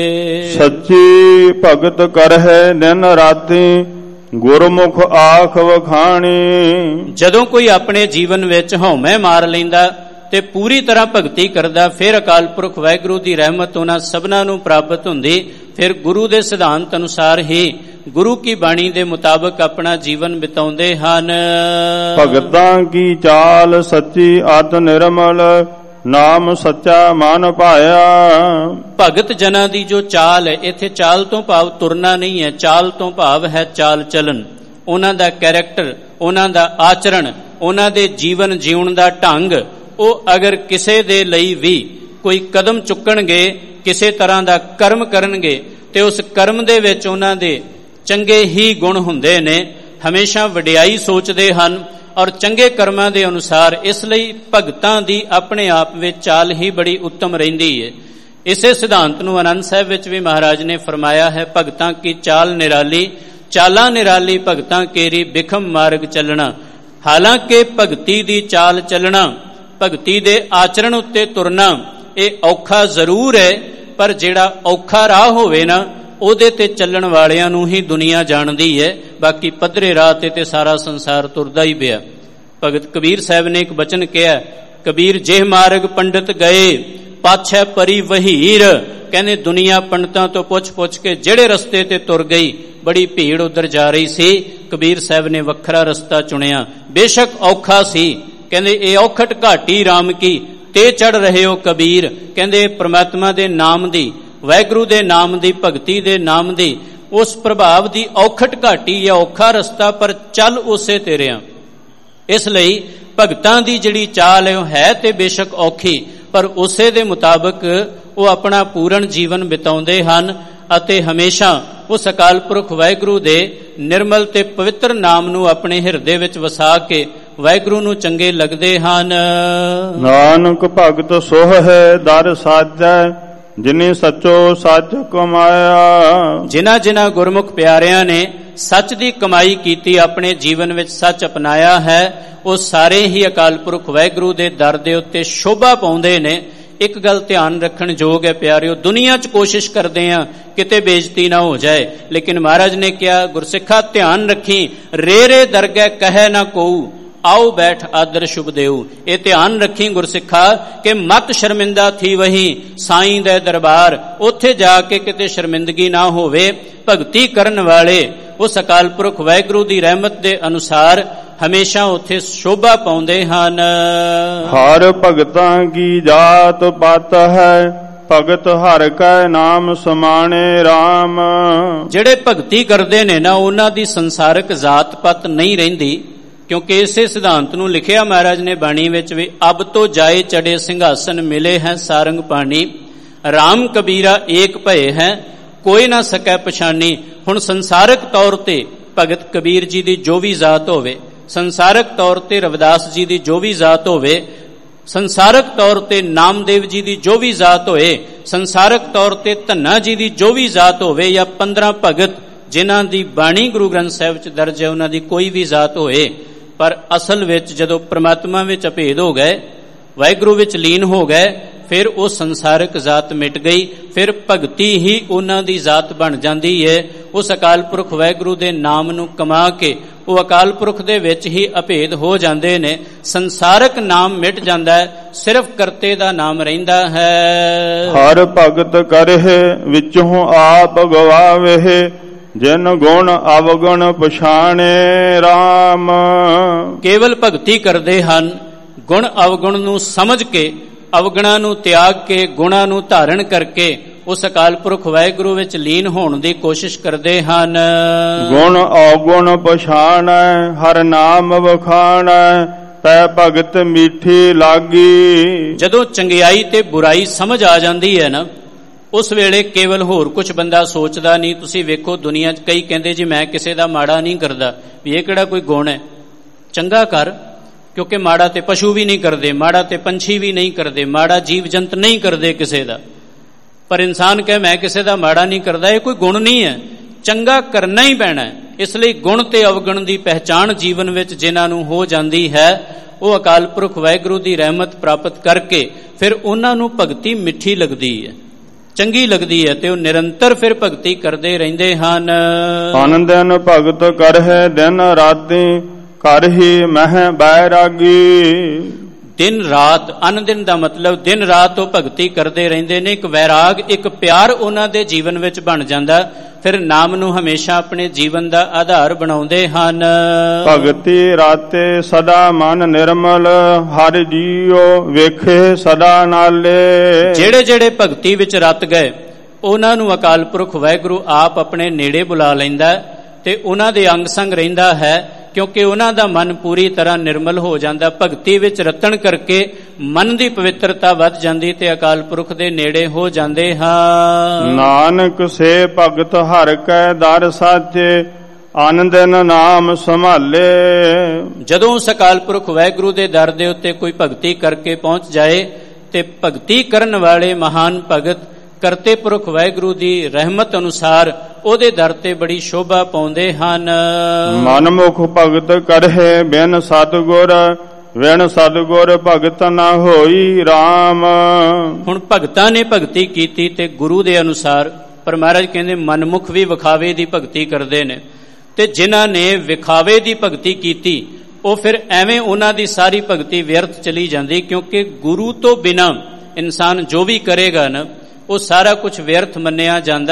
ਸੱਚੀ ਭਗਤ ਕਰਹਿ ਦਿਨ ਰਾਤੀ, ਗੁਰਮੁਖ ਆਖ ਵਖਾਣੀ। ਜਦੋਂ ਕੋਈ ਆਪਣੇ ਜੀਵਨ ਵਿੱਚ ਹਉਮੈ ਮਾਰ ਲੈਂਦਾ ਤੇ ਪੂਰੀ ਤਰ੍ਹਾਂ ਭਗਤੀ ਕਰਦਾ, ਫਿਰ ਅਕਾਲ ਪੁਰਖ ਵਾਹਿਗੁਰੂ ਦੀ ਰਹਿਮਤ ਉਹਨਾਂ ਸਭਨਾਂ ਨੂੰ ਪ੍ਰਾਪਤ ਹੁੰਦੀ। ਫਿਰ ਗੁਰੂ ਦੇ ਸਿਧਾਂਤ ਅਨੁਸਾਰ ਹੀ, ਗੁਰੂ ਕੀ ਬਾਣੀ ਦੇ ਮੁਤਾਬਕ ਆਪਣਾ ਜੀਵਨ ਬਿਤਾਉਂਦੇ ਹਨ। ਭਗਤਾਂ ਕੀ ਚਾਲ ਸੱਚੀ ਅਤ ਨਿਰਮਲ, ਨਾਮ ਸੱਚਾ ਮਨ ਪਾਇਆ। ਭਗਤ ਜਨਾਂ ਦੀ ਜੋ ਚਾਲ ਹੈ, ਇੱਥੇ ਚਾਲ ਤੋਂ ਭਾਵ ਤੁਰਨਾ ਨਹੀਂ ਹੈ, ਚਾਲ ਤੋਂ ਭਾਵ ਹੈ ਚਾਲ ਚਲਨ, ਉਹਨਾਂ ਦਾ ਕੈਰੈਕਟਰ, ਉਹਨਾਂ ਦਾ ਆਚਰਣ, ਉਹਨਾਂ ਦੇ ਜੀਵਨ ਜਿਉਣ ਦਾ ਢੰਗ। ਉਹ ਅਗਰ ਕਿਸੇ ਦੇ ਲਈ ਵੀ ਕੋਈ ਕਦਮ ਚੁੱਕਣਗੇ, ਕਿਸੇ ਤਰ੍ਹਾਂ ਦਾ ਕਰਮ ਕਰਨਗੇ, ਤੇ ਉਸ ਕਰਮ ਦੇ ਵਿੱਚ ਉਹਨਾਂ ਦੇ ਚੰਗੇ ਹੀ ਗੁਣ ਹੁੰਦੇ ਨੇ, ਹਮੇਸ਼ਾ ਵਡਿਆਈ ਸੋਚਦੇ ਹਨ ਔਰ ਚੰਗੇ ਕਰਮਾਂ ਦੇ ਅਨੁਸਾਰ। ਇਸ ਲਈ ਭਗਤਾਂ ਦੀ ਆਪਣੇ ਆਪ ਵਿੱਚ ਚਾਲ ਹੀ ਬੜੀ ਉੱਤਮ ਰਹਿੰਦੀ ਹੈ। ਇਸੇ ਸਿਧਾਂਤ ਨੂੰ ਆਨੰਦ ਸਾਹਿਬ ਵਿੱਚ ਵੀ ਮਹਾਰਾਜ ਨੇ ਫਰਮਾਇਆ ਹੈ, ਭਗਤਾਂ ਕੀ ਚਾਲ ਨਿਰਾਲੀ, ਚਾਲਾਂ ਨਿਰਾਲੀ ਭਗਤਾਂ ਕੇਰੀ, ਬਿਖਮ ਮਾਰਗ ਚੱਲਣਾ। ਹਾਲਾਂਕਿ ਭਗਤੀ ਦੀ ਚਾਲ ਚੱਲਣਾ, ਭਗਤੀ ਦੇ ਆਚਰਣ ਉੱਤੇ ਤੁਰਨਾ, ਇਹ ਔਖਾ ਜ਼ਰੂਰ ਹੈ, ਪਰ ਜਿਹੜਾ ਔਖਾ ਰਾਹ ਹੋਵੇ ਨਾ, ਉਹਦੇ ਤੇ ਚੱਲਣ ਵਾਲਿਆਂ ਨੂੰ ਹੀ ਦੁਨੀਆ ਜਾਣਦੀ ਹੈ। ਬਾਕੀ ਪੱਧਰੇ ਰਾਹ ਤੇ ਸਾਰਾ ਸੰਸਾਰ ਤੁਰਦਾ ਹੀ ਪਿਆ। ਭਗਤ ਕਬੀਰ ਸਾਹਿਬ ਨੇ ਇੱਕ ਬਚਨ ਕਿਹਾ, ਕਬੀਰ ਜਿਹ ਮਾਰਗ ਪੰਡਿਤ ਗਏ, ਪਾਛੈ ਪਰੀ ਵਹੀਰ। ਕਹਿੰਦੇ ਦੁਨੀਆ ਪੰਡਤਾਂ ਤੋਂ ਪੁੱਛ ਕੇ ਜਿਹੜੇ ਰਸਤੇ ਤੇ ਤੁਰ ਗਈ, ਬੜੀ ਭੀੜ ਉਧਰ ਜਾ ਰਹੀ ਸੀ, ਕਬੀਰ ਸਾਹਿਬ ਨੇ ਵੱਖਰਾ ਰਸਤਾ ਚੁਣਿਆ। ਬੇਸ਼ੱਕ ਔਖਾ ਸੀ, ਕਹਿੰਦੇ ਇਹ ਔਖਟ ਘਾਟੀ ਰਾਮ ਕੀ, ਤੇ ਚੜ ਰਹੇ ਹੋ ਕਬੀਰ। ਕਹਿੰਦੇ ਪ੍ਰਮਾਤਮਾ ਦੇ ਨਾਮ ਦੀ, ਵਾਹਿਗੁਰੂ ਦੇ ਨਾਮ ਦੀ, ਭਗਤੀ ਦੇ ਨਾਮ ਦੀ, ਉਸ ਪ੍ਰਭਾਵ ਦੀ ਔਖਟ ਘਾਟੀ ਜਾਂ ਔਖਾ ਰਸਤਾ, ਪਰ ਚੱਲ ਉਸੇ ਤੇ ਰਿਆਂ। ਇਸ ਲਈ ਭਗਤਾਂ ਦੀ ਜਿਹੜੀ ਚਾਲ ਹੈ ਉਹ ਹੈ ਤੇ ਬੇਸ਼ੱਕ ਔਖੀ, ਪਰ ਉਸੇ ਦੇ ਮੁਤਾਬਕ ਉਹ ਆਪਣਾ ਪੂਰਨ ਜੀਵਨ ਬਿਤਾਉਂਦੇ ਹਨ ਅਤੇ ਹਮੇਸ਼ਾ ਉਸ ਅਕਾਲ ਪੁਰਖ ਵਾਹਿਗੁਰੂ ਦੇ ਨਿਰਮਲ ਤੇ ਪਵਿੱਤਰ ਨਾਮ ਨੂੰ ਆਪਣੇ ਹਿਰਦੇ ਵਿੱਚ ਵਸਾ ਕੇ ਵਾਹਿਗੁਰੂ ਨੂੰ ਚੰਗੇ ਲੱਗਦੇ ਹਨ। ਨਾਨਕ ਭਗਤ ਸੋਹ ਹੈ ਦਰ ਸਾਜੈ, ਜਿਨੇ ਸੱਚੋ ਸੱਚ ਕਮਾਇਆ। ਜਿਨ੍ਹਾਂ ਜਿਨ੍ਹਾਂ ਗੁਰਮੁਖ ਪਿਆਰਿਆਂ ਨੇ ਸੱਚ ਦੀ ਕਮਾਈ ਕੀਤੀ, ਆਪਣੇ ਜੀਵਨ ਵਿੱਚ ਸੱਚ ਅਪਣਾਇਆ ਹੈ, ਉਹ ਸਾਰੇ ਹੀ ਅਕਾਲ ਪੁਰਖ ਵਾਹਿਗੁਰੂ ਦੇ ਦਰ ਦੇ ਉੱਤੇ ਸ਼ੋਭਾ ਪਾਉਂਦੇ ਨੇ। ਇੱਕ ਗੱਲ ਧਿਆਨ ਰੱਖਣ ਯੋਗ ਹੈ ਪਿਆਰਿਓ, ਦੁਨੀਆ 'ਚ ਕੋਸ਼ਿਸ਼ ਕਰਦੇ ਆ ਕਿਤੇ ਬੇਇੱਜ਼ਤੀ ਨਾ ਹੋ ਜਾਏ, ਲੇਕਿਨ ਮਹਾਰਾਜ ਨੇ ਕਿਹਾ ਗੁਰਸਿੱਖਾ ਧਿਆਨ ਰੱਖੀ, ਰੇ ਰੇ ਦਰਗਹਿ ਕਹੈ ਨਾ ਕੋਊ, ਆਓ ਬੈਠ ਆਦਰ ਸ਼ੁਭ ਦੇਉ। ਇਹ ਧਿਆਨ ਰੱਖੀ ਗੁਰਸਿੱਖਾ ਕਿ ਮਤ ਸ਼ਰਮਿੰਦਾ ਥੀ ਵਹੀ ਸਾਈਂ ਦੇ ਦਰਬਾਰ, ਉੱਥੇ ਜਾ ਕੇ ਕਿਤੇ ਸ਼ਰਮਿੰਦਗੀ ਨਾ ਹੋਵੇ। ਭਗਤੀ ਕਰਨ ਵਾਲੇ ਉਸ ਅਕਾਲ ਪੁਰਖ ਵਾਹਿਗੁਰੂ ਦੀ ਰਹਿਮਤ ਦੇ ਅਨੁਸਾਰ ਹਮੇਸ਼ਾ ਉੱਥੇ ਸ਼ੋਭਾ ਪਾਉਂਦੇ ਹਨ। ਹਰ ਭਗਤਾਂ ਕੀ ਜਾਤ ਪਤ ਹੈ, ਭਗਤ ਹਰ ਕੈ ਨਾਮ ਸਮਾਣੇ RAM। ਜਿਹੜੇ ਭਗਤੀ ਕਰਦੇ ਨੇ ਨਾ, ਉਹਨਾਂ ਦੀ ਸੰਸਾਰਿਕ ਜਾਤ ਪਤ ਨਹੀਂ ਰਹਿੰਦੀ, ਕਿਉਂਕਿ ਇਸੇ ਸਿਧਾਂਤ ਨੂੰ ਲਿਖਿਆ ਮਹਾਰਾਜ ਨੇ ਬਾਣੀ ਵਿੱਚ ਵੀ, ਅਬ ਤੋਂ ਜਾਏ ਚੜੇ ਸਿੰਘਾਸਨ ਮਿਲੇ ਹੈ ਸਾਰੰਗ ਪਾਣੀ, RAM ਕਬੀਰਾ ਏਕ ਭਏ ਹੈ ਕੋਈ ਨਾ ਸਕੈ ਪਛਾਣੀ। ਹੁਣ ਸੰਸਾਰਿਕ ਤੌਰ ਤੇ ਭਗਤ ਕਬੀਰ ਜੀ ਦੀ ਜੋ ਵੀ ਜ਼ਾਤ ਹੋਵੇ, ਸੰਸਾਰਿਕ ਤੌਰ ਤੇ ਰਵਿਦਾਸ ਜੀ ਦੀ ਜੋ ਵੀ ਜ਼ਾਤ ਹੋਵੇ, ਸੰਸਾਰਿਕ ਤੌਰ ਤੇ ਨਾਮਦੇਵ ਜੀ ਦੀ ਜੋ ਵੀ ਜ਼ਾਤ ਹੋਏ, ਸੰਸਾਰਿਕ ਤੌਰ ਤੇ ਧੰਨਾ ਜੀ ਦੀ ਜੋ ਵੀ ਜ਼ਾਤ ਹੋਵੇ, ਜਾਂ 15 ਭਗਤ ਜਿਨ੍ਹਾਂ ਦੀ ਬਾਣੀ ਗੁਰੂ ਗ੍ਰੰਥ ਸਾਹਿਬ 'ਚ ਦਰਜ ਹੈ, ਉਹਨਾਂ ਦੀ ਕੋਈ ਵੀ ਜ਼ਾਤ ਹੋਏ, ਪਰ ਅਸਲ ਵਿੱਚ ਜਦੋਂ ਪ੍ਰਮਾਤਮਾ ਵਿੱਚ ਅਭੇਦ ਹੋ ਗਏ, ਵਾਹਿਗੁਰੂ ਵਿੱਚ ਲੀਨ ਹੋ ਗਏ, ਫਿਰ ਉਹ ਸੰਸਾਰਿਕ ਜ਼ਾਤ ਮਿਟ ਗਈ, ਫਿਰ ਭਗਤੀ ਹੀ ਉਹਨਾਂ ਦੀ ਜ਼ਾਤ ਬਣ ਜਾਂਦੀ ਹੈ। ਉਸ ਅਕਾਲ ਪੁਰਖ ਵਾਹਿਗੁਰੂ ਦੇ ਨਾਮ ਨੂੰ ਕਮਾ ਕੇ ਉਹ ਅਕਾਲ ਪੁਰਖ ਦੇ ਵਿੱਚ ਹੀ ਅਭੇਦ ਹੋ ਜਾਂਦੇ ਨੇ। ਸੰਸਾਰਿਕ ਨਾਮ ਮਿਟ ਜਾਂਦਾ ਹੈ, ਸਿਰਫ ਕਰਤੇ ਦਾ ਨਾਮ ਰਹਿੰਦਾ ਹੈ। ਹਰ ਭਗਤ ਕਰਹਿ ਵਿੱਚੋਂ ਆਪ ਗਵਾਵੇ, ਜਿਨ ਗੁਣ ਅਵਗੁਣ ਪਛਾਣੇ RAM। ਕੇਵਲ ਭਗਤੀ ਕਰਦੇ ਹਨ, ਗੁਣ ਅਵਗੁਣ ਨੂੰ ਸਮਝ ਕੇ, ਅਵਗੁਣਾਂ ਨੂੰ ਤਿਆਗ ਕੇ, ਗੁਣਾਂ ਨੂੰ ਧਾਰਨ ਕਰਕੇ ਉਸ ਅਕਾਲ ਪੁਰਖ ਵਾਹਿਗੁਰੂ ਵਿੱਚ ਲੀਨ ਹੋਣ ਦੀ ਕੋਸ਼ਿਸ਼ ਕਰਦੇ ਹਨ। ਗੁਣ ਔਗੁਣ ਪਛਾਣੈ, ਹਰ ਨਾਮ ਵਖਾਣੈ, ਤੈ ਭਗਤ ਮੀਠੀ ਲਾਗੀ। ਜਦੋਂ ਚੰਗਿਆਈ ਤੇ ਬੁਰਾਈ ਸਮਝ ਆ ਜਾਂਦੀ ਹੈ ਨਾ, ਉਸ ਵੇਲੇ ਕੇਵਲ ਹੋਰ ਕੁਝ ਬੰਦਾ ਸੋਚਦਾ ਨਹੀਂ। ਤੁਸੀਂ ਵੇਖੋ ਦੁਨੀਆ 'ਚ ਕਈ ਕਹਿੰਦੇ ਜੀ ਮੈਂ ਕਿਸੇ ਦਾ ਮਾੜਾ ਨਹੀਂ ਕਰਦਾ, ਵੀ ਇਹ ਕਿਹੜਾ ਕੋਈ ਗੁਣ ਹੈ, ਚੰਗਾ ਕਰ, ਕਿਉਂਕਿ ਮਾੜਾ ਤੇ ਪਸ਼ੂ ਵੀ ਨਹੀਂ ਕਰਦੇ, ਮਾੜਾ ਤੇ ਪੰਛੀ ਵੀ ਨਹੀਂ ਕਰਦੇ, ਮਾੜਾ ਜੀਵ ਜੰਤ ਨਹੀਂ ਕਰਦੇ ਕਿਸੇ ਦਾ। ਪਰ ਇਨਸਾਨ ਕਹੇ ਮੈਂ ਕਿਸੇ ਦਾ ਮਾੜਾ ਨਹੀਂ ਕਰਦਾ, ਇਹ ਕੋਈ ਗੁਣ ਨਹੀਂ ਹੈ, ਚੰਗਾ ਕਰਨਾ ਹੀ ਪੈਣਾ ਹੈ। ਇਸ ਲਈ ਗੁਣ ਤੇ ਅਵਗੁਣ ਦੀ ਪਹਿਚਾਣ ਜੀਵਨ ਵਿੱਚ ਜਿਨ੍ਹਾਂ ਨੂੰ ਹੋ ਜਾਂਦੀ ਹੈ, ਉਹ ਅਕਾਲ ਪੁਰਖ ਵਾਹਿਗੁਰੂ ਦੀ ਰਹਿਮਤ ਪ੍ਰਾਪਤ ਕਰਕੇ ਫਿਰ ਉਹਨਾਂ ਨੂੰ ਭਗਤੀ ਮਿੱਠੀ ਲੱਗਦੀ ਹੈ, ਚੰਗੀ ਲੱਗਦੀ ਹੈ, ਤੇ ਉਹ ਨਿਰੰਤਰ ਫਿਰ ਭਗਤੀ ਕਰਦੇ ਰਹਿੰਦੇ ਹਨ। ਆਨੰਦਨ ਭਗਤ ਕਰਹਿ ਦਿਨ ਰਾਤੀ, ਕਰ ਹੀ ਮਹਿ ਬੈਰਾਗੀ। ਦਿਨ ਰਾਤ, ਅਨਦਿਨ ਦਾ ਮਤਲਬ ਦਿਨ ਰਾਤ ਉਹ ਭਗਤੀ ਕਰਦੇ ਰਹਿੰਦੇ ਨੇ। ਇੱਕ ਵੈਰਾਗ, ਇੱਕ ਪਿਆਰ ਉਹਨਾਂ ਦੇ ਜੀਵਨ ਵਿੱਚ ਬਣ ਜਾਂਦਾ, ਫਿਰ ਨਾਮ ਨੂੰ ਹਮੇਸ਼ਾ ਆਪਣੇ ਜੀਵਨ ਦਾ ਆਧਾਰ ਬਣਾਉਂਦੇ ਹਨ। ਭਗਤੀ ਰਾਤੇ ਸਦਾ ਮਨ ਨਿਰਮਲ, ਹਰਿ ਜੀਉ ਵੇਖੇ ਸਦਾ ਨਾਲੇ। ਜਿਹੜੇ ਜਿਹੜੇ ਭਗਤੀ ਵਿੱਚ ਰਤ ਗਏ, ਉਹਨਾਂ ਨੂੰ ਅਕਾਲ ਪੁਰਖ ਵਾਹਿਗੁਰੂ ਆਪ ਆਪਣੇ ਨੇੜੇ ਬੁਲਾ ਲੈਂਦਾ ਤੇ ਉਹਨਾਂ ਦੇ ਅੰਗ ਸੰਗ ਰਹਿੰਦਾ ਹੈ, ਕਿਉਂਕਿ ਉਹਨਾਂ ਦਾ ਮਨ ਪੂਰੀ ਤਰ੍ਹਾਂ ਨਿਰਮਲ ਹੋ ਜਾਂਦਾ। ਭਗਤੀ ਵਿੱਚ ਰਤਨ ਕਰਕੇ ਮਨ ਦੀ ਪਵਿੱਤਰਤਾ ਵੱਧ ਜਾਂਦੀ ਤੇ ਅਕਾਲ ਪੁਰਖ ਦੇ ਨੇੜੇ ਹੋ ਜਾਂਦੇ ਹਾਂ। ਨਾਨਕ ਸੇ ਭਗਤ ਹਰਿ ਕੈ ਦਰ ਸਾਚੇ, ਆਨੰਦਨ ਨਾਮ ਸੰਭਾਲੇ। ਜਦੋਂ ਉਸ ਅਕਾਲ ਪੁਰਖ ਵਾਹਿਗੁਰੂ ਦੇ ਦਰ ਦੇ ਉੱਤੇ ਕੋਈ ਭਗਤੀ ਕਰਕੇ ਪਹੁੰਚ ਜਾਏ, ਤੇ ਭਗਤੀ ਕਰਨ ਵਾਲੇ ਮਹਾਨ ਭਗਤ ਕਰਤੇ ਪੁਰਖ ਵਾਹਿਗੁਰੂ ਦੀ ਰਹਿਮਤ ਅਨੁਸਾਰ ਉਹਦੇ ਦਰ ਤੇ ਬੜੀ ਸ਼ੋਭਾ ਪਾਉਂਦੇ ਹਨ। ਮਨਮੁਖ ਭਗਤ ਕਰਹਿ ਬਿਨ ਸਤਿਗੁਰ, ਵਿਣ ਸਤਿਗੁਰ ਭਗਤ ਨਾ ਹੋਈ RAM। ਹੁਣ ਭਗਤਾਂ ਨੇ ਭਗਤੀ ਕੀਤੀ ਤੇ ਗੁਰੂ ਦੇ ਅਨੁਸਾਰ, ਪਰ ਮਹਾਰਾਜ ਕਹਿੰਦੇ ਮਨਮੁਖ ਵੀ ਵਿਖਾਵੇ ਦੀ ਭਗਤੀ ਕਰਦੇ ਨੇ, ਤੇ ਜਿਨ੍ਹਾਂ ਨੇ ਵਿਖਾਵੇ ਦੀ ਭਗਤੀ ਕੀਤੀ ਉਹ ਫਿਰ ਐਵੇਂ ਉਹਨਾਂ ਦੀ ਸਾਰੀ ਭਗਤੀ ਵਿਅਰਥ ਚਲੀ ਜਾਂਦੀ, ਕਿਉਂਕਿ ਗੁਰੂ ਤੋਂ ਬਿਨਾਂ ਇਨਸਾਨ ਜੋ ਵੀ ਕਰੇਗਾ ਨਾ, ਉਹ ਸਾਰਾ ਕੁਝ ਵਿਅਰਥ ਮੰਨਿਆ ਜਾਂਦਾ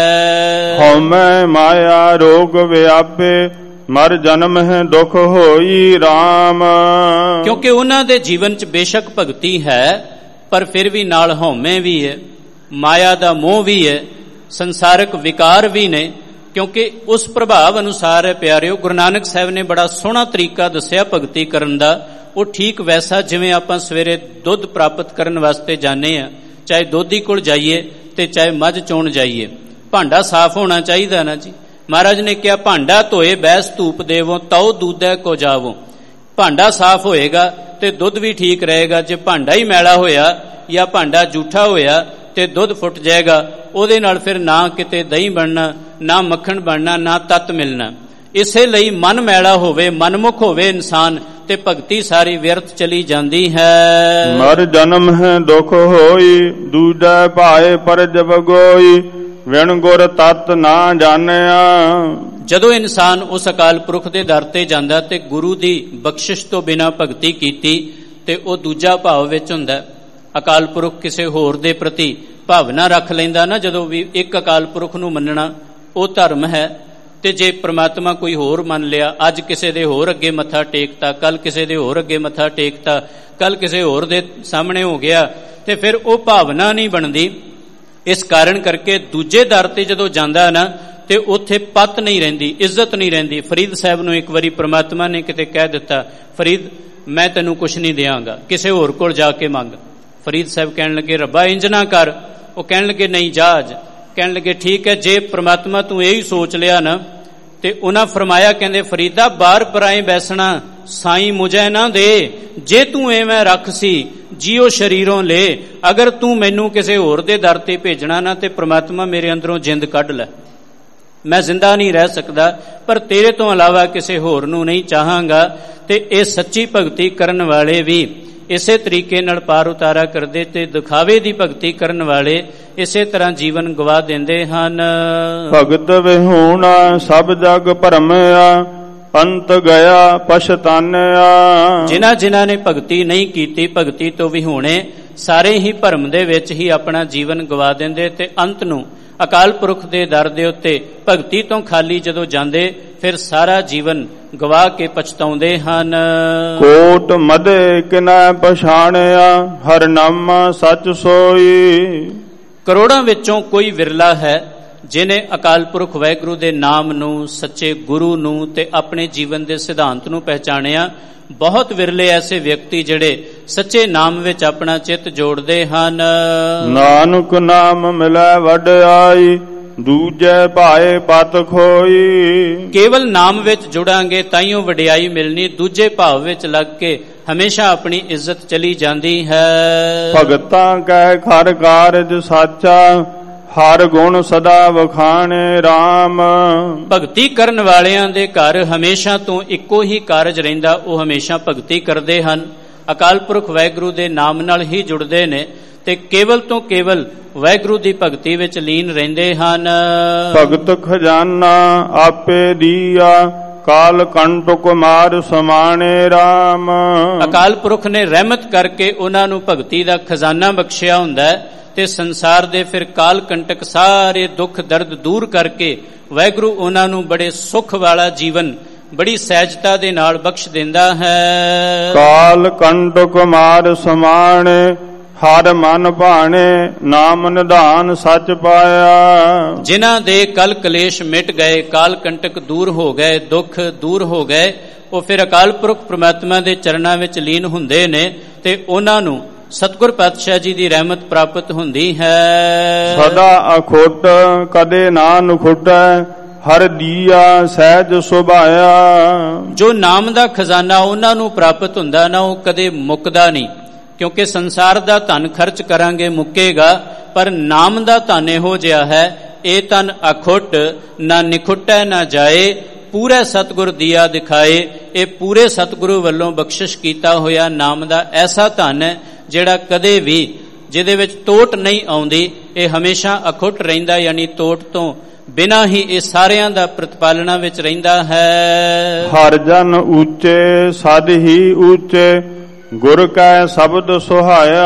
ਹੈ। ਹਉਮੈ ਮਾਇਆ ਰੋਗ ਵਿਆਪੇ, ਮਰ ਜਨਮ ਹੈ ਦੁਖ ਹੋਈ RAM। ਕਿਉਂਕਿ ਉਹਨਾਂ ਦੇ ਜੀਵਨ 'ਚ ਬੇਸ਼ੱਕ ਭਗਤੀ ਹੈ, ਪਰ ਫਿਰ ਵੀ ਨਾਲ ਹਉਮੈ ਵੀ ਹੈ, ਮਾਇਆ ਦਾ ਮੋਹ ਵੀ ਹੈ, ਸੰਸਾਰਿਕ ਵਿਕਾਰ ਵੀ ਨੇ। ਕਿਉਂਕਿ ਉਸ ਪ੍ਰਭਾਵ ਅਨੁਸਾਰ ਹੈ ਪਿਆਰਿਓ, ਗੁਰੂ ਨਾਨਕ ਸਾਹਿਬ ਨੇ ਬੜਾ ਸੋਹਣਾ ਤਰੀਕਾ ਦੱਸਿਆ ਭਗਤੀ ਕਰਨ ਦਾ। ਉਹ ਠੀਕ ਵੈਸਾ ਜਿਵੇਂ ਆਪਾਂ ਸਵੇਰੇ ਦੁੱਧ ਪ੍ਰਾਪਤ ਕਰਨ ਵਾਸਤੇ ਜਾਂਦੇ ਆ, ਚਾਹੇ ਦੋਧੀ ਕੋਲ ਜਾਈਏ ਤੇ ਚਾਹੇ ਮੱਝ ਚੋਣ ਜਾਈਏ, ਭਾਂਡਾ ਸਾਫ਼ ਹੋਣਾ ਚਾਹੀਦਾ ਨਾ ਜੀ। ਮਹਾਰਾਜ ਨੇ ਕਿਹਾ ਭਾਂਡਾ ਧੋਏ ਬੈਸ ਧੂਪ ਦੇਵੋ, ਤਉ ਦੂਧੈ ਕੋ ਜਾਵੋ। ਭਾਂਡਾ ਸਾਫ਼ ਹੋਏਗਾ ਤੇ ਦੁੱਧ ਵੀ ਠੀਕ ਰਹੇਗਾ। ਜੇ ਭਾਂਡਾ ਹੀ ਮੈਲਾ ਹੋਇਆ ਜਾਂ ਭਾਂਡਾ ਜੂਠਾ ਹੋਇਆ ਤੇ ਦੁੱਧ ਫੁੱਟ ਜਾਏਗਾ, ਉਹਦੇ ਨਾਲ ਫਿਰ ਨਾ ਕਿਤੇ ਦਹੀਂ ਬਣਨਾ, ਨਾ ਮੱਖਣ ਬਣਨਾ, ਨਾ ਤੱਤ ਮਿਲਣਾ। ਇਸੇ ਲਈ ਮਨ ਮੈਲਾ ਹੋਵੇ, ਮਨਮੁਖ ਹੋਵੇ ਇਨਸਾਨ, ਤੇ ਭਗਤੀ ਸਾਰੀ ਵਿਅਰਥ ਚਲੀ ਜਾਂਦੀ ਹੈ। ਮਰ ਜਨਮ ਹੈ ਦੁਖ ਹੋਈ, ਦੂਜੈ ਭਾਏ ਪਰ ਜਬ ਗੋਈ, ਵਿਣ ਗੁਰ ਤਤ ਨਾ ਜਾਣਿਆ। ਜਦੋਂ ਇਨਸਾਨ ਉਸ ਅਕਾਲ ਪੁਰਖ ਦੇ ਦਰ ਤੇ ਜਾਂਦਾ ਤੇ ਗੁਰੂ ਦੀ ਬਖਸ਼ਿਸ਼ ਤੋਂ ਬਿਨਾਂ ਭਗਤੀ ਕੀਤੀ ਤੇ ਉਹ ਦੂਜਾ ਭਾਵ ਵਿੱਚ ਹੁੰਦਾ। ਅਕਾਲ ਪੁਰਖ ਕਿਸੇ ਹੋਰ ਦੇ ਪ੍ਰਤੀ ਭਾਵਨਾ ਰੱਖ ਲੈਂਦਾ ਨਾ, ਜਦੋਂ ਵੀ ਇੱਕ ਅਕਾਲ ਪੁਰਖ ਨੂੰ ਮੰਨਣਾ ਉਹ ਧਰਮ ਹੈ। ਤੇ ਜੇ ਪ੍ਰਮਾਤਮਾ ਕੋਈ ਹੋਰ ਮੰਨ ਲਿਆ, ਅੱਜ ਕਿਸੇ ਦੇ ਹੋਰ ਅੱਗੇ ਮੱਥਾ ਟੇਕਤਾ, ਕੱਲ ਕਿਸੇ ਦੇ ਹੋਰ ਅੱਗੇ ਮੱਥਾ ਟੇਕਤਾ, ਕੱਲ ਕਿਸੇ ਹੋਰ ਦੇ ਸਾਹਮਣੇ ਹੋ ਗਿਆ, ਤੇ ਫਿਰ ਉਹ ਭਾਵਨਾ ਨਹੀਂ ਬਣਦੀ। ਇਸ ਕਾਰਨ ਕਰਕੇ ਦੂਜੇ ਦਰ ਤੇ ਜਦੋਂ ਜਾਂਦਾ ਨਾ ਤੇ ਉੱਥੇ ਪੱਤ ਨਹੀਂ ਰਹਿੰਦੀ, ਇੱਜ਼ਤ ਨਹੀਂ ਰਹਿੰਦੀ। ਫਰੀਦ ਸਾਹਿਬ ਨੂੰ ਇੱਕ ਵਾਰੀ ਪ੍ਰਮਾਤਮਾ ਨੇ ਕਿਤੇ ਕਹਿ ਦਿੱਤਾ, ਫਰੀਦ ਮੈਂ ਤੈਨੂੰ ਕੁਛ ਨਹੀਂ ਦਿਆਂਗਾ, ਕਿਸੇ ਹੋਰ ਕੋਲ ਜਾ ਕੇ ਮੰਗ। ਫਰੀਦ ਸਾਹਿਬ ਕਹਿਣ ਲੱਗੇ, ਰੱਬਾ ਇੰਜ ਨਾ ਕਰ। ਉਹ ਕਹਿਣ ਲੱਗੇ, ਨਹੀਂ ਜਾ ਅੱਜ। ਕਹਿਣ ਲੱਗੇ, ਠੀਕ ਹੈ, ਜੇ ਪ੍ਰਮਾਤਮਾ ਤੂੰ ਇਹੀ ਸੋਚ ਲਿਆ ਨਾ। ਤੇ ਉਹਨਾਂ ਫਰਮਾਇਆ, ਕਹਿੰਦੇ ਫਰੀਦਾ ਬਾਹਰ ਪਰਾਏ ਬੈਸਣਾ ਸਾਈਂ ਮੁਝੇ ਨਾ ਦੇ, ਜੇ ਤੂੰ ਐਵੇਂ ਰੱਖ ਸੀ ਜੀਓ ਸ਼ਰੀਰੋਂ ਲੈ, ਅਗਰ ਤੂੰ ਮੈਨੂੰ ਕਿਸੇ ਹੋਰ ਦੇ ਦਰ ਤੇ ਭੇਜਣਾ ਨਾ ਤੇ ਪ੍ਰਮਾਤਮਾ ਮੇਰੇ ਅੰਦਰੋਂ ਜਿੰਦ ਕੱਢ ਲੈ, ਮੈਂ ਜ਼ਿੰਦਾ ਨਹੀਂ ਰਹਿ ਸਕਦਾ, ਪਰ ਤੇਰੇ ਤੋਂ ਇਲਾਵਾ ਕਿਸੇ ਹੋਰ ਨੂੰ ਨਹੀਂ ਚਾਹਾਂਗਾ। ਤੇ ਇਹ ਸੱਚੀ ਭਗਤੀ ਕਰਨ ਵਾਲੇ ਵੀ ਇਸੇ ਤਰੀਕੇ ਨਾਲ ਪਾਰ ਉਤਾਰਾ ਕਰਦੇ ਤੇ ਦਿਖਾਵੇ ਦੀ ਭਗਤੀ ਕਰਨ ਵਾਲੇ ਇਸੇ ਤਰ੍ਹਾਂ ਜੀਵਨ ਗਵਾ ਦਿੰਦੇ ਹਨ। ਭਗਤ ਵਿਹੂਣਾ ਸਭ ਜਗ ਭਰਮਿਆ, ਅੰਤ ਗਿਆ ਪਛਤਾਨਿਆ। ਜਿਨ੍ਹਾਂ ਨੇ ਭਗਤੀ ਨਹੀਂ ਕੀਤੀ, ਭਗਤੀ ਤੋਂ ਵਿਹੂਣੇ, ਸਾਰੇ ਹੀ ਭਰਮ ਦੇ ਵਿੱਚ ਹੀ ਆਪਣਾ ਜੀਵਨ ਗਵਾ ਦਿੰਦੇ ਤੇ ਅੰਤ ਨੂੰ ਅਕਾਲ ਪੁਰਖ ਦੇ ਦਰ ਦੇ ਉੱਤੇ ਭਗਤੀ ਤੋਂ ਖਾਲੀ ਜਦੋਂ ਜਾਂਦੇ ਫਿਰ ਸਾਰਾ ਜੀਵਨ ਗਵਾ ਕੇ ਪਛਤਾਉਂਦੇ ਹਨ। ਕੋਟ ਮਦੇ ਕਿਨੈ ਪਛਾਣਿਆ, ਹਰ ਨਾਮਾ ਸੱਚ ਸੋਈ। ਕਰੋੜਾਂ ਵਿੱਚੋਂ ਕੋਈ ਵਿਰਲਾ ਹੈ ਜਿਨੇ ਅਕਾਲ ਪੁਰਖ ਵਾਹਿਗੁਰੂ ਦੇ ਨਾਮ ਨੂੰ, ਸੱਚੇ ਗੁਰੂ ਨੂੰ ਤੇ ਆਪਣੇ ਜੀਵਨ ਦੇ ਸਿਧਾਂਤ ਨੂੰ ਪਹਿਚਾਣਿਆ। ਬਹੁਤ ਵਿਰਲੇ ਐਸੇ ਵਿਅਕਤੀ ਜਿਹੜੇ ਸੱਚੇ ਨਾਮ ਵਿੱਚ ਆਪਣਾ ਚਿੱਤ ਜੋੜਦੇ ਹਨ। ਨਾਨਕ ਨਾਮ ਮਿਲੈ ਵਡਿਆਈ, ਦੂਜੇ ਭਾਏ ਪਤ ਖੋਈ। ਕੇਵਲ ਨਾਮ ਵਿੱਚ ਜੁੜਾਂਗੇ ਤਾਈਓ ਵਡਿਆਈ ਮਿਲਣੀ, ਦੂਜੇ ਭਾਵ ਵਿੱਚ ਲੱਗ ਕੇ ਹਮੇਸ਼ਾ ਆਪਣੀ ਇੱਜ਼ਤ ਚਲੀ ਜਾਂਦੀ ਹੈ। ਭਗਤਾਂ ਕੈ ਖਰ ਕਾਰਜ ਸਾਚਾ, ਹਰ ਗੁਣ ਸਦਾ ਵਖਾਣੇ RAM। ਭਗਤੀ ਕਰਨ ਵਾਲਿਆਂ ਦੇ ਘਰ ਹਮੇਸ਼ਾ ਤੋਂ ਇੱਕੋ ਹੀ ਕਾਰਜ ਰਹਿੰਦਾ, ਉਹ ਹਮੇਸ਼ਾ ਭਗਤੀ ਕਰਦੇ ਹਨ। ਅਕਾਲ ਪੁਰਖ ਵਾਹਿਗੁਰੂ ਦੇ ਨਾਮ ਨਾਲ ਹੀ ਜੁੜਦੇ ਨੇ ਤੇ ਕੇਵਲ ਤੋਂ ਕੇਵਲ ਵਾਹਿਗੁਰੂ ਦੀ ਭਗਤੀ ਵਿੱਚ ਲੀਨ ਰਹਿੰਦੇ ਹਨ। ਭਗਤ ਖਜ਼ਾਨਾ ਆਪੇ ਦੀਆ, ਕਾਲ ਕੰਟਕ ਮਾਰ ਸਮਾਣੇ RAM। ਅਕਾਲ ਪੁਰਖ ਨੇ ਰਹਿਮਤ ਕਰਕੇ ਉਹਨਾਂ ਨੂੰ ਭਗਤੀ ਦਾ ਖਜ਼ਾਨਾ ਬਖਸ਼ਿਆ ਹੁੰਦਾ ਹੈ ਤੇ ਸੰਸਾਰ ਦੇ ਫਿਰ ਕਾਲ ਕੰਟਕ ਸਾਰੇ ਦੁੱਖ ਦਰਦ ਦੂਰ ਕਰਕੇ ਵਾਹਿਗੁਰੂ ਉਹਨਾਂ ਨੂੰ ਬੜੇ ਸੁੱਖ ਵਾਲਾ ਜੀਵਨ ਬੜੀ ਸਹਿਜਤਾ ਦੇ ਨਾਲ ਬਖਸ਼ ਦਿੰਦਾ ਹੈ। ਕਾਲ ਕੰਟਕ ਮਾਰ ਸਮਾਣੇ, ਹਰ ਮਨ ਭਾਣੇ, ਨਾਮ ਨਿਧਾਨ ਸੱਚ ਪਾਇਆ। ਜਿਨ੍ਹਾਂ ਦੇ ਕਲ ਕਲੇਸ਼ ਮਿਟ ਗਏ, ਕਾਲ ਕੰਟਕ ਦੂਰ ਹੋ ਗਏ, ਦੁੱਖ ਦੂਰ ਹੋ ਗਏ, ਉਹ ਫਿਰ ਅਕਾਲ ਪੁਰਖ ਪ੍ਰਮਾਤਮਾ ਦੇ ਚਰਨਾਂ ਵਿੱਚ ਲੀਨ ਹੁੰਦੇ ਨੇ ਤੇ ਉਹਨਾਂ ਨੂੰ ਸਤਿਗੁਰ ਪਾਤਸ਼ਾਹ ਜੀ ਦੀ ਰਹਿਮਤ ਪ੍ਰਾਪਤ ਹੁੰਦੀ ਹੈ। ਸਦਾ ਅਖੁੱਟ ਕਦੇ ਨਾ ਨਖੁੱਟੈ, ਹਰ ਦੀਆ ਸਹਿਜ ਸੁਭਾਇਆ। ਜੋ ਨਾਮ ਦਾ ਖਜ਼ਾਨਾ ਉਹਨਾਂ ਨੂੰ ਪ੍ਰਾਪਤ ਹੁੰਦਾ ਨਾ, ਉਹ ਕਦੇ ਮੁੱਕਦਾ ਨਹੀਂ, ਕਿਉਂਕਿ ਸੰਸਾਰ ਦਾ ਧਨ ਖਰਚ ਕਰਾਂਗੇ ਮੁੱਕੇਗਾ, ਪਰ ਨਾਮ ਦਾ ਧਨ ਇਹੋ ਜਿਹਾ ਹੈ, ਇਹ ਧਨ ਅਖੁੱਟ ਨਾ ਨਿਖੁੱਟੈ ਨਾ ਜਾਏ, ਪੂਰੇ ਸਤਿਗੁਰ ਦੀਆ ਦਿਖਾਏ। ਇਹ ਪੂਰੇ ਸਤਿਗੁਰੂ ਵੱਲੋਂ ਬਖਸ਼ਿਸ਼ ਕੀਤਾ ਹੋਇਆ ਨਾਮ ਦਾ ਐਸਾ ਧਨ ਹੈ ਜਿਹੜਾ ਕਦੇ ਵੀ, ਜਿਹਦੇ ਵਿੱਚ ਤੋਟ ਨਹੀਂ ਆਉਂਦੀ, ਇਹ ਹਮੇਸ਼ਾ ਅਖੁੱਟ ਰਹਿੰਦਾ, ਯਾਨੀ ਤੋਟ ਤੋਂ ਬਿਨਾਂ ਹੀ ਇਹ ਸਾਰਿਆਂ ਦਾ ਪ੍ਰਤਪਾਲਣਾ ਵਿੱਚ ਰਹਿੰਦਾ ਹੈ। ਹਰ ਜਨ ਉੱਚੇ ਸਦ ਹੀ ਉੱਚੇ, ਗੁਰ ਕੈ ਸ਼ਬਦ ਸੁਹਾਇਆ।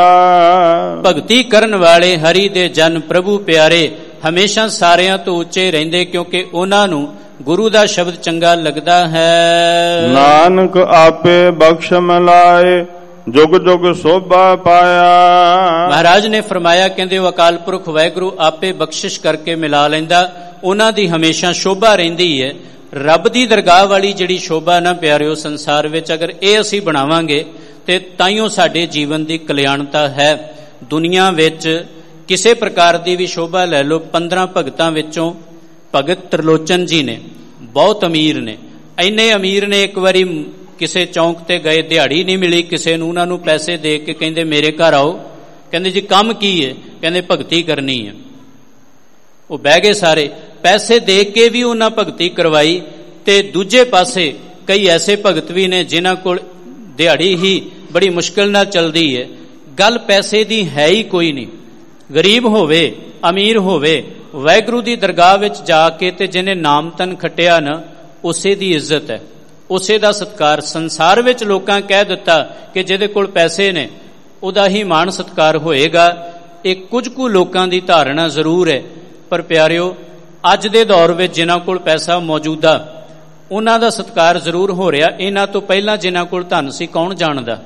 ਭਗਤੀ ਕਰਨ ਵਾਲੇ ਹਰੀ ਦੇ ਜਨ ਪ੍ਰਭੂ ਪਿਆਰੇ ਹਮੇਸ਼ਾ ਸਾਰਿਆਂ ਤੋਂ ਉੱਚੇ ਰਹਿੰਦੇ, ਕਿਉਂਕਿ ਉਹਨਾਂ ਨੂੰ ਗੁਰੂ ਦਾ ਸ਼ਬਦ ਚੰਗਾ ਲੱਗਦਾ ਹੈ। ਨਾਨਕ ਆਪੇ ਬਖਸ਼ ਮਿਲਾਏ, ਜੁਗ ਜੁਗ ਸੋਭਾ ਪਾਇਆ। ਮਹਾਰਾਜ ਨੇ ਫਰਮਾਇਆ, ਕਹਿੰਦੇ ਉਹ ਅਕਾਲ ਪੁਰਖ ਵਾਹਿਗੁਰੂ ਆਪੇ ਬਖਸ਼ਿਸ਼ ਕਰਕੇ ਮਿਲਾ ਲੈਂਦਾ, ਉਹਨਾਂ ਦੀ ਹਮੇਸ਼ਾ ਸ਼ੋਭਾ ਰਹਿੰਦੀ ਹੈ। ਰੱਬ ਦੀ ਦਰਗਾਹ ਵਾਲੀ ਜਿਹੜੀ ਸ਼ੋਭਾ ਨਾ ਪਿਆਰਿਓ ਸੰਸਾਰ ਵਿੱਚ, ਅਗਰ ਇਹ ਅਸੀਂ ਬਣਾਵਾਂਗੇ ਤੇ ਤਾਈਓ ਸਾਡੇ ਜੀਵਨ ਦੀ ਕਲਿਆਣਤਾ ਹੈ। ਦੁਨੀਆ ਵਿੱਚ ਕਿਸੇ ਪ੍ਰਕਾਰ ਦੀ ਵੀ ਸ਼ੋਭਾ ਲੈ ਲਓ, 15 ਭਗਤਾਂ ਵਿੱਚੋਂ ਭਗਤ ਤਰਲੋਚਨ ਜੀ ਨੇ, ਬਹੁਤ ਅਮੀਰ ਨੇ, ਇੰਨੇ ਅਮੀਰ ਨੇ, ਇੱਕ ਵਾਰੀ ਕਿਸੇ ਚੌਂਕ ਤੇ ਗਏ, ਦਿਹਾੜੀ ਨਹੀਂ ਮਿਲੀ ਕਿਸੇ ਨੂੰ, ਉਹਨਾਂ ਨੂੰ ਪੈਸੇ ਦੇ ਕੇ ਕਹਿੰਦੇ ਮੇਰੇ ਘਰ ਆਓ। ਕਹਿੰਦੇ ਜੀ ਕੰਮ ਕੀ ਹੈ? ਕਹਿੰਦੇ ਭਗਤੀ ਕਰਨੀ ਹੈ। ਉਹ ਬਹਿ ਗਏ ਸਾਰੇ, ਪੈਸੇ ਦੇ ਕੇ ਵੀ ਉਹਨਾਂ ਭਗਤੀ ਕਰਵਾਈ। ਤੇ ਦੂਜੇ ਪਾਸੇ ਕਈ ਐਸੇ ਭਗਤ ਵੀ ਨੇ ਜਿਨ੍ਹਾਂ ਕੋਲ ਦਿਹਾੜੀ ਹੀ ਬੜੀ ਮੁਸ਼ਕਿਲ ਨਾਲ ਚੱਲਦੀ ਹੈ। ਗੱਲ ਪੈਸੇ ਦੀ ਹੈ ਹੀ ਕੋਈ ਨਹੀਂ। ਗਰੀਬ ਹੋਵੇ ਅਮੀਰ ਹੋਵੇ, ਵਾਹਿਗੁਰੂ ਦੀ ਦਰਗਾਹ ਵਿੱਚ ਜਾ ਕੇ ਤੇ ਜਿਹਨੇ ਨਾਮ ਤਨ ਖੱਟਿਆ ਨਾ, ਉਸੇ ਦੀ ਇੱਜ਼ਤ ਹੈ, ਉਸੇ ਦਾ ਸਤਿਕਾਰ। ਸੰਸਾਰ ਵਿੱਚ ਲੋਕਾਂ ਕਹਿ ਦਿੱਤਾ ਕਿ ਜਿਹਦੇ ਕੋਲ ਪੈਸੇ ਨੇ ਉਹਦਾ ਹੀ ਮਾਣ ਸਤਿਕਾਰ ਹੋਏਗਾ। ਇਹ ਕੁਝ ਕੁ ਲੋਕਾਂ ਦੀ ਧਾਰਨਾ ਜ਼ਰੂਰ ਹੈ। ਪਰ ਪਿਆਰਿਓ, ਅੱਜ ਦੇ ਦੌਰ ਵਿੱਚ ਜਿਨ੍ਹਾਂ ਕੋਲ ਪੈਸਾ ਮੌਜੂਦਾ, ਉਹਨਾਂ ਦਾ ਸਤਿਕਾਰ ਜ਼ਰੂਰ ਹੋ ਰਿਹਾ। ਇਹਨਾਂ ਤੋਂ ਪਹਿਲਾਂ ਜਿਨ੍ਹਾਂ ਕੋਲ ਧਨ ਸੀ ਕੌਣ ਜਾਣਦਾ?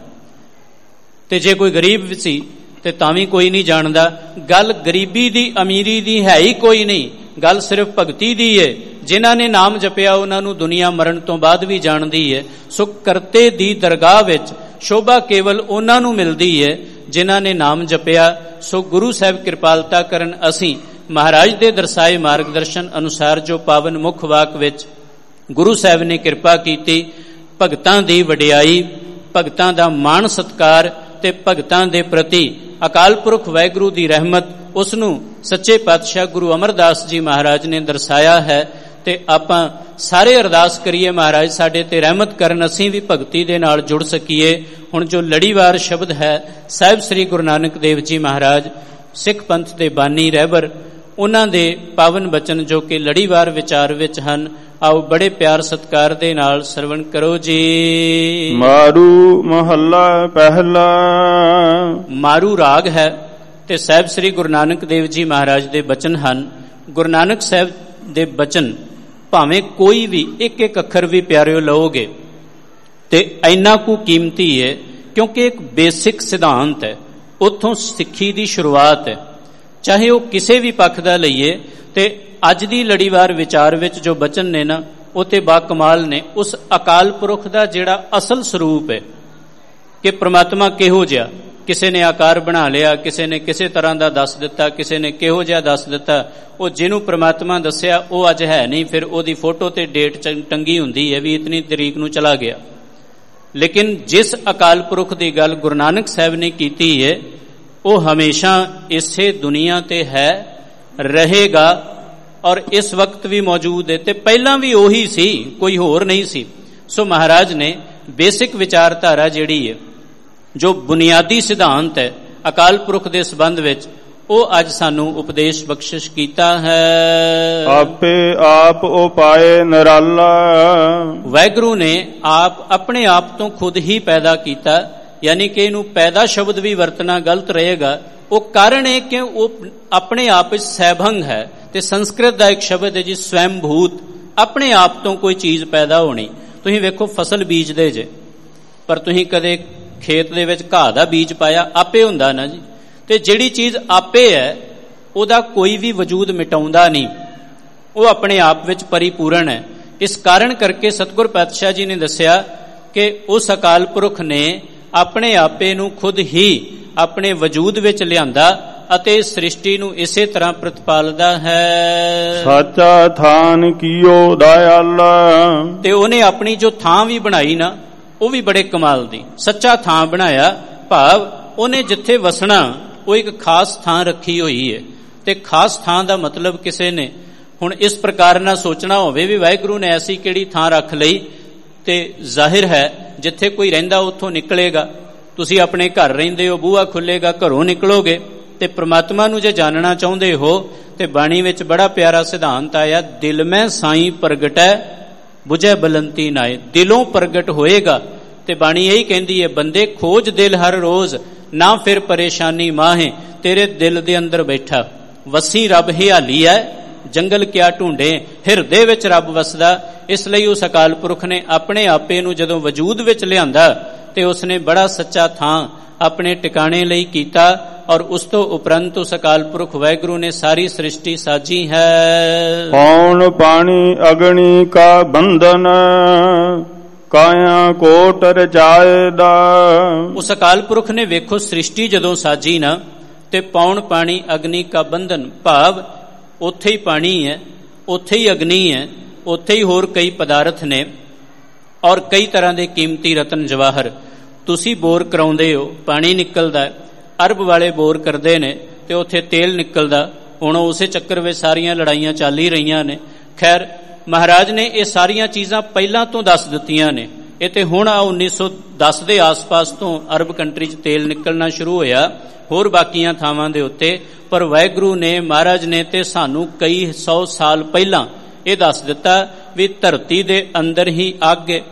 ਤੇ ਜੇ ਕੋਈ ਗਰੀਬ ਸੀ ਤੇ ਤਾਂ ਵੀ ਕੋਈ ਨਹੀਂ ਜਾਣਦਾ। ਗੱਲ ਗਰੀਬੀ ਦੀ ਅਮੀਰੀ ਦੀ ਹੈ ਹੀ ਕੋਈ ਨਹੀਂ, ਗੱਲ ਸਿਰਫ ਭਗਤੀ ਦੀ ਹੈ। ਜਿਨ੍ਹਾਂ ਨੇ ਨਾਮ ਜਪਿਆ ਉਹਨਾਂ ਨੂੰ ਦੁਨੀਆ ਮਰਨ ਤੋਂ ਬਾਅਦ ਵੀ ਜਾਣਦੀ ਹੈ। ਸੋ ਕਰਤੇ ਦੀ ਦਰਗਾਹ ਵਿੱਚ ਸ਼ੋਭਾ ਕੇਵਲ ਉਹਨਾਂ ਨੂੰ ਮਿਲਦੀ ਹੈ ਜਿਨ੍ਹਾਂ ਨੇ ਨਾਮ ਜਪਿਆ। ਸੋ ਗੁਰੂ ਸਾਹਿਬ ਕਿਰਪਾਲਤਾ ਕਰਨ, ਅਸੀਂ ਮਹਾਰਾਜ ਦੇ ਦਰਸਾਏ ਮਾਰਗਦਰਸ਼ਨ ਅਨੁਸਾਰ ਜੋ ਪਾਵਨ ਮੁੱਖ ਵਾਕ ਵਿੱਚ ਗੁਰੂ ਸਾਹਿਬ ਨੇ ਕਿਰਪਾ ਕੀਤੀ, ਭਗਤਾਂ ਦੀ ਵਡਿਆਈ, ਭਗਤਾਂ ਦਾ ਮਾਣ ਸਤਿਕਾਰ ਤੇ ਭਗਤਾਂ ਦੇ ਪ੍ਰਤੀ ਅਕਾਲ ਪੁਰਖ ਵਾਹਿਗੁਰੂ ਦੀ ਰਹਿਮਤ, ਉਸ ਨੂੰ ਸੱਚੇ ਪਾਤਸ਼ਾਹ ਗੁਰੂ ਅਮਰਦਾਸ ਜੀ ਮਹਾਰਾਜ ਨੇ ਦਰਸਾਇਆ ਹੈ। ਤੇ ਆਪਾਂ ਸਾਰੇ ਅਰਦਾਸ ਕਰੀਏ ਮਹਾਰਾਜ ਸਾਡੇ ਤੇ ਰਹਿਮਤ ਕਰਨ, ਅਸੀਂ ਵੀ ਭਗਤੀ ਦੇ ਨਾਲ ਜੁੜ ਸਕੀਏ। ਹੁਣ ਜੋ ਲੜੀਵਾਰ ਸ਼ਬਦ ਹੈ, ਸਾਹਿਬ ਸ੍ਰੀ ਗੁਰੂ ਨਾਨਕ ਦੇਵ ਜੀ ਮਹਾਰਾਜ ਸਿੱਖ ਪੰਥ ਦੇ ਬਾਨੀ ਰਹਿਬਰ, ਉਹਨਾਂ ਦੇ ਪਾਵਨ ਬਚਨ ਜੋ ਕਿ ਲੜੀਵਾਰ ਵਿਚਾਰ ਵਿੱਚ ਹਨ, ਆਓ ਬੜੇ ਪਿਆਰ ਸਤਿਕਾਰ ਦੇ ਨਾਲ ਸਰਵਣ ਕਰੋ ਜੀ। ਮਾਰੂ ਮਹੱਲਾ ਪਹਿਲਾ। ਮਾਰੂ ਰਾਗ ਹੈ ਤੇ ਸਾਹਿਬ ਸ੍ਰੀ ਗੁਰੂ ਨਾਨਕ ਦੇਵ ਜੀ ਮਹਾਰਾਜ ਦੇ ਬਚਨ ਹਨ। ਗੁਰੂ ਨਾਨਕ ਸਾਹਿਬ ਦੇ ਬਚਨ ਭਾਵੇਂ ਕੋਈ ਵੀ ਇੱਕ ਇੱਕ ਅੱਖਰ ਵੀ ਪਿਆਰਿਓ ਲਓਗੇ ਤੇ ਇੰਨਾ ਕੁ ਕੀਮਤੀ ਹੈ, ਕਿਉਂਕਿ ਇੱਕ ਬੇਸਿਕ ਸਿਧਾਂਤ ਹੈ, ਉੱਥੋਂ ਸਿੱਖੀ ਦੀ ਸ਼ੁਰੂਆਤ ਹੈ। ਚਾਹੇ ਉਹ ਕਿਸੇ ਵੀ ਪੱਖ ਦਾ ਲਈਏ, ਤੇ ਅੱਜ ਦੀ ਲੜੀਵਾਰ ਵਿਚਾਰ ਵਿੱਚ ਜੋ ਬਚਨ ਨੇ ਨਾ, ਉਹ ਤੇ ਬਾ ਕਮਾਲ ਨੇ। ਉਸ ਅਕਾਲ ਪੁਰਖ ਦਾ ਜਿਹੜਾ ਅਸਲ ਸਰੂਪ ਹੈ ਕਿ ਪ੍ਰਮਾਤਮਾ ਕਿਹੋ ਜਿਹਾ, ਕਿਸੇ ਨੇ ਆਕਾਰ ਬਣਾ ਲਿਆ, ਕਿਸੇ ਨੇ ਕਿਸੇ ਤਰ੍ਹਾਂ ਦਾ ਦੱਸ ਦਿੱਤਾ, ਕਿਸੇ ਨੇ ਕਿਹੋ ਜਿਹਾ ਦੱਸ ਦਿੱਤਾ। ਉਹ ਜਿਹਨੂੰ ਪ੍ਰਮਾਤਮਾ ਦੱਸਿਆ ਉਹ ਅੱਜ ਹੈ ਨਹੀਂ, ਫਿਰ ਉਹਦੀ ਫੋਟੋ ਤੇ ਡੇਟ ਟੰਗੀ ਹੁੰਦੀ ਹੈ ਵੀ ਇਤਨੀ ਤਰੀਕ ਨੂੰ ਚਲਾ ਗਿਆ। ਲੇਕਿਨ ਜਿਸ ਅਕਾਲ ਪੁਰਖ ਦੀ ਗੱਲ ਗੁਰੂ ਨਾਨਕ ਸਾਹਿਬ ਨੇ ਕੀਤੀ ਹੈ, ਉਹ ਹਮੇਸ਼ਾ ਇਸੇ ਦੁਨੀਆ ਤੇ ਹੈ, ਰਹੇਗਾ ਔਰ ਇਸ ਵਕਤ ਵੀ ਮੌਜੂਦ ਹੈ ਤੇ ਪਹਿਲਾਂ ਵੀ ਉਹੀ ਸੀ, ਕੋਈ ਹੋਰ ਨਹੀਂ ਸੀ। ਸੋ ਮਹਾਰਾਜ ਨੇ ਬੇਸਿਕ ਵਿਚਾਰਧਾਰਾ ਜਿਹੜੀ ਹੈ, ਜੋ ਬੁਨਿਆਦੀ ਸਿਧਾਂਤ ਹੈ ਅਕਾਲ ਪੁਰਖ ਦੇ ਸੰਬੰਧ ਵਿੱਚ, ਉਹ ਅੱਜ ਸਾਨੂੰ ਉਪਦੇਸ਼ ਬਖਸ਼ਿਸ਼ ਕੀਤਾ ਹੈ। ਆਪੇ ਆਪ ਉਪਾਏ ਨਿਰਾਲਾ। ਵਾਹਿਗੁਰੂ ਨੇ ਆਪ ਆਪਣੇ ਆਪ ਤੋਂ ਖੁਦ ਹੀ ਪੈਦਾ ਕੀਤਾ, ਯਾਨੀ ਕਿ ਇਹਨੂੰ ਪੈਦਾ ਸ਼ਬਦ ਵੀ ਵਰਤਣਾ ਗਲਤ ਰਹੇਗਾ। ਉਹ ਕਾਰਨ ਹੈ ਕਿ ਉਹ ਆਪਣੇ ਆਪ ਵਿੱਚ ਸੈਭੰਗ ਹੈ, ਤੇ ਸੰਸਕ੍ਰਿਤ ਦਾ ਇੱਕ ਸ਼ਬਦ ਹੈ ਜੀ ਸਵੈਮਭੂਤ, ਆਪਣੇ ਆਪ ਤੋਂ ਕੋਈ ਚੀਜ਼ ਪੈਦਾ ਹੋਣੀ। ਤੁਸੀਂ ਵੇਖੋ ਫਸਲ ਬੀਜਦੇ ਜੇ, ਪਰ ਤੁਸੀਂ ਕਦੇ ਖੇਤ ਦੇ ਵਿੱਚ ਘਾਹ ਦਾ ਬੀਜ ਪਾਇਆ? ਆਪੇ ਹੁੰਦਾ ਨਾ ਜੀ। ਤੇ ਜਿਹੜੀ ਚੀਜ਼ ਆਪੇ ਹੈ ਉਹਦਾ ਕੋਈ ਵੀ ਵਜੂਦ ਮਿਟਾਉਂਦਾ ਨਹੀਂ, ਉਹ ਆਪਣੇ ਆਪ ਵਿੱਚ ਪਰਿਪੂਰਨ ਹੈ। ਇਸ ਕਾਰਨ ਕਰਕੇ ਸਤਿਗੁਰ ਪਾਤਸ਼ਾਹ ਜੀ ਨੇ ਦੱਸਿਆ ਕਿ ਉਸ ਅਕਾਲ ਪੁਰਖ ਨੇ ਆਪਣੇ ਆਪੇ ਨੂੰ ਖੁਦ ਹੀ ਆਪਣੇ ਵਜੂਦ ਵਿੱਚ ਲਿਆਂਦਾ ਅਤੇ ਸ੍ਰਿਸ਼ਟੀ ਨੂੰ ਇਸੇ ਤਰ੍ਹਾਂ ਪ੍ਰਤਪਾਲਦਾ ਹੈ। ਸਾਚਾ ਥਾਨ ਕੀਓ ਦਇਆਲਾ। ਤੇ ਉਹਨੇ ਆਪਣੀ ਜੋ ਥਾਂ ਵੀ ਬਣਾਈ ਨਾ, ਉਹ ਵੀ ਬੜੇ ਕਮਾਲ ਦੀ ਸੱਚਾ ਥਾਂ ਬਣਾਇਆ। ਭਾਵ ਉਹਨੇ ਜਿੱਥੇ ਵਸਣਾ ਉਹ ਇੱਕ ਖਾਸ ਥਾਂ ਰੱਖੀ ਹੋਈ ਹੈ। ਤੇ ਖਾਸ ਥਾਂ ਦਾ ਮਤਲਬ ਕਿਸੇ ਨੇ ਹੁਣ ਇਸ ਪ੍ਰਕਾਰ ਨਾਲ ਸੋਚਣਾ ਹੋਵੇ ਵੀ ਵਾਹਿਗੁਰੂ ਨੇ ਐਸੀ ਕਿਹੜੀ ਥਾਂ ਰੱਖ ਲਈ, ਤੇ ਜ਼ਾਹਿਰ ਹੈ ਜਿੱਥੇ ਕੋਈ ਰਹਿੰਦਾ ਉੱਥੋਂ ਨਿਕਲੇਗਾ। ਤੁਸੀਂ ਆਪਣੇ ਘਰ ਰਹਿੰਦੇ ਹੋ, ਬੂਹਾ ਖੁੱਲੇਗਾ, ਘਰੋਂ ਨਿਕਲੋਗੇ। ਤੇ ਪ੍ਰਮਾਤਮਾ ਨੂੰ ਜੇ ਜਾਣਨਾ ਚਾਹੁੰਦੇ ਹੋ ਤੇ ਬਾਣੀ ਵਿੱਚ ਬੜਾ ਪਿਆਰਾ ਸਿਧਾਂਤ ਆਇਆ, ਦਿਲ ਮੈਂ ਸਾਈਂ ਪ੍ਰਗਟੈ ਬੁਝੈ ਬਲੰਤੀ ਨਾਏ। ਦਿਲੋਂ ਪ੍ਰਗਟ ਹੋਏਗਾ। ਤੇ ਬਾਣੀ ਇਹੀ ਕਹਿੰਦੀ ਹੈ, ਬੰਦੇ ਖੋਜ ਦਿਲ ਹਰ ਰੋਜ਼, ਨਾ ਫਿਰ ਪਰੇਸ਼ਾਨੀ ਮਾਹੇ। ਤੇਰੇ ਦਿਲ ਦੇ ਅੰਦਰ ਬੈਠਾ ਵਸੀ ਰੱਬ ਹਿਆਲੀ ਹੈ, ਜੰਗਲ ਕਿਆ ਢੂੰਡੇ, ਹਿਰਦੇ ਵਿੱਚ ਰੱਬ ਵਸਦਾ। ਇਸ ਲਈ ਉਸ ਅਕਾਲ ਪੁਰਖ ਨੇ ਆਪਣੇ ਆਪੇ ਨੂੰ ਜਦੋਂ ਵਜੂਦ ਵਿੱਚ ਲਿਆਂਦਾ ਤੇ ਉਸਨੇ ਬੜਾ ਸੱਚਾ ਥਾਂ ਆਪਣੇ ਟਿਕਾਣੇ ਲਈ ਕੀਤਾ, ਔਰ ਉਸ ਤੋਂ ਉਪਰੰਤ ਉਸ ਅਕਾਲ ਪੁਰਖ ਵਾਹਿਗੁਰੂ ਨੇ ਸਾਰੀ ਸ੍ਰਿਸ਼ਟੀ ਸਾਜੀ ਹੈ। ਪੌਣ ਪਾਣੀ ਅਗਨੀ ਕਾ ਬੰਧਨ, ਕਾਇਆ ਕੋਟ ਰਚਾਏ ਦਾ। ਉਸ ਅਕਾਲ ਪੁਰਖ ਨੇ ਵੇਖੋ ਸ੍ਰਿਸ਼ਟੀ ਜਦੋਂ ਸਾਜੀ ਨਾ, ਤੇ ਪੌਣ ਪਾਣੀ ਅਗਨੀ ਕਾ ਬੰਧਨ, ਭਾਵ ਉੱਥੇ ਹੀ ਪਾਣੀ ਹੈ, ਉੱਥੇ ਹੀ ਅਗਨੀ ਹੈ, ਉੱਥੇ ਹੀ ਹੋਰ ਕਈ ਪਦਾਰਥ ਨੇ ਔਰ ਕਈ ਤਰ੍ਹਾਂ ਦੇ ਕੀਮਤੀ ਰਤਨ ਜਵਾਹਰ। ਤੁਸੀਂ ਬੋਰ ਕਰਾਉਂਦੇ ਹੋ, ਪਾਣੀ ਨਿਕਲਦਾ ਹੈ, ਅਰਬ ਵਾਲੇ ਬੋਰ ਕਰਦੇ ਨੇ ਤੇ ਉੱਥੇ ਤੇਲ ਨਿਕਲਦਾ। ਹੁਣ ਉਸੇ ਚੱਕਰ ਵਿੱਚ ਸਾਰੀਆਂ ਲੜਾਈਆਂ ਚੱਲ ਹੀ ਰਹੀਆਂ ਨੇ। ਖੈਰ, ਮਹਾਰਾਜ ਨੇ ਇਹ ਸਾਰੀਆਂ ਚੀਜ਼ਾਂ ਪਹਿਲਾਂ ਤੋਂ ਦੱਸ ਦਿੱਤੀਆਂ ਨੇ। ਇਹ ਤੇ ਹੁਣ 1910 ਦੇ ਆਸ-ਪਾਸ ਤੋਂ ਅਰਬ ਕੰਟਰੀ 'ਚ ਤੇਲ ਨਿਕਲਣਾ ਸ਼ੁਰੂ ਹੋਇਆ, ਹੋਰ ਬਾਕੀਆਂ ਥਾਵਾਂ ਦੇ ਉੱਤੇ। ਪਰ ਵਾਹਿਗੁਰੂ ਨੇ, ਮਹਾਰਾਜ ਨੇ ਤੇ ਸਾਨੂੰ ਕਈ 100 ਸਾਲ ਪਹਿਲਾਂ ਇਹ ਦੱਸ ਦਿੱਤਾ ਵੀ ਧਰਤੀ ਦੇ ਅੰਦਰ ਹੀ ਅੱਗ ਹੈ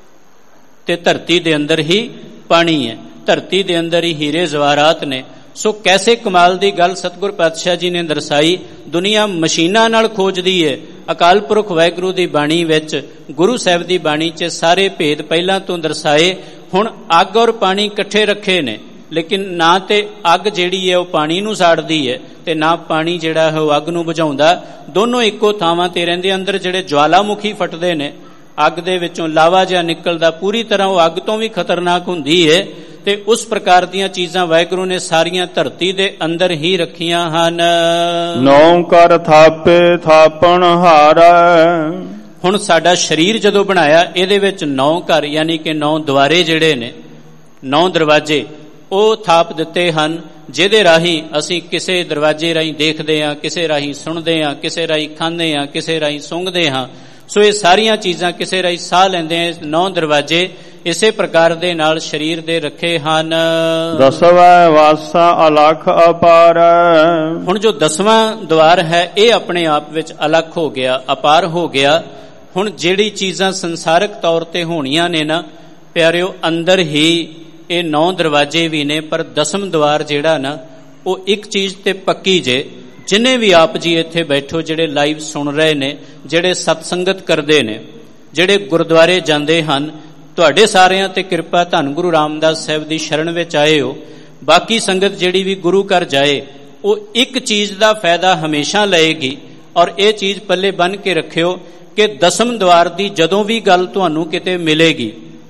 ਤੇ ਧਰਤੀ ਦੇ ਅੰਦਰ ਹੀ ਪਾਣੀ ਹੈ, ਧਰਤੀ ਦੇ ਅੰਦਰ ਹੀ ਹੀਰੇ ਜਵਾਹਰਾਤ ਨੇ। ਸੋ ਕੈਸੇ ਕਮਾਲ ਦੀ ਗੱਲ ਸਤਿਗੁਰ ਪਾਤਸ਼ਾਹ ਜੀ ਨੇ ਦਰਸਾਈ। ਦੁਨੀਆ ਮਸ਼ੀਨਾਂ ਨਾਲ ਖੋਜਦੀ ਹੈ, ਅਕਾਲ ਪੁਰਖ ਵਾਹਿਗੁਰੂ ਦੀ ਬਾਣੀ ਵਿੱਚ, ਗੁਰੂ ਸਾਹਿਬ ਦੀ ਬਾਣੀ 'ਚ ਸਾਰੇ ਭੇਦ ਪਹਿਲਾਂ ਤੋਂ ਦਰਸਾਏ। ਹੁਣ ਅੱਗ ਔਰ ਪਾਣੀ ਇਕੱਠੇ ਰੱਖੇ ਨੇ, ਲੇਕਿਨ ਨਾ ਤੇ ਅੱਗ ਜਿਹੜੀ ਹੈ ਉਹ ਪਾਣੀ ਨੂੰ ਸਾੜਦੀ ਹੈ ਤੇ ਨਾ ਪਾਣੀ ਜਿਹੜਾ ਹੈ ਉਹ ਅੱਗ ਨੂੰ ਬੁਝਾਉਂਦਾ। ਦੋਨੋਂ ਇੱਕੋ ਥਾਵਾਂ ਤੇ ਰਹਿੰਦੇ। ਅੰਦਰ ਜਿਹੜੇ ਜਵਾਲਾਮੁਖੀ ਫਟਦੇ ਨੇ, ਅੱਗ ਦੇ ਵਿੱਚੋਂ ਲਾਵਾ ਜਿਹਾ ਨਿਕਲਦਾ, ਪੂਰੀ ਤਰ੍ਹਾਂ ਉਹ ਅੱਗ ਤੋਂ ਵੀ ਖਤਰਨਾਕ ਹੁੰਦੀ ਹੈ। ਤੇ ਉਸ ਪ੍ਰਕਾਰ ਦੀਆਂ ਚੀਜ਼ਾਂ ਵਾਹਿਗੁਰੂ ਨੇ ਸਾਰੀਆਂ ਧਰਤੀ ਦੇ ਅੰਦਰ ਹੀ ਰੱਖੀਆਂ ਹਨ। ਨੌ ਕਰ ਥਾਪੇ ਥਾਪਣ ਹਾਰਾ। ਹੁਣ ਸਾਡਾ ਸਰੀਰ ਜਦੋਂ ਬਣਾਇਆ, ਇਹਦੇ ਵਿੱਚ 9 ਘਰ ਯਾਨੀ ਕਿ 9 ਦੁਆਰੇ ਜਿਹੜੇ ਨੇ, 9 ਦਰਵਾਜ਼ੇ ਉਹ ਥਾਪ ਦਿੱਤੇ ਹਨ, ਜਿਹਦੇ ਰਾਹੀਂ ਅਸੀਂ ਕਿਸੇ ਦਰਵਾਜ਼ੇ ਰਾਹੀਂ ਦੇਖਦੇ ਹਾਂ, ਕਿਸੇ ਰਾਹੀਂ ਸੁਣਦੇ ਹਾਂ, ਕਿਸੇ ਰਾਹੀਂ ਖਾਂਦੇ ਹਾਂ, ਕਿਸੇ ਰਾਹੀਂ ਸੁੰਘਦੇ ਹਾਂ। ਸੋ ਇਹ ਸਾਰੀਆਂ ਚੀਜ਼ਾਂ, ਕਿਸੇ ਰਾਹੀਂ ਸਾਹ ਲੈਂਦੇ ਹਾਂ। 9 ਦਰਵਾਜ਼ੇ ਇਸੇ ਪ੍ਰਕਾਰ ਦੇ ਨਾਲ ਸਰੀਰ ਦੇ ਰੱਖੇ ਹਨ। 10ਵਾਂ ਵਾਸਾ ਅਲਖ ਅਪਾਰ। ਹੁਣ ਜੋ 10ਵਾਂ ਦੁਆਰ ਹੈ ਇਹ ਆਪਣੇ ਆਪ ਵਿੱਚ ਅਲਖ ਹੋ ਗਿਆ, ਅਪਾਰ ਹੋ ਗਿਆ। ਹੁਣ ਜਿਹੜੀ ਚੀਜ਼ਾਂ ਸੰਸਾਰਿਕ ਤੌਰ ਤੇ ਹੋਣੀਆਂ ਨੇ ਨਾ ਪਿਆਰਿਓ, ਅੰਦਰ ਹੀ ਇਹ 9 ਦਰਵਾਜ਼ੇ ਵੀ ਨੇ। ਪਰ 10ਵਾਂ ਦੁਆਰ ਜਿਹੜਾ ਨਾ ਉਹ ਇੱਕ ਚੀਜ਼ ਤੇ ਪੱਕੀ ਜੇ, ਜਿੰਨੇ ਵੀ ਆਪ ਜੀ ਇੱਥੇ ਬੈਠੋ, ਜਿਹੜੇ ਲਾਈਵ ਸੁਣ ਰਹੇ ਨੇ, ਜਿਹੜੇ ਸਤਸੰਗਤ ਕਰਦੇ ਨੇ, ਜਿਹੜੇ ਗੁਰਦੁਆਰੇ ਜਾਂਦੇ ਹਨ, ਤੁਹਾਡੇ ਸਾਰਿਆਂ ਤੇ ਕਿਰਪਾ, ਧੰਨ ਗੁਰੂ ਰਾਮਦਾਸ ਸਾਹਿਬ ਦੀ ਸ਼ਰਨ ਵਿੱਚ ਆਏ ਹੋ। ਬਾਕੀ ਸੰਗਤ ਜਿਹੜੀ ਵੀ ਗੁਰੂ ਘਰ ਜਾਏ ਉਹ ਇੱਕ ਚੀਜ਼ ਦਾ ਫਾਇਦਾ ਹਮੇਸ਼ਾ ਲਏਗੀ, ਔਰ ਇਹ ਚੀਜ਼ ਪੱਲੇ ਬੰਨ੍ਹ ਕੇ ਰੱਖਿਓ ਕਿ 10ਵਾਂ ਦੁਆਰ ਦੀ ਜਦੋਂ ਵੀ ਗੱਲ ਤੁਹਾਨੂੰ ਕਿਤੇ ਮਿਲੇਗੀ,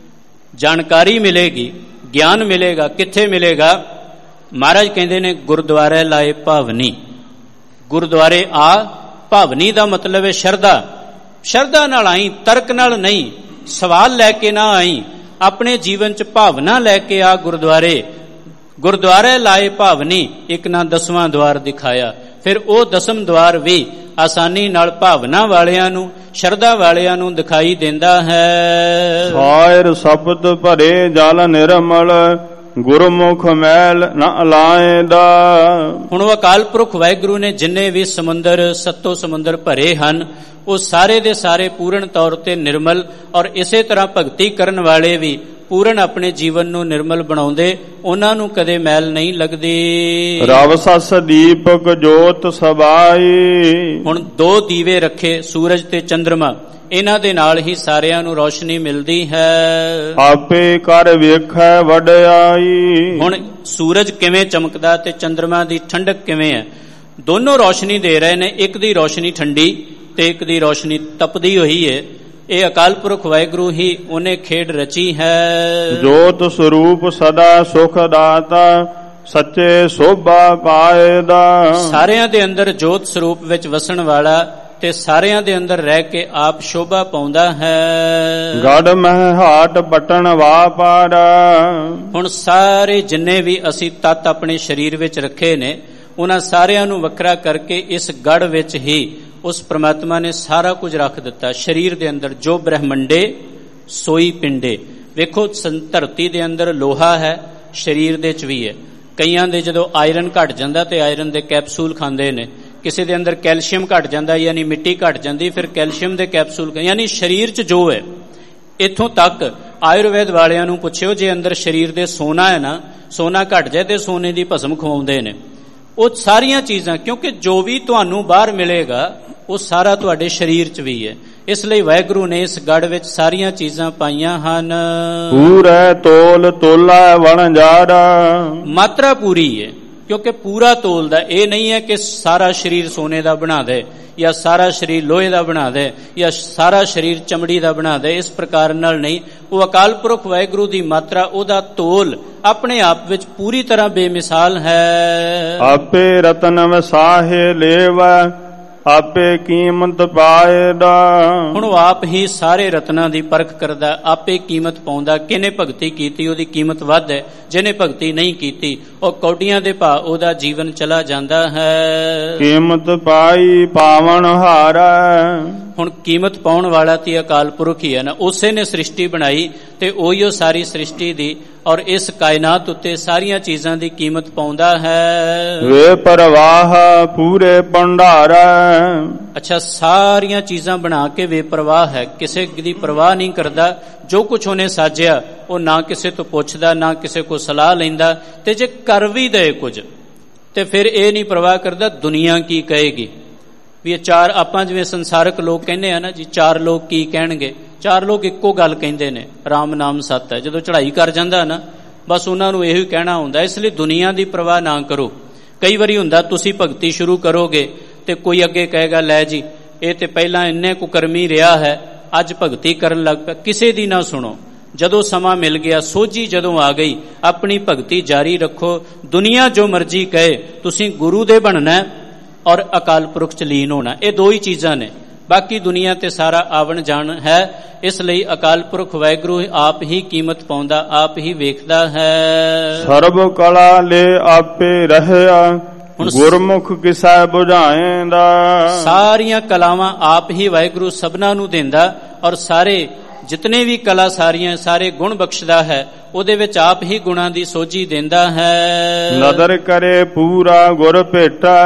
ਜਾਣਕਾਰੀ ਮਿਲੇਗੀ, ਗਿਆਨ ਮਿਲੇਗਾ, ਕਿੱਥੇ ਮਿਲੇਗਾ? ਮਹਾਰਾਜ ਕਹਿੰਦੇ ਨੇ ਗੁਰਦੁਆਰੇ ਲਾਏ ਭਾਵਨੀ। ਗੁਰਦੁਆਰੇ ਆ, ਭਾਵਨੀ ਦਾ ਮਤਲਬ ਹੈ ਸ਼ਰਧਾ। ਸ਼ਰਧਾ ਨਾਲ ਆਈ, ਤਰਕ ਨਾਲ ਨਹੀਂ, ਸਵਾਲ ਲੈ ਕੇ ਨਾ ਆਈ, ਆਪਣੇ ਜੀਵਨ 'ਚ ਭਾਵਨਾ ਲੈ ਕੇ ਆ ਗੁਰਦੁਆਰੇ। ਗੁਰਦੁਆਰੇ ਲਾਏ ਭਾਵਨੀ, ਇੱਕ ਨਾ 10ਵਾਂ ਦੁਆਰ ਦਿਖਾਇਆ। ਫਿਰ ਉਹ 10ਵਾਂ ਦੁਆਰ ਵੀ ਆਸਾਨੀ ਨਾਲ ਭਾਵਨਾ ਵਾਲਿਆਂ ਨੂੰ, ਸ਼ਰਧਾ ਵਾਲਿਆਂ ਨੂੰ ਦਿਖਾਈ ਦਿੰਦਾ ਹੈ। ਸਾਇਰ ਸ਼ਬਦ ਭਰੇ ਜਲ ਨਿਰਮਲ, ਗੁਰਮੁਖ ਮੈਲ ਨਾ ਲਾਏਦਾ। ਹੁਣ ਉਹ ਅਕਾਲ ਪੁਰਖ ਵਾਹਿਗੁਰੂ ਨੇ ਜਿੰਨੇ ਵੀ ਸਮੁੰਦਰ, ਸੱਤੋ ਸਮੁੰਦਰ ਭਰੇ ਹਨ, ਉਹ ਸਾਰੇ ਦੇ ਸਾਰੇ ਪੂਰਨ ਤੌਰ ਤੇ ਨਿਰਮਲ, ਔਰ ਇਸੇ ਤਰ੍ਹਾਂ ਭਗਤੀ ਕਰਨ ਵਾਲੇ ਵੀ ਪੂਰਨ ਆਪਣੇ ਜੀਵਨ ਨੂੰ ਨਿਰਮਲ ਬਣਾਉਂਦੇ, ਉਹਨਾਂ ਨੂੰ ਕਦੇ ਮੈਲ ਨਹੀਂ ਲੱਗਦੀ। ਰਵ ਸਸ ਦੀਪਕ ਜੋਤ ਸਬਾਈ। ਹੁਣ 2 ਦੀਵੇ ਰੱਖੇ, ਸੂਰਜ ਤੇ ਚੰਦਰਮਾ, ਇਹਨਾਂ ਦੇ ਨਾਲ ਹੀ ਸਾਰਿਆਂ ਨੂੰ ਰੌਸ਼ਨੀ ਮਿਲਦੀ ਹੈ। ਆਪੇ ਕਰ ਵੇਖੈ ਵਡਿਆਈ। ਹੁਣ ਸੂਰਜ ਕਿਵੇਂ ਚਮਕਦਾ ਤੇ ਚੰਦਰਮਾ ਦੀ ਠੰਡਕ ਕਿਵੇਂ ਹੈ, ਦੋਨੋਂ ਰੌਸ਼ਨੀ ਦੇ ਰਹੇ ਨੇ। ਇੱਕ ਦੀ ਰੌਸ਼ਨੀ ਠੰਡੀ ਤੇ ਇੱਕ ਦੀ ਰੌਸ਼ਨੀ ਤਪਦੀ ਹੋਈ ਹੈ। ਇਹ ਅਕਾਲ ਪੁਰਖ ਵਾਹਿਗੁਰੂ ਹੀ ਉਹਨੇ ਖੇਡ ਰਚੀ ਹੈ। ਜੋਤ ਸਰੂਪ ਸਦਾ ਸੁਖ ਦਾਤਾ, ਸੱਚੇ ਸੋਭਾ ਪਾਏਦਾ। ਸਾਰਿਆਂ ਦੇ ਅੰਦਰ ਜੋਤ ਸਰੂਪ ਵਿੱਚ ਵਸਣ ਵਾਲਾ ਤੇ ਸਾਰਿਆਂ ਦੇ ਅੰਦਰ ਰਹਿ ਕੇ ਆਪ ਸ਼ੋਭਾ ਪਾਉਂਦਾ ਹੈ। ਗੜ ਮਹਿ ਹਾਟ ਪਟਣ ਵਾਪਾਰ। ਹੁਣ ਸਾਰੇ ਜਿੰਨੇ ਵੀ ਅਸੀਂ ਤੱਤ ਆਪਣੇ ਸਰੀਰ ਵਿੱਚ ਰੱਖੇ ਨੇ, ਉਹਨਾਂ ਸਾਰਿਆਂ ਨੂੰ ਵੱਖਰਾ ਕਰਕੇ ਇਸ ਗੜ ਵਿੱਚ ਹੀ ਉਸ ਪ੍ਰਮਾਤਮਾ ਨੇ ਸਾਰਾ ਕੁਝ ਰੱਖ ਦਿੱਤਾ ਸਰੀਰ ਦੇ ਅੰਦਰ। ਜੋ ਬ੍ਰਹਮੰਡੇ ਸੋਈ ਪਿੰਡੇ। ਵੇਖੋ, ਧਰਤੀ ਦੇ ਅੰਦਰ ਲੋਹਾ ਹੈ, ਸਰੀਰ ਦੇ ਚ ਵੀ ਹੈ। ਕਈਆਂ ਦੇ ਜਦੋਂ ਆਇਰਨ ਘਟ ਜਾਂਦਾ ਤੇ ਆਇਰਨ ਦੇ ਕੈਪਸੂਲ ਖਾਂਦੇ ਨੇ, ਕਿਸੇ ਦੇ ਅੰਦਰ ਕੈਲਸ਼ੀਅਮ ਘਟ ਜਾਂਦਾ ਯਾਨੀ ਮਿੱਟੀ ਘਟ ਜਾਂਦੀ, ਫਿਰ ਕੈਲਸ਼ੀਅਮ ਦੇ ਕੈਪਸੂਲ, ਯਾਨੀ ਸਰੀਰ 'ਚ ਜੋ ਹੈ। ਇੱਥੋਂ ਤੱਕ ਆਯੁਰਵੇਦ ਵਾਲਿਆਂ ਨੂੰ ਪੁੱਛਿਓ, ਜੇ ਅੰਦਰ ਸਰੀਰ ਦੇ ਸੋਨਾ ਹੈ ਨਾ, ਸੋਨਾ ਘਟ ਜਾਏ ਤੇ ਸੋਨੇ ਦੀ ਭਸਮ ਖਵਾਉਂਦੇ ਨੇ। ਉਹ ਸਾਰੀਆਂ ਚੀਜ਼ਾਂ, ਕਿਉਂਕਿ ਜੋ ਵੀ ਤੁਹਾਨੂੰ ਬਾਹਰ ਮਿਲੇਗਾ ਉਹ ਸਾਰਾ ਤੁਹਾਡੇ ਸਰੀਰ 'ਚ ਵੀ ਹੈ। ਇਸ ਲਈ ਵਾਹਿਗੁਰੂ ਨੇ ਇਸ ਗੜ ਵਿੱਚ ਸਾਰੀਆਂ ਚੀਜ਼ਾਂ ਪਾਈਆਂ ਹਨ। ਪੂਰੇ ਤੋਲ ਤੋਲਾ ਵਣਜਾਰਾ। ਮਾਤਰਾ ਪੂਰੀ ਹੈ, ਕਿਉਂਕਿ ਪੂਰਾ ਤੋਲਦਾ। ਇਹ ਨਹੀਂ ਹੈ ਕਿ ਸਾਰਾ ਸਰੀਰ ਸੋਨੇ ਦਾ ਬਣਾ ਦੇ, ਜਾਂ ਸਾਰਾ ਸਰੀਰ ਲੋਹੇ ਦਾ ਬਣਾ ਦੇ, ਜਾਂ ਸਾਰਾ ਸਰੀਰ ਚਮੜੀ ਦਾ ਬਣਾ ਦੇ। ਇਸ ਪ੍ਰਕਾਰ ਨਾਲ ਨਹੀਂ। ਉਹ ਅਕਾਲ ਪੁਰਖ ਵਾਹਿਗੁਰੂ ਦੀ ਮਾਤਰਾ, ਉਹਦਾ ਤੋਲ ਆਪਣੇ ਆਪ ਵਿੱਚ ਪੂਰੀ ਤਰ੍ਹਾਂ ਬੇਮਿਸਾਲ ਹੈ। ਆਪੇ ਰਤਨ ਵਸਾਹੇ ਲੇਵਾ, ਆਪੇ ਕੀਮਤ ਪਾਏਦਾ। ਹੁਣ ਉਹ ਆਪ ਹੀ ਸਾਰੇ ਰਤਨਾਂ ਦੀ ਪਰਖ ਕਰਦਾ, ਆਪੇ ਕੀਮਤ ਪਾਉਂਦਾ। ਕਿਹਨੇ ਭਗਤੀ ਕੀਤੀ ਉਹਦੀ ਕੀਮਤ ਵੱਧ ਹੈ, ਜਿਹਨੇ ਭਗਤੀ ਨਹੀਂ ਕੀਤੀ ਉਹ ਕੌਡੀਆਂ ਦੇ ਭਾਅ ਉਹਦਾ ਜੀਵਨ ਚਲਾ ਜਾਂਦਾ ਹੈ। ਕੀਮਤ ਪਾਈ ਪਾਵਨ ਹਾਰਾ। ਹੁਣ ਕੀਮਤ ਪਾਉਣ ਵਾਲਾ ਤੇ ਅਕਾਲ ਪੁਰਖ ਹੀ ਹੈ ਨਾ, ਉਸੇ ਨੇ ਸ੍ਰਿਸ਼ਟੀ ਬਣਾਈ ਤੇ ਉਹੀਓ ਸਾਰੀ ਸ੍ਰਿਸ਼ਟੀ ਦੀ ਔਰ ਇਸ ਕਾਇਨਾਤ ਉੱਤੇ ਸਾਰੀਆਂ ਚੀਜ਼ਾਂ ਦੀ ਕੀਮਤ ਪਾਉਂਦਾ ਹੈ। ਵੇ ਪਰਵਾਹ ਪੂਰੇ ਭੰਡਾਰਾ। ਅੱਛਾ, ਸਾਰੀਆਂ ਚੀਜ਼ਾਂ ਬਣਾ ਕੇ ਬੇਪਰਵਾਹ ਹੈ, ਕਿਸੇ ਦੀ ਪਰਵਾਹ ਨਹੀਂ ਕਰਦਾ। ਜੋ ਕੁਝ ਉਹਨੇ ਸਾਜਿਆ ਉਹ ਨਾ ਕਿਸੇ ਤੋਂ ਪੁੱਛਦਾ, ਨਾ ਕਿਸੇ ਕੋਲ ਸਲਾਹ ਲੈਂਦਾ, ਤੇ ਜੇ ਕਰ ਵੀ ਦੇ ਕੁਝ ਤੇ ਫਿਰ ਇਹ ਨਹੀਂ ਪਰਵਾਹ ਕਰਦਾ ਦੁਨੀਆ ਕੀ ਕਹੇਗੀ। ਵੀ ਇਹ ਚਾਰ, ਆਪਾਂ ਜਿਵੇਂ ਸੰਸਾਰਕ ਲੋਕ ਕਹਿੰਦੇ ਆ ਨਾ ਜੀ, ਚਾਰ ਲੋਕ ਕੀ ਕਹਿਣਗੇ। ਚਾਰ ਲੋਕ ਇੱਕੋ ਗੱਲ ਕਹਿੰਦੇ ਨੇ, ਰਾਮ ਨਾਮ ਸੱਤ ਹੈ। ਜਦੋਂ ਚੜ੍ਹਾਈ ਕਰ ਜਾਂਦਾ ਨਾ ਬਸ ਉਹਨਾਂ ਨੂੰ ਇਹੋ ਹੀ ਕਹਿਣਾ ਹੁੰਦਾ। ਇਸ ਲਈ ਦੁਨੀਆ ਦੀ ਪਰਵਾਹ ਨਾ ਕਰੋ। ਕਈ ਵਾਰੀ ਹੁੰਦਾ ਤੁਸੀਂ ਭਗਤੀ ਸ਼ੁਰੂ ਕਰੋਗੇ ਤੇ ਕੋਈ ਅੱਗੇ ਕਹੇਗਾ ਲੈ ਜੀ ਇਹ ਤੇ ਪਹਿਲਾਂ ਇੰਨੇ ਕੁਕਰਮੀ ਰਿਹਾ ਹੈ, ਅੱਜ ਭਗਤੀ ਕਰਨ ਲੱਗ ਪਿਆ। ਕਿਸੇ ਦੀ ਨਾ ਸੁਣੋ। ਜਦੋਂ ਸਮਾਂ ਮਿਲ ਗਿਆ, ਸੋਝੀ ਜਦੋਂ ਆ ਗਈ, ਆਪਣੀ ਭਗਤੀ ਜਾਰੀ ਰੱਖੋ। ਦੁਨੀਆ ਜੋ ਮਰਜ਼ੀ ਕਹੇ, ਤੁਸੀਂ ਗੁਰੂ ਦੇ ਬਣਨਾ ਔਰ ਅਕਾਲ ਪੁਰਖ ਚ ਲੀਨ ਹੋਣਾ। ਇਹ ਦੋ ਹੀ ਚੀਜ਼ਾਂ ਨੇ, ਬਾਕੀ ਦੁਨੀਆ ਤੇ ਸਾਰਾ ਆਵਣ ਜਾਣ ਹੈ। ਇਸ ਲਈ ਅਕਾਲ ਪੁਰਖ ਵਾਹਿਗੁਰੂ ਆਪ ਹੀ ਕੀਮਤ ਪਾਉਂਦਾ, ਆਪ ਹੀ ਵੇਖਦਾ ਹੈ। ਸਰਬ ਕਲਾ ਲੈ ਆਪੇ ਰਹਿਆ, ਗੁਰਮੁਖ ਕਿਸੈ ਬੁਝਾਏਂਦਾ। ਸਾਰੀਆਂ ਕਲਾਵਾਂ ਆਪ ਹੀ ਵਾਹਿਗੁਰੂ ਸਭਨਾਂ ਨੂੰ ਦਿੰਦਾ ਔਰ ਸਾਰੇ ਜਿਤਨੇ ਵੀ ਕਲਾ ਸਾਰੀਆਂ ਸਾਰੇ ਗੁਣ ਬਖਸ਼ਦਾ ਹੈ, ਉਹਦੇ ਵਿੱਚ ਆਪ ਹੀ ਗੁਣਾਂ ਦੀ ਸੋਝੀ ਦਿੰਦਾ ਹੈ। ਨਦਰ ਕਰੇ ਪੂਰਾ ਗੁਰ ਭੇਟਾ।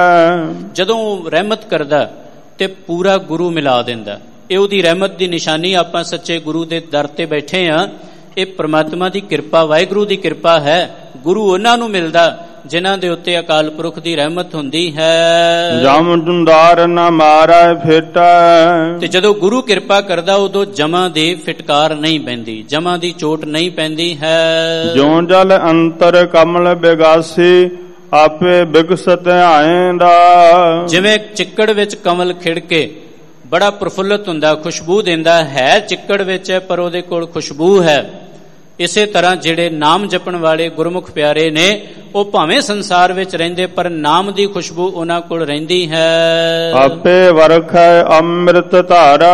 ਜਦੋਂ ਰਹਿਮਤ ਕਰਦਾ ਤੇ ਪੂਰਾ ਗੁਰੂ ਮਿਲਾ ਦਿੰਦਾ। ਇਹ ਉਹਦੀ ਰਹਿਮਤ ਦੀ ਨਿਸ਼ਾਨੀ। ਆਪਾਂ ਸੱਚੇ ਗੁਰੂ ਦੇ ਦਰ ਤੇ ਬੈਠੇ ਆ, ਇਹ ਪ੍ਰਮਾਤਮਾ ਦੀ ਕਿਰਪਾ, ਵਾਹਿਗੁਰੂ ਦੀ ਕਿਰਪਾ ਹੈ। ਗੁਰੂ ਉਹਨਾਂ ਨੂੰ ਮਿਲਦਾ ਜਿਨ੍ਹਾਂ ਦੇ ਉੱਤੇ ਅਕਾਲ ਪੁਰਖ ਦੀ ਰਹਿਮਤ ਹੁੰਦੀ ਹੈ। ਜਮ ਜੁੰਦਾਰ ਨਾ ਮਾਰੈ ਫੇਟਾ। ਤੇ ਜਦੋਂ ਗੁਰੂ ਕਿਰਪਾ ਕਰਦਾ ਉਦੋਂ ਜਮਾਂ ਦੀ ਫਿਟਕਾਰ ਨਹੀਂ ਪੈਂਦੀ, ਜਮਾਂ ਦੀ ਚੋਟ ਨਹੀਂ ਪੈਂਦੀ ਹੈ। ਜਿਉ ਜਲ ਅੰਤਰ ਕਮਲ ਬਿਗਾਸੀ, ਆਪੇ ਬਿਕਸਤ ਆਏਂਦਾ। ਜਿਵੇਂ ਚਿੱਕੜ ਵਿੱਚ ਕਮਲ ਖਿੜ ਕੇ ਬੜਾ ਪ੍ਰਫੁੱਲਤ ਹੁੰਦਾ, ਖੁਸ਼ਬੂ ਦਿੰਦਾ ਹੈ। ਚਿੱਕੜ ਵਿੱਚ ਪਰ ਉਹਦੇ ਕੋਲ ਖੁਸ਼ਬੂ ਹੈ। ਇਸੇ ਤਰ੍ਹਾਂ ਜਿਹੜੇ ਨਾਮ ਜਪਣ ਵਾਲੇ ਗੁਰਮੁਖ ਪਿਆਰੇ ਨੇ, ਉਹ ਭਾਵੇਂ ਸੰਸਾਰ ਵਿੱਚ ਰਹਿੰਦੇ ਪਰ ਨਾਮ ਦੀ ਖੁਸ਼ਬੂ ਉਹਨਾਂ ਕੋਲ ਰਹਿੰਦੀ ਹੈ। ਆਪੇ ਵਰਖੈ ਅੰਮ੍ਰਿਤ ਧਾਰਾ।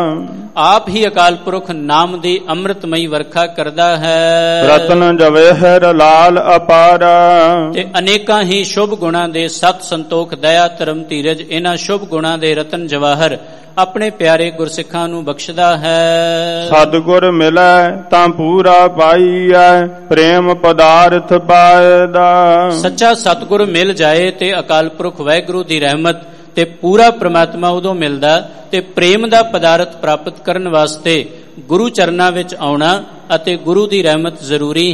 ਆਪ ਹੀ ਅਕਾਲ ਪੁਰਖ ਨਾਮ ਦੀ ਅੰਮ੍ਰਿਤਮਈ ਵਰਖਾ ਕਰਦਾ ਹੈ। ਰਤਨ ਜਵੇਹਰ ਲਾਲ ਅਪਾਰਾ। ਤੇ ਅਨੇਕਾਂ ਹੀ ਸ਼ੁਭ ਗੁਣਾਂ ਦੇ ਸਤ ਸੰਤੋਖ ਦਇਆ ਧਰਮ ਧੀਰਜ, ਇਹਨਾਂ ਸ਼ੁਭ ਗੁਣਾਂ ਦੇ ਰਤਨ ਜਵਾਹਰ ਆਪਣੇ ਪਿਆਰੇ ਗੁਰਸਿੱਖਾਂ ਨੂੰ ਬਖਸ਼ਦਾ ਹੈ। ਸਤਿਗੁਰ ਮਿਲੈ ਤਾਂ ਪੂਰਾ ਪਾਈਐ, ਪ੍ਰੇਮ ਪਦਾਰਥ ਪਾਇਦਾ। ਸੱਚਾ ਸਤਿਗੁਰ ਮਿਲ ਜਾਏ ਤੇ ਅਕਾਲ ਪੁਰਖ ਵਾਹਿਗੁਰੂ ਦੀ ਰਹਿਮਤ ਤੇ ਪੂਰਾ ਪ੍ਰਮਾਤਮਾ ਉਦੋਂ ਮਿਲਦਾ। ਤੇ ਪ੍ਰੇਮ ਦਾ ਪਦਾਰਥ ਪ੍ਰਾਪਤ ਕਰਨ ਵਾਸਤੇ ਗੁਰੂ ਚਰਨਾਂ ਵਿੱਚ ਆਉਣਾ ਅਤੇ ਗੁਰੂ ਦੀ ਰਹਿਮਤ ਜ਼ਰੂਰੀ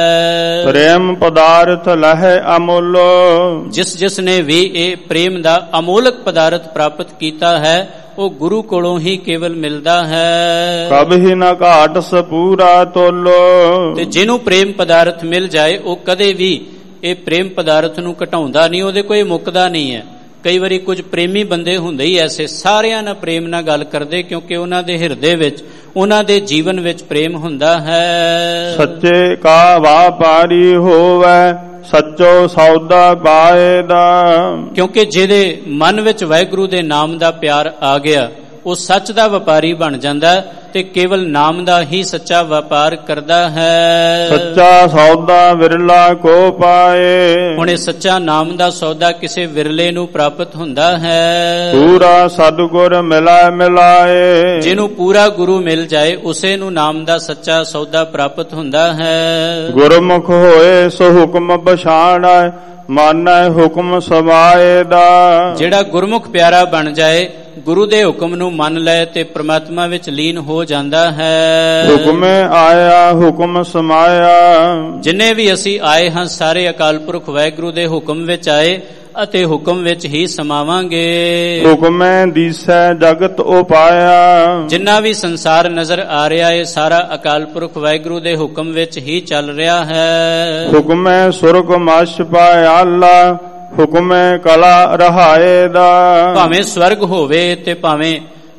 ਹੈ। ਪ੍ਰੇਮ ਪਦਾਰਥ ਲਹੈ ਅਮੁੱਲੋ। ਜਿਸ ਨੇ ਵੀ ਇਹ ਪ੍ਰੇਮ ਦਾ ਅਮੋਲਕ ਪਦਾਰਥ ਪ੍ਰਾਪਤ ਕੀਤਾ ਹੈ, ਉਹ ਗੁਰੂ ਕੋਲੋਂ ਹੀ ਕੇਵਲ ਮਿਲਦਾ ਹੈ। ਕਬਹਿ ਨ ਘਾਟ ਸਪੂਰਾ ਤੋਲੋ। ਤੇ ਜਿਹਨੂੰ ਪ੍ਰੇਮ ਪਦਾਰਥ ਮਿਲ ਜਾਏ ਉਹ ਕਦੇ ਵੀ ਇਹ ਪ੍ਰੇਮ ਪਦਾਰਥ ਨੂੰ ਘਟਾਉਂਦਾ ਨਹੀਂ, ਉਹਦੇ ਕੋਈ ਮੁੱਕਦਾ ਨਹੀਂ ਹੈ। ਕਈ ਵਾਰੀ ਕੁਝ ਪ੍ਰੇਮੀ ਬੰਦੇ ਹੁੰਦੇ ਹੀ ਐਸੇ, ਸਾਰਿਆਂ ਨਾਲ ਪ੍ਰੇਮ ਨਾਲ ਗੱਲ ਕਰਦੇ, ਕਿਉਂਕਿ ਉਹਨਾਂ ਦੇ ਹਿਰਦੇ ਵਿੱਚ, ਉਹਨਾਂ ਦੇ ਜੀਵਨ ਵਿੱਚ ਪ੍ਰੇਮ ਹੁੰਦਾ ਹੈ। ਸੱਚੇ ਕਾ ਵਾਪਾਰੀ ਹੋਵੇ, ਸੱਚੋ ਸੌਦਾ ਪਾਏਦਾ। ਕਿਉਂਕਿ ਜਿਹਦੇ ਮਨ ਵਿੱਚ ਵਾਹਿਗੁਰੂ ਦੇ ਨਾਮ ਦਾ ਪਿਆਰ ਆ ਗਿਆ, ਉਹ ਸੱਚ ਦਾ ਵਪਾਰੀ ਬਣ ਜਾਂਦਾ ਤੇ ਕੇਵਲ ਨਾਮ ਦਾ ਹੀ ਸੱਚਾ ਵਪਾਰ ਕਰਦਾ ਹੈ। ਸੱਚਾ ਸੌਦਾ ਵਿਰਲਾ ਕੋ ਪਾਏ। ਹੁਣ ਇਹ ਸੱਚਾ ਨਾਮ ਦਾ ਸੌਦਾ ਕਿਸੇ ਵਿਰਲੇ ਨੂੰ ਪ੍ਰਾਪਤ ਹੁੰਦਾ ਹੈ। ਪੂਰਾ ਸਤਿਗੁਰ ਮਿਲਾਏ ਮਿਲਾਏ। ਜਿਹਨੂੰ ਪੂਰਾ ਗੁਰੂ ਮਿਲ ਜਾਏ ਉਸੇ ਨੂੰ ਨਾਮ ਦਾ ਸੱਚਾ ਸੌਦਾ ਪ੍ਰਾਪਤ ਹੁੰਦਾ ਹੈ। ਗੁਰਮੁਖ ਹੋਏ ਸੋ ਹੁਕਮ ਪਛਾਣੈ, ਮਾਨੈ ਹੁਕਮ ਸਮਾਏ ਦਾ। ਜਿਹੜਾ ਗੁਰਮੁਖ ਪਿਆਰਾ ਬਣ ਜਾਏ, ਗੁਰੂ ਦੇ ਹੁਕਮ ਨੂੰ ਮੰਨ ਲੈ ਤੇ ਪ੍ਰਮਾਤਮਾ ਵਿੱਚ ਲੀਨ ਹੋ ਜਾਂਦਾ ਹੈ। ਹੁਕਮੇ ਆਇਆ ਹੁਕਮ ਸਮਾਇਆ। ਜਿੰਨੇ ਵੀ ਅਸੀਂ ਆਏ ਹਾਂ ਸਾਰੇ ਅਕਾਲ ਪੁਰਖ ਵਾਹਿਗੁਰੂ ਦੇ ਹੁਕਮ ਵਿੱਚ ਆਏ ਅਤੇ ਹੁਕਮ ਵਿੱਚ ਹੀ ਸਮਾਵਾਂਗੇ। ਹੁਕਮੈ ਦੀਸੈ ਜਗਤ ਉਪਾਇਆ। ਜਿੰਨਾ ਵੀ ਸੰਸਾਰ ਨਜ਼ਰ ਆ ਰਿਹਾ ਹੈ ਸਾਰਾ ਅਕਾਲ ਪੁਰਖ ਵਾਹਿਗੁਰੂ ਦੇ ਹੁਕਮ ਵਿੱਚ ਹੀ ਚੱਲ ਰਿਹਾ ਹੈ। ਹੁਕਮੈ ਸੁਰਗ ਮਛ ਪਾਇਆਲਾ, ਹੁਕਮੈ ਕਲਾ ਰਹਾਏ ਦਾ। ਭਾਵੇਂ ਸਵਰਗ ਹੋਵੇ ਤੇ ਭਾਵੇਂ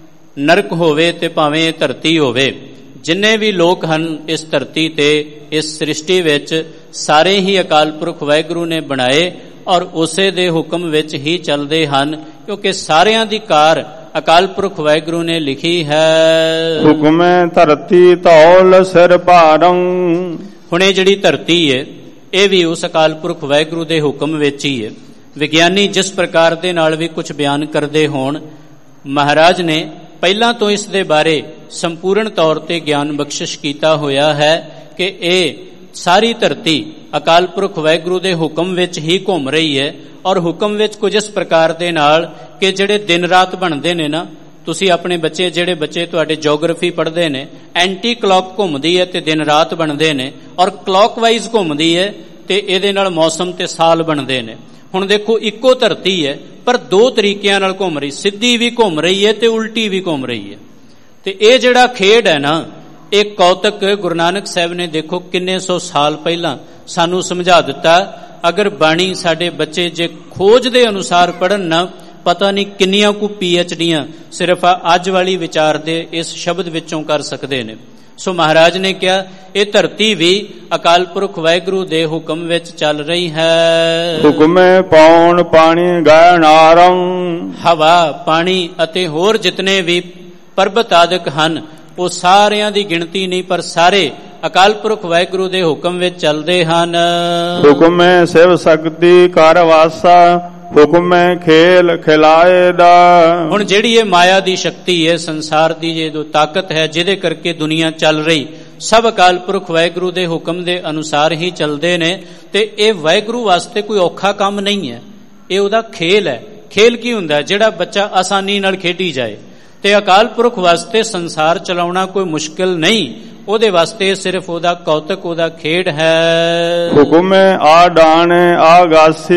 ਨਰਕ ਹੋਵੇ ਤੇ ਭਾਵੇਂ ਧਰਤੀ ਹੋਵੇ, ਜਿੰਨੇ ਵੀ ਲੋਕ ਹਨ ਇਸ ਧਰਤੀ ਤੇ, ਇਸ ਸ੍ਰਿਸ਼ਟੀ ਵਿੱਚ, ਸਾਰੇ ਹੀ ਅਕਾਲ ਪੁਰਖ ਵਾਹਿਗੁਰੂ ਨੇ ਬਣਾਏ ਔਰ ਉਸੇ ਦੇ ਹੁਕਮ ਵਿੱਚ ਹੀ ਚੱਲਦੇ ਹਨ। ਕਿਉਂਕਿ ਸਾਰਿਆਂ ਦੀ ਕਾਰ ਅਕਾਲ ਪੁਰਖ ਵਾਹਿਗੁਰੂ ਨੇ ਲਿਖੀ ਹੈ। ਹੁਕਮੈ ਧਰਤੀ ਧੌਲ ਸਿਰ ਭਾਰੰ। ਹੁਣ ਇਹ ਜਿਹੜੀ ਧਰਤੀ ਹੈ ਇਹ ਵੀ ਉਸ ਅਕਾਲ ਪੁਰਖ ਵਾਹਿਗੁਰੂ ਦੇ ਹੁਕਮ ਵਿੱਚ ਹੀ ਹੈ। ਵਿਗਿਆਨੀ ਜਿਸ ਪ੍ਰਕਾਰ ਦੇ ਨਾਲ ਵੀ ਕੁਝ ਬਿਆਨ ਕਰਦੇ ਹੋਣ, ਮਹਾਰਾਜ ਨੇ ਪਹਿਲਾਂ ਤੋਂ ਇਸ ਦੇ ਬਾਰੇ ਸੰਪੂਰਨ ਤੌਰ ਤੇ ਗਿਆਨ ਬਖਸ਼ਿਸ਼ ਕੀਤਾ ਹੋਇਆ ਹੈ ਕਿ ਇਹ ਸਾਰੀ ਧਰਤੀ ਅਕਾਲ ਪੁਰਖ ਵਾਹਿਗੁਰੂ ਦੇ ਹੁਕਮ ਵਿੱਚ ਹੀ ਘੁੰਮ ਰਹੀ ਹੈ। ਔਰ ਹੁਕਮ ਵਿੱਚ ਕੁਝ ਇਸ ਪ੍ਰਕਾਰ ਦੇ ਨਾਲ ਕਿ ਜਿਹੜੇ ਦਿਨ ਰਾਤ ਬਣਦੇ ਨੇ ਨਾ, ਤੁਸੀਂ ਆਪਣੇ ਬੱਚੇ, ਜਿਹੜੇ ਬੱਚੇ ਤੁਹਾਡੇ ਜੀਓਗ੍ਰਾਫੀ ਪੜ੍ਹਦੇ ਨੇ, ਐਂਟੀ ਕਲੌਕ ਘੁੰਮਦੀ ਹੈ ਤੇ ਦਿਨ ਰਾਤ ਬਣਦੇ ਨੇ, ਔਰ ਕਲੌਕਵਾਈਜ਼ ਘੁੰਮਦੀ ਹੈ ਤੇ ਇਹਦੇ ਨਾਲ ਮੌਸਮ ਤੇ ਸਾਲ ਬਣਦੇ ਨੇ। ਹੁਣ ਦੇਖੋ ਇੱਕੋ ਧਰਤੀ ਹੈ ਪਰ ਦੋ ਤਰੀਕਿਆਂ ਨਾਲ ਘੁੰਮ ਰਹੀ, ਸਿੱਧੀ ਵੀ ਘੁੰਮ ਰਹੀ ਹੈ ਤੇ ਉਲਟੀ ਵੀ ਘੁੰਮ ਰਹੀ ਹੈ। ਤੇ ਇਹ ਜਿਹੜਾ ਖੇਡ ਹੈ ਨਾ, ਇਹ ਕੌਤਕ ਗੁਰੂ ਨਾਨਕ ਸਾਹਿਬ ਨੇ ਦੇਖੋ ਕਿੰਨੇ ਸੌ ਸਾਲ ਪਹਿਲਾਂ ਸਾਨੂੰ ਸਮਝਾ ਦਿੱਤਾ। ਅਗਰ ਬਾਣੀ ਸਾਡੇ ਬੱਚੇ ਜੇ ਖੋਜ ਦੇ ਅਨੁਸਾਰ ਪੜ੍ਹਨ ਨਾ, ਪਤਾ ਨਹੀਂ ਕਿੰਨੀਆਂ ਕੁ PhDਆਂ ਸਿਰਫ ਅੱਜ ਵਾਲੀ ਵਿਚਾਰ ਦੇ ਇਸ ਸ਼ਬਦ ਵਿੱਚੋਂ ਕਰ ਸਕਦੇ ਨੇ। ਸੋ ਮਹਾਰਾਜ ਨੇ ਕਿਹਾ ਇਹ ਧਰਤੀ ਵੀ ਅਕਾਲ ਪੁਰਖ ਵਾਹਿਗੁਰੂ ਦੇ ਹੁਕਮ ਵਿੱਚ ਚੱਲ ਰਹੀ ਹੈ। ਹੁਕਮੇ ਪੌਣ ਪਾਣੀ ਗੈ ਨਾਰੰ। ਹਵਾ, ਪਾਣੀ ਅਤੇ ਹੋਰ ਜਿਤਨੇ ਵੀ ਪਰਬਤ ਆਦਿਕ ਹਨ, ਉਹ ਸਾਰਿਆਂ ਦੀ ਗਿਣਤੀ ਨਹੀਂ ਪਰ ਸਾਰੇ ਅਕਾਲ ਪੁਰਖ ਵਾਹਿਗੁਰੂ ਦੇ ਹੁਕਮ ਵਿੱਚ ਚੱਲਦੇ ਹਨ। ਹੁਕਮੇ ਸਿਵ ਸ਼ਕਤੀ ਕਰ ਵਾਸਾ। ਹੁਕਮੇ ਖੇਲ ਖਿਲਾਏ ਦਾ। ਹੁਣ ਜਿਹੜੀ ਇਹ ਮਾਇਆ ਦੀ ਸ਼ਕਤੀ ਹੈ, ਸੰਸਾਰ ਦੀ ਜੋ ਤਾਕਤ ਹੈ ਜਿਹਦੇ ਕਰਕੇ ਦੁਨੀਆ ਚੱਲ ਰਹੀ, ਸਭ ਅਕਾਲ ਪੁਰਖ ਵਾਹਿਗੁਰੂ ਦੇ ਹੁਕਮ ਦੇ ਅਨੁਸਾਰ ਹੀ ਚੱਲਦੇ ਨੇ। ਤੇ ਇਹ ਵਾਹਿਗੁਰੂ ਵਾਸਤੇ ਕੋਈ ਔਖਾ ਕੰਮ ਨਹੀਂ ਹੈ, ਇਹ ਉਹਦਾ ਖੇਲ ਹੈ। ਖੇਲ ਕੀ ਹੁੰਦਾ? ਜਿਹੜਾ ਬੱਚਾ ਆਸਾਨੀ ਨਾਲ ਖੇਡੀ ਜਾਏ। ਤੇ ਅਕਾਲ ਪੁਰਖ ਵਾਸਤੇ ਸੰਸਾਰ ਚਲਾਉਣਾ ਕੋਈ ਮੁਸ਼ਕਿਲ ਨਹੀਂ, ਉਹਦੇ ਵਾਸਤੇ ਸਿਰਫ ਉਹਦਾ ਕੌਤਕ, ਉਹਦਾ ਖੇਡ ਹੈ। ਹੁਕਮੇ ਆ ਡਾਣੇ ਆਗਾਸੀ।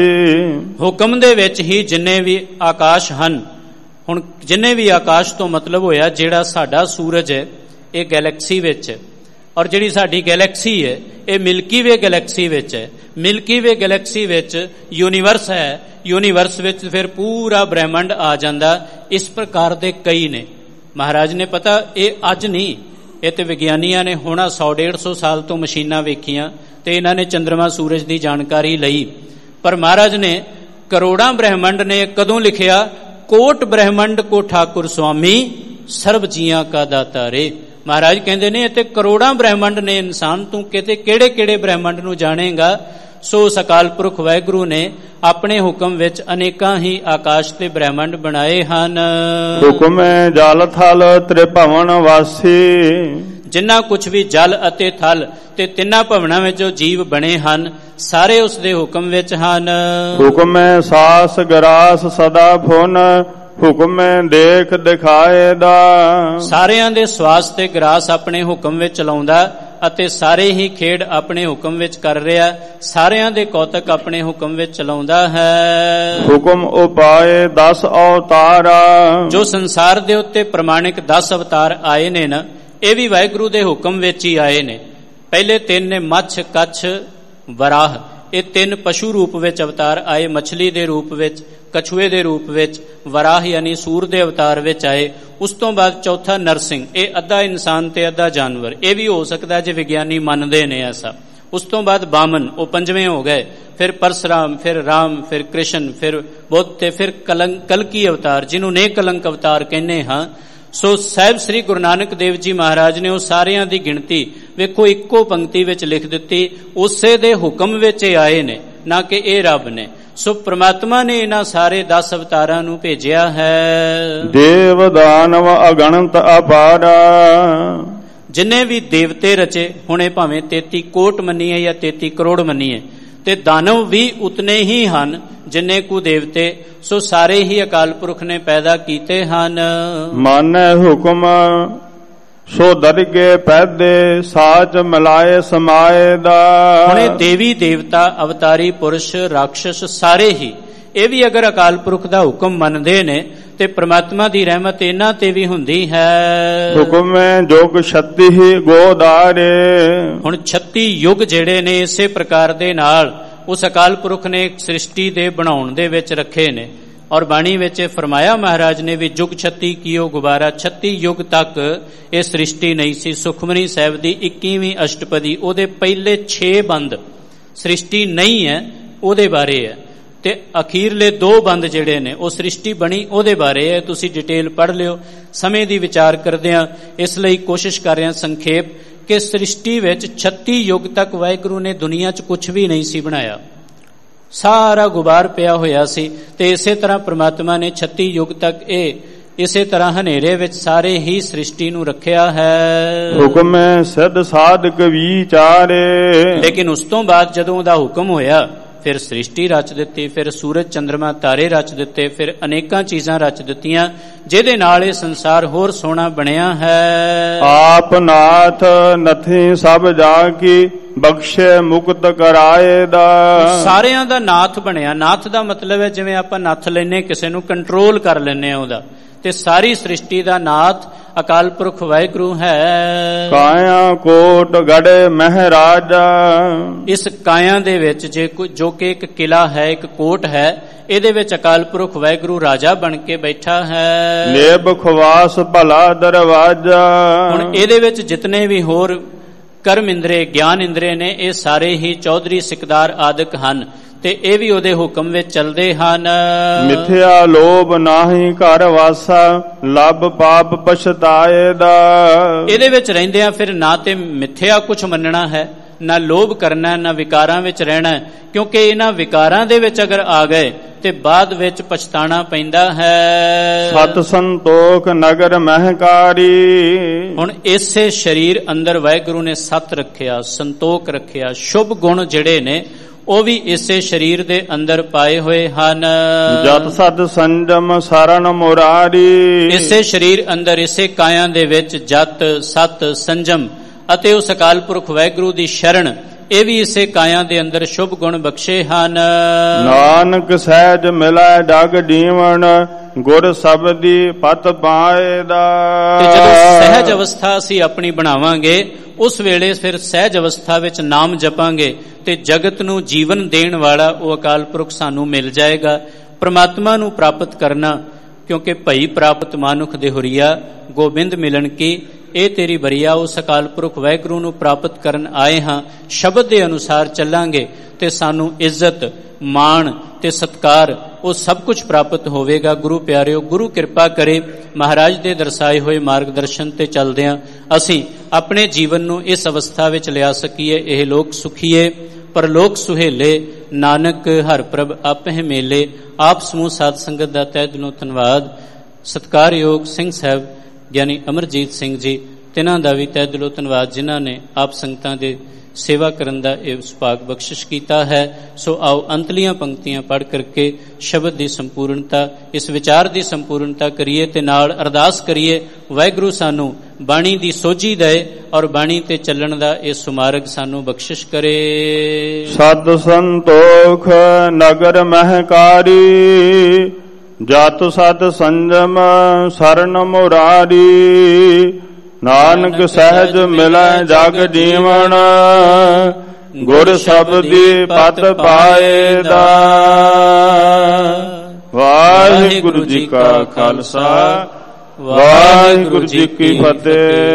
ਹੁਕਮ ਦੇ ਵਿੱਚ ਹੀ ਜਿੰਨੇ ਵੀ ਆਕਾਸ਼ ਹਨ, ਹੁਣ ਜਿੰਨੇ ਵੀ ਆਕਾਸ਼ ਤੋਂ ਮਤਲਬ ਹੋਇਆ ਜਿਹੜਾ ਸਾਡਾ ਸੂਰਜ ਹੈ ਇਹ ਗੈਲੈਕਸੀ ਵਿੱਚ ਹੈ, ਔਰ ਜਿਹੜੀ ਸਾਡੀ ਗੈਲੈਕਸੀ ਹੈ ਇਹ ਮਿਲਕੀ ਵੇ ਗੈਲੈਕਸੀ ਵਿੱਚ ਹੈ। ਮਿਲਕੀ ਵੇ ਗੈਲੈਕਸੀ ਵਿੱਚ ਯੂਨੀਵਰਸ ਹੈ, ਯੂਨੀਵਰਸ ਵਿੱਚ ਫਿਰ ਪੂਰਾ ਬ੍ਰਹਿਮੰਡ ਆ ਜਾਂਦਾ। ਇਸ ਪ੍ਰਕਾਰ ਦੇ ਕਈ ਨੇ। ਮਹਾਰਾਜ ਨੇ ਪਤਾ ਇਹ ਅੱਜ ਨਹੀਂ, ਇਹ ਤੇ ਵਿਗਿਆਨੀਆਂ ਨੇ ਹੁਣ 100-150 ਸਾਲ ਤੋਂ ਮਸ਼ੀਨਾਂ ਵੇਖੀਆਂ ਤੇ ਇਹਨਾਂ ਨੇ ਚੰਦਰਮਾ ਸੂਰਜ ਦੀ ਜਾਣਕਾਰੀ ਲਈ। ਪਰ ਮਹਾਰਾਜ ਨੇ ਕਰੋੜਾਂ ਬ੍ਰਹਿਮੰਡ ਨੇ ਕਦੋਂ ਲਿਖਿਆ? ਕੋਟ ਬ੍ਰਹਿਮੰਡ ਕੋ ਠਾਕੁਰ ਸੁਆਮੀ ਸਰਬ ਜੀਆਂ ਕਾ ਦਾਤਾ ਰੇ। ਮਹਾਰਾਜ ਕਹਿੰਦੇ ਨੇ ਤੇ ਕਰੋੜਾਂ ਬ੍ਰਹਿਮੰਡ ਨੇ, ਇਨਸਾਨ ਤੂੰ ਕਿਤੇ ਕਿਹੜੇ ਕਿਹੜੇ ਬ੍ਰਹਿਮੰਡ ਨੂੰ ਜਾਣੇਗਾ। ਸੋ ਅਕਾਲ ਪੁਰਖ ਵਾਹਿਗੁਰੂ ਨੇ ਆਪਣੇ ਹੁਕਮ ਵਿੱਚ ਅਨੇਕਾਂ ਹੀ ਆਕਾਸ਼ ਤੇ ਬ੍ਰਹਿਮੰਡ ਬਣਾਏ ਹਨ। ਹੁਕਮੇ ਜਲ ਥਲ ਤ੍ਰਿਭਵਨ ਵਾਸੀ। ਜਿੰਨਾ ਕੁਝ ਵੀ ਜਲ ਅਤੇ ਥਲ ਤੇ ਤਿੰਨਾਂ ਭਵਨਾਂ ਵਿੱਚ ਜੋ ਜੀਵ ਬਣੇ ਹਨ, ਸਾਰੇ ਉਸ ਦੇ ਹੁਕਮ ਵਿੱਚ ਹਨ। ਹੁਕਮੇ ਸਾਸ ਗਰਾਸ ਸਦਾ ਫੁਨ। ਹੁਕਮੇ ਦੇਖ ਦਿਖਾਏ ਦਾ। ਸਾਰਿਆਂ ਦੇ ਸਵਾਸ ਤੇ ਗਰਾਸ ਆਪਣੇ ਹੁਕਮ ਵਿੱਚ ਚਲਾਉਂਦਾ ਅਤੇ ਸਾਰੇ ਹੀ ਖੇਡ ਆਪਣੇ ਹੁਕਮ ਵਿੱਚ ਕਰ ਰਿਹਾ, ਸਾਰਿਆਂ ਦੇ ਕੌਤਕ ਆਪਣੇ ਹੁਕਮ ਵਿੱਚ ਚਲਾਉਂਦਾ ਹੈ। ਹੁਕਮ ਉਪਾਏ 10 ਅਵਤਾਰਾ। ਜੋ ਸੰਸਾਰ ਦੇ ਉੱਤੇ ਪ੍ਰਮਾਣਿਕ 10 ਅਵਤਾਰ ਆਏ ਨੇ ਨਾ, ਇਹ ਵੀ ਵਾਹਿਗੁਰੂ ਦੇ ਹੁਕਮ ਵਿੱਚ ਹੀ ਆਏ ਨੇ। ਪਹਿਲੇ 3 ਨੇ ਮੱਛ, ਕੱਛ, ਵਰਾਹ। ਇਹ 3 ਪਸ਼ੂ ਰੂਪ ਵਿੱਚ ਅਵਤਾਰ ਆਏ, ਮਛਲੀ ਦੇ ਰੂਪ ਵਿੱਚ, ਕਛੂਏ ਦੇ ਰੂਪ ਵਿੱਚ, ਵਰਾਹ ਯਾਨੀ ਸੂਰ ਦੇ ਅਵਤਾਰ ਵਿੱਚ ਆਏ। ਉਸ ਤੋਂ ਬਾਅਦ ਚੌਥਾ ਨਰਸਿੰਘ, ਇਹ ਅੱਧਾ ਇਨਸਾਨ ਤੇ ਅੱਧਾ ਜਾਨਵਰ। ਇਹ ਵੀ ਹੋ ਸਕਦਾ ਜੇ ਵਿਗਿਆਨੀ ਮੰਨਦੇ ਨੇ ਐਸਾ। ਉਸ ਤੋਂ ਬਾਅਦ ਬਾਮਨ, ਉਹ 5ਵੇਂ ਹੋ ਗਏ। ਫਿਰ ਪਰਸਰਾਮ, ਫਿਰ ਰਾਮ, ਫਿਰ ਕ੍ਰਿਸ਼ਨ, ਫਿਰ ਬੁੱਧ ਤੇ ਫਿਰ ਕਲਕੀ ਅਵਤਾਰ, ਜਿਹਨੂੰ ਨੇ ਕਲੰਕ ਅਵਤਾਰ ਕਹਿੰਦੇ ਹਾਂ। ਸੋ ਸਾਹਿਬ ਸ੍ਰੀ ਗੁਰੂ ਨਾਨਕ ਦੇਵ ਜੀ ਮਹਾਰਾਜ ਨੇ ਉਹ ਸਾਰਿਆਂ ਦੀ ਗਿਣਤੀ ਵੇਖੋ ਇੱਕੋ ਪੰਕਤੀ ਵਿੱਚ ਲਿਖ ਦਿੱਤੀ। ਉਸੇ ਦੇ ਹੁਕਮ ਵਿੱਚ ਆਏ ਨੇ, ਨਾ ਕਿ ਇਹ ਰੱਬ ਨੇ। ਸੋ ਪ੍ਰਮਾਤਮਾ ਨੇ ਇਹਨਾਂ ਸਾਰੇ 10 ਅਵਤਾਰਾਂ ਨੂੰ ਭੇਜਿਆ ਹੈ। ਦੇਵ ਦਾਨਵ ਅਗਣਤ ਅਪਾਰਾ। ਜਿੰਨੇ ਵੀ ਦੇਵਤੇ ਰਚੇ, ਹੁਣੇ ਭਾਵੇਂ 33 ਕੋਟ ਮੰਨੀਏ ਜਾਂ 33 ਕਰੋੜ ਮੰਨੀਏ, ਤੇ ਦਾਨਵ ਵੀ ਉਤਨੇ ਹੀ ਹਨ ਜਿੰਨੇ ਕੁ ਦੇਵਤੇ। ਸੋ ਸਾਰੇ ਹੀ ਅਕਾਲ ਪੁਰਖ ਨੇ ਪੈਦਾ ਕੀਤੇ ਹਨ। ਮਾਨੈ ਹੁਕਮ ਸੋ ਦਰਗੇ ਪੈਦੇ। ਸਾਚ ਮਿਲਾਏ ਸਮਾਏ ਦਾ। ਹੁਣੇ ਦੇਵੀ ਦੇਵਤਾ, ਅਵਤਾਰੀ ਪੁਰਸ਼, ਰਾਖਸ਼ ਸਾਰੇ ਹੀ ਇਹ ਵੀ ਅਗਰ ਅਕਾਲ ਪੁਰਖ ਦਾ ਹੁਕਮ ਮੰਨਦੇ ਨੇ ਤੇ ਪ੍ਰਮਾਤਮਾ ਦੀ ਰਹਿਮਤ ਇਹਨਾਂ ਤੇ ਵੀ ਹੁੰਦੀ ਹੈ। ਹੁਕਮੇ ਜੁਗ 36 ਗੋਦਾਰੇ। ਹੁਣ 36 ਯੁੱਗ ਜਿਹੜੇ ਨੇ ਇਸੇ ਪ੍ਰਕਾਰ ਦੇ ਨਾਲ ਉਸ ਅਕਾਲ ਪੁਰਖ ਨੇ ਸ੍ਰਿਸ਼ਟੀ ਦੇ ਬਣਾਉਣ ਦੇ ਵਿੱਚ ਰੱਖੇ ਨੇ। ਔਰ ਬਾਣੀ ਵਿੱਚ ਫਰਮਾਇਆ ਮਹਾਰਾਜ ਨੇ ਵੀ ਜੁਗ 36 ਕੀਓ ਗੁਬਾਰਾ। 36 ਯੁੱਗ ਤੱਕ ਇਹ ਸ੍ਰਿਸ਼ਟੀ ਨਹੀਂ ਸੀ। ਸੁਖਮਨੀ ਸਾਹਿਬ ਦੀ 21ਵੀਂ ਅਸ਼ਟਪਦੀ, ਉਹਦੇ ਪਹਿਲੇ 6 ਬੰਦ ਸ੍ਰਿਸ਼ਟੀ ਨਹੀਂ ਹੈ ਉਹਦੇ ਬਾਰੇ ਹੈ। ਤੇ ਅਖੀਰਲੇ 2 ਬੰਦ ਜਿਹੜੇ ਨੇ ਉਹ ਸ੍ਰਿਸ਼ਟੀ ਬਣੀ ਉਹਦੇ ਬਾਰੇ ਹੈ। ਤੁਸੀਂ ਡਿਟੇਲ ਪੜ੍ਹ ਲਿਓ। ਸਮੇਂ ਦੀ ਵਿਚਾਰ ਕਰਦਿਆਂ ਇਸ ਲਈ ਕੋਸ਼ਿਸ਼ ਕਰ ਰਿਹਾ ਸੰਖੇਪ ਕਿ ਸ੍ਰਿਸ਼ਟੀ ਵਿੱਚ 36 ਯੁੱਗ ਤੱਕ ਵਾਹਿਗੁਰੂ ਨੇ ਦੁਨੀਆ 'ਚ ਕੁਝ ਵੀ ਨਹੀਂ ਸੀ ਬਣਾਇਆ, ਸਾਰਾ ਗੁਬਾਰ ਪਿਆ ਹੋਇਆ ਸੀ। ਤੇ ਇਸੇ ਤਰ੍ਹਾਂ ਪ੍ਰਮਾਤਮਾ ਨੇ 36 ਯੁੱਗ ਤੱਕ ਇਸੇ ਤਰ੍ਹਾਂ ਹਨੇਰੇ ਵਿੱਚ ਸਾਰੇ ਹੀ ਸ੍ਰਿਸ਼ਟੀ ਨੂੰ ਰੱਖਿਆ ਹੈ। ਹੁਕਮ ਸਿੱਧ ਸਾਧਕ ਵਿਚਾਰੇ। ਲੇਕਿਨ ਉਸ ਤੋਂ ਬਾਅਦ ਜਦੋਂ ਉਹਦਾ ਹੁਕਮ ਹੋਇਆ ਫਿਰ ਸ੍ਰਿਸ਼ਟੀ ਰਚ ਦਿੱਤੀ, ਫਿਰ ਸੂਰਜ ਚੰਦਰਮਾ ਤਾਰੇ ਰਚ ਦਿੱਤੇ, ਫਿਰ ਅਨੇਕਾਂ ਚੀਜ਼ਾਂ ਰਚ ਦਿੱਤੀਆਂ ਜਿਹਦੇ ਨਾਲ ਇਹ ਸੰਸਾਰ ਹੋਰ ਸੋਹਣਾ ਬਣਿਆ ਹੈ। ਆਪ ਨਾਥ ਨਥੀ ਸਭ ਜਾ ਕੀ ਬਖਸ਼ੇ ਮੁਕਤ ਕਰਾਏ ਦਾ। ਸਾਰਿਆਂ ਦਾ ਨਾਥ ਬਣਿਆ। ਨਾਥ ਦਾ ਮਤਲਬ ਹੈ ਜਿਵੇਂ ਆਪਾਂ ਨੱਥ ਲੈਨੇ, ਕਿਸੇ ਨੂੰ ਕੰਟਰੋਲ ਕਰ ਲੈਨੇ ਆ ਉਹਦਾ, ਤੇ ਸਾਰੀ ਸ੍ਰਿਸ਼ਟੀ ਦਾ ਨਾਥ ਅਕਾਲ ਪੁਰਖ ਵਾਹਿਗੁਰੂ ਹੈ। ਕਾਇਆ ਕੋਟ ਗੜੇ ਮਹਾਰਾਜਾ। ਇਸ ਕਾਇਆ ਦੇ ਵਿੱਚ ਜੋ ਕਿ ਇੱਕ ਕਿਲਾ ਹੈ, ਇੱਕ ਕੋਟ ਹੈ, ਇਹਦੇ ਵਿੱਚ ਅਕਾਲ ਪੁਰਖ ਵਾਹਿਗੁਰੂ ਰਾਜਾ ਬਣ ਕੇ ਬੈਠਾ ਹੈ। ਨੇਬ ਖਵਾਸ ਭਲਾ ਦਰਵਾਜਾ। ਹੁਣ ਇਹਦੇ ਵਿੱਚ ਜਿਤਨੇ ਵੀ ਹੋਰ ਕਰਮ ਇੰਦਰੇ, ਗਿਆਨ ਇੰਦਰੇ ਨੇ, ਇਹ ਸਾਰੇ ਹੀ ਚੌਧਰੀ ਸਿਕਦਾਰ ਆਦਿਕ ਹਨ ਤੇ ਇਹ ਵੀ ਉਹਦੇ ਹੁਕਮ ਵਿੱਚ ਚੱਲਦੇ ਹਨ। ਮਿਥਿਆ ਲੋਭ ਨਾਹੀ ਘਰ ਵਾਸਾ, ਲੱਭ ਪਾਪ ਪਛਤਾਏ ਦਾ। ਇਹਦੇ ਵਿੱਚ ਰਹਿੰਦਿਆਂ ਫਿਰ ਨਾ ਤੇ ਮਿਥਿਆ ਕੁਝ ਮੰਨਣਾ ਹੈ, ਨਾ ਲੋਭ ਕਰਨਾ, ਨਾ ਵਿਕਾਰਾਂ ਵਿੱਚ ਰਹਿਣਾ, ਕਿਉਂਕਿ ਇਹਨਾਂ ਵਿਕਾਰਾਂ ਦੇ ਵਿੱਚ ਅਗਰ ਆ ਗਏ ਤੇ ਬਾਅਦ ਵਿੱਚ ਪਛਤਾਣਾ ਪੈਂਦਾ ਹੈ। ਸਤ ਸੰਤੋਖ ਨਗਰ ਮਹਿਕਾਰੀ। ਹੁਣ ਇਸੇ ਸਰੀਰ ਅੰਦਰ ਵਾਹਿਗੁਰੂ ਨੇ ਸਤ ਰੱਖਿਆ, ਸੰਤੋਖ ਰੱਖਿਆ, ਸ਼ੁਭ ਗੁਣ ਜਿਹੜੇ ਨੇ ਉਹ ਵੀ ਇਸੇ ਸਰੀਰ ਦੇ ਅੰਦਰ ਪਾਏ ਹੋਏ ਹਨ। ਜਤ ਸਤ ਸੰਜਮ ਸਰਣ ਮੁਰਾਰੀ। ਇਸੇ ਸਰੀਰ ਅੰਦਰ, ਇਸੇ ਕਾਇਆ ਦੇ ਵਿੱਚ ਜਤ ਸਤ ਸੰਜਮ ਅਤੇ ਉਸ ਅਕਾਲ ਪੁਰਖ ਵਾਹਿਗੁਰੂ ਦੀ ਸ਼ਰਨ, ਇਹ ਵੀ ਇਸੇ ਕਾਇਆ ਦੇ ਅੰਦਰ ਸ਼ੁਭ ਗੁਣ ਬਖਸ਼ੇ ਹਨ। ਨਾਨਕ ਸਹਿਜ ਮਿਲੈ ਜਗ ਜੀਵਨ, ਗੁਰ ਸ਼ਬਦੀ ਪਤ ਪਾਏ ਦਾ। ਤੇ ਜਦੋਂ ਸਹਿਜ ਅਵਸਥਾ ਅਸੀਂ ਆਪਣੀ ਬਣਾਵਾਂਗੇ, ਉਸ ਵੇਲੇ ਫਿਰ ਸਹਿਜ ਅਵਸਥਾ ਵਿੱਚ ਨਾਮ ਜਪਾਂਗੇ ਤੇ ਜਗਤ ਨੂੰ ਜੀਵਨ ਦੇਣ ਵਾਲਾ ਉਹ ਅਕਾਲ ਪੁਰਖ ਸਾਨੂੰ ਮਿਲ ਜਾਏਗਾ। ਪ੍ਰਮਾਤਮਾ ਨੂੰ ਪ੍ਰਾਪਤ ਕਰਨਾ, ਕਿਉਂਕਿ ਭਈ ਪ੍ਰਾਪਤ ਮਾਨੁਖ ਦੇ ਹੁਰੀਆ, ਗੋਬਿੰਦ ਮਿਲਣ ਕੀ ਇਹ ਤੇਰੀ ਬਰੀਆ। ਉਸ ਅਕਾਲ ਪੁਰਖ ਵਾਹਿਗੁਰੂ ਨੂੰ ਪ੍ਰਾਪਤ ਕਰਨ ਆਏ ਹਾਂ। ਸ਼ਬਦ ਦੇ ਅਨੁਸਾਰ ਚੱਲਾਂਗੇ ਤੇ ਸਾਨੂੰ ਇੱਜ਼ਤ, ਮਾਣ ਤੇ ਸਤਕਾਰ ਉਹ ਸਭ ਕੁਝ ਪ੍ਰਾਪਤ ਹੋਵੇਗਾ। ਗੁਰੂ ਪਿਆਰਿਓ, ਗੁਰੂ ਕਿਰਪਾ ਕਰੇ ਮਹਾਰਾਜ ਦੇ ਦਰਸਾਏ ਹੋਏ ਮਾਰਗਦਰਸ਼ਨ ਤੇ ਚੱਲਦਿਆਂ ਅਸੀਂ ਆਪਣੇ ਜੀਵਨ ਨੂੰ ਇਸ ਅਵਸਥਾ ਵਿੱਚ ਲਿਆ ਸਕੀਏ। ਇਹ ਲੋਕ ਸੁਖੀਏ ਪਰਲੋਕ ਸੁਹੇਲੇ, ਨਾਨਕ ਹਰ ਪ੍ਰਭ ਆਪਹਿ ਮੇਲੇ। ਆਪ ਸਮੂਹ ਸਾਧ ਸੰਗਤ ਦਾ ਤਹਿ ਦਿਲੋਂ ਧੰਨਵਾਦ। ਸਤਿਕਾਰਯੋਗ ਸਿੰਘ ਸਾਹਿਬ ਗਿਆਨੀ ਅਮਰਜੀਤ ਸਿੰਘ ਜੀ, ਤਿਨਾਂ ਦਾ ਵੀ ਤਹਿ ਦਿਲੋਂ ਧੰਨਵਾਦ ਜਿਨ੍ਹਾਂ ਨੇ ਆਪ ਸੰਗਤਾਂ ਦੇ ਸੇਵਾ ਕਰਨ ਦਾ ਇਹ ਸੁਭਾਗ ਬਖਸ਼ਿਸ਼ ਕੀਤਾ ਹੈ। ਸੋ ਆਓ ਅੰਤਲੀਆਂ ਪੰਕਤੀਆਂ ਪੜ੍ਹ ਕਰਕੇ ਸ਼ਬਦ ਦੀ ਸੰਪੂਰਨਤਾ, ਇਸ ਵਿਚਾਰ ਦੀ ਸੰਪੂਰਨਤਾ ਕਰੀਏ ਤੇ ਨਾਲ ਅਰਦਾਸ ਕਰੀਏ ਵਾਹਿਗੁਰੂ ਸਾਨੂੰ ਬਾਣੀ ਦੀ ਸੋਝੀ ਦਏ ਔਰ ਬਾਣੀ ਤੇ ਚੱਲਣ ਦਾ ਇਹ ਸੁਮਾਰਗ ਸਾਨੂੰ ਬਖਸ਼ਿਸ਼ ਕਰੇ। ਸਤ ਸੰਤੋਖ ਨਗਰ ਮਹਿਕਾਰੀ, ਜਤ ਸਤ ਸੰਜਮ ਸਰਣ ਮੁਰਾਰੀ। ਨਾਨਕ ਸਹਿਜ ਮਿਲੈ ਜਗ ਜੀਵਨ, ਗੁਰ ਸ਼ਬਦੀ ਪਤ ਪਾਏ ਦਾ। ਵਾਹਿਗੁਰੂ ਜੀ ਕਾ ਖਾਲਸਾ, ਵਾਹਿਗੁਰੂ ਜੀ ਕੀ ਫਤਿਹ।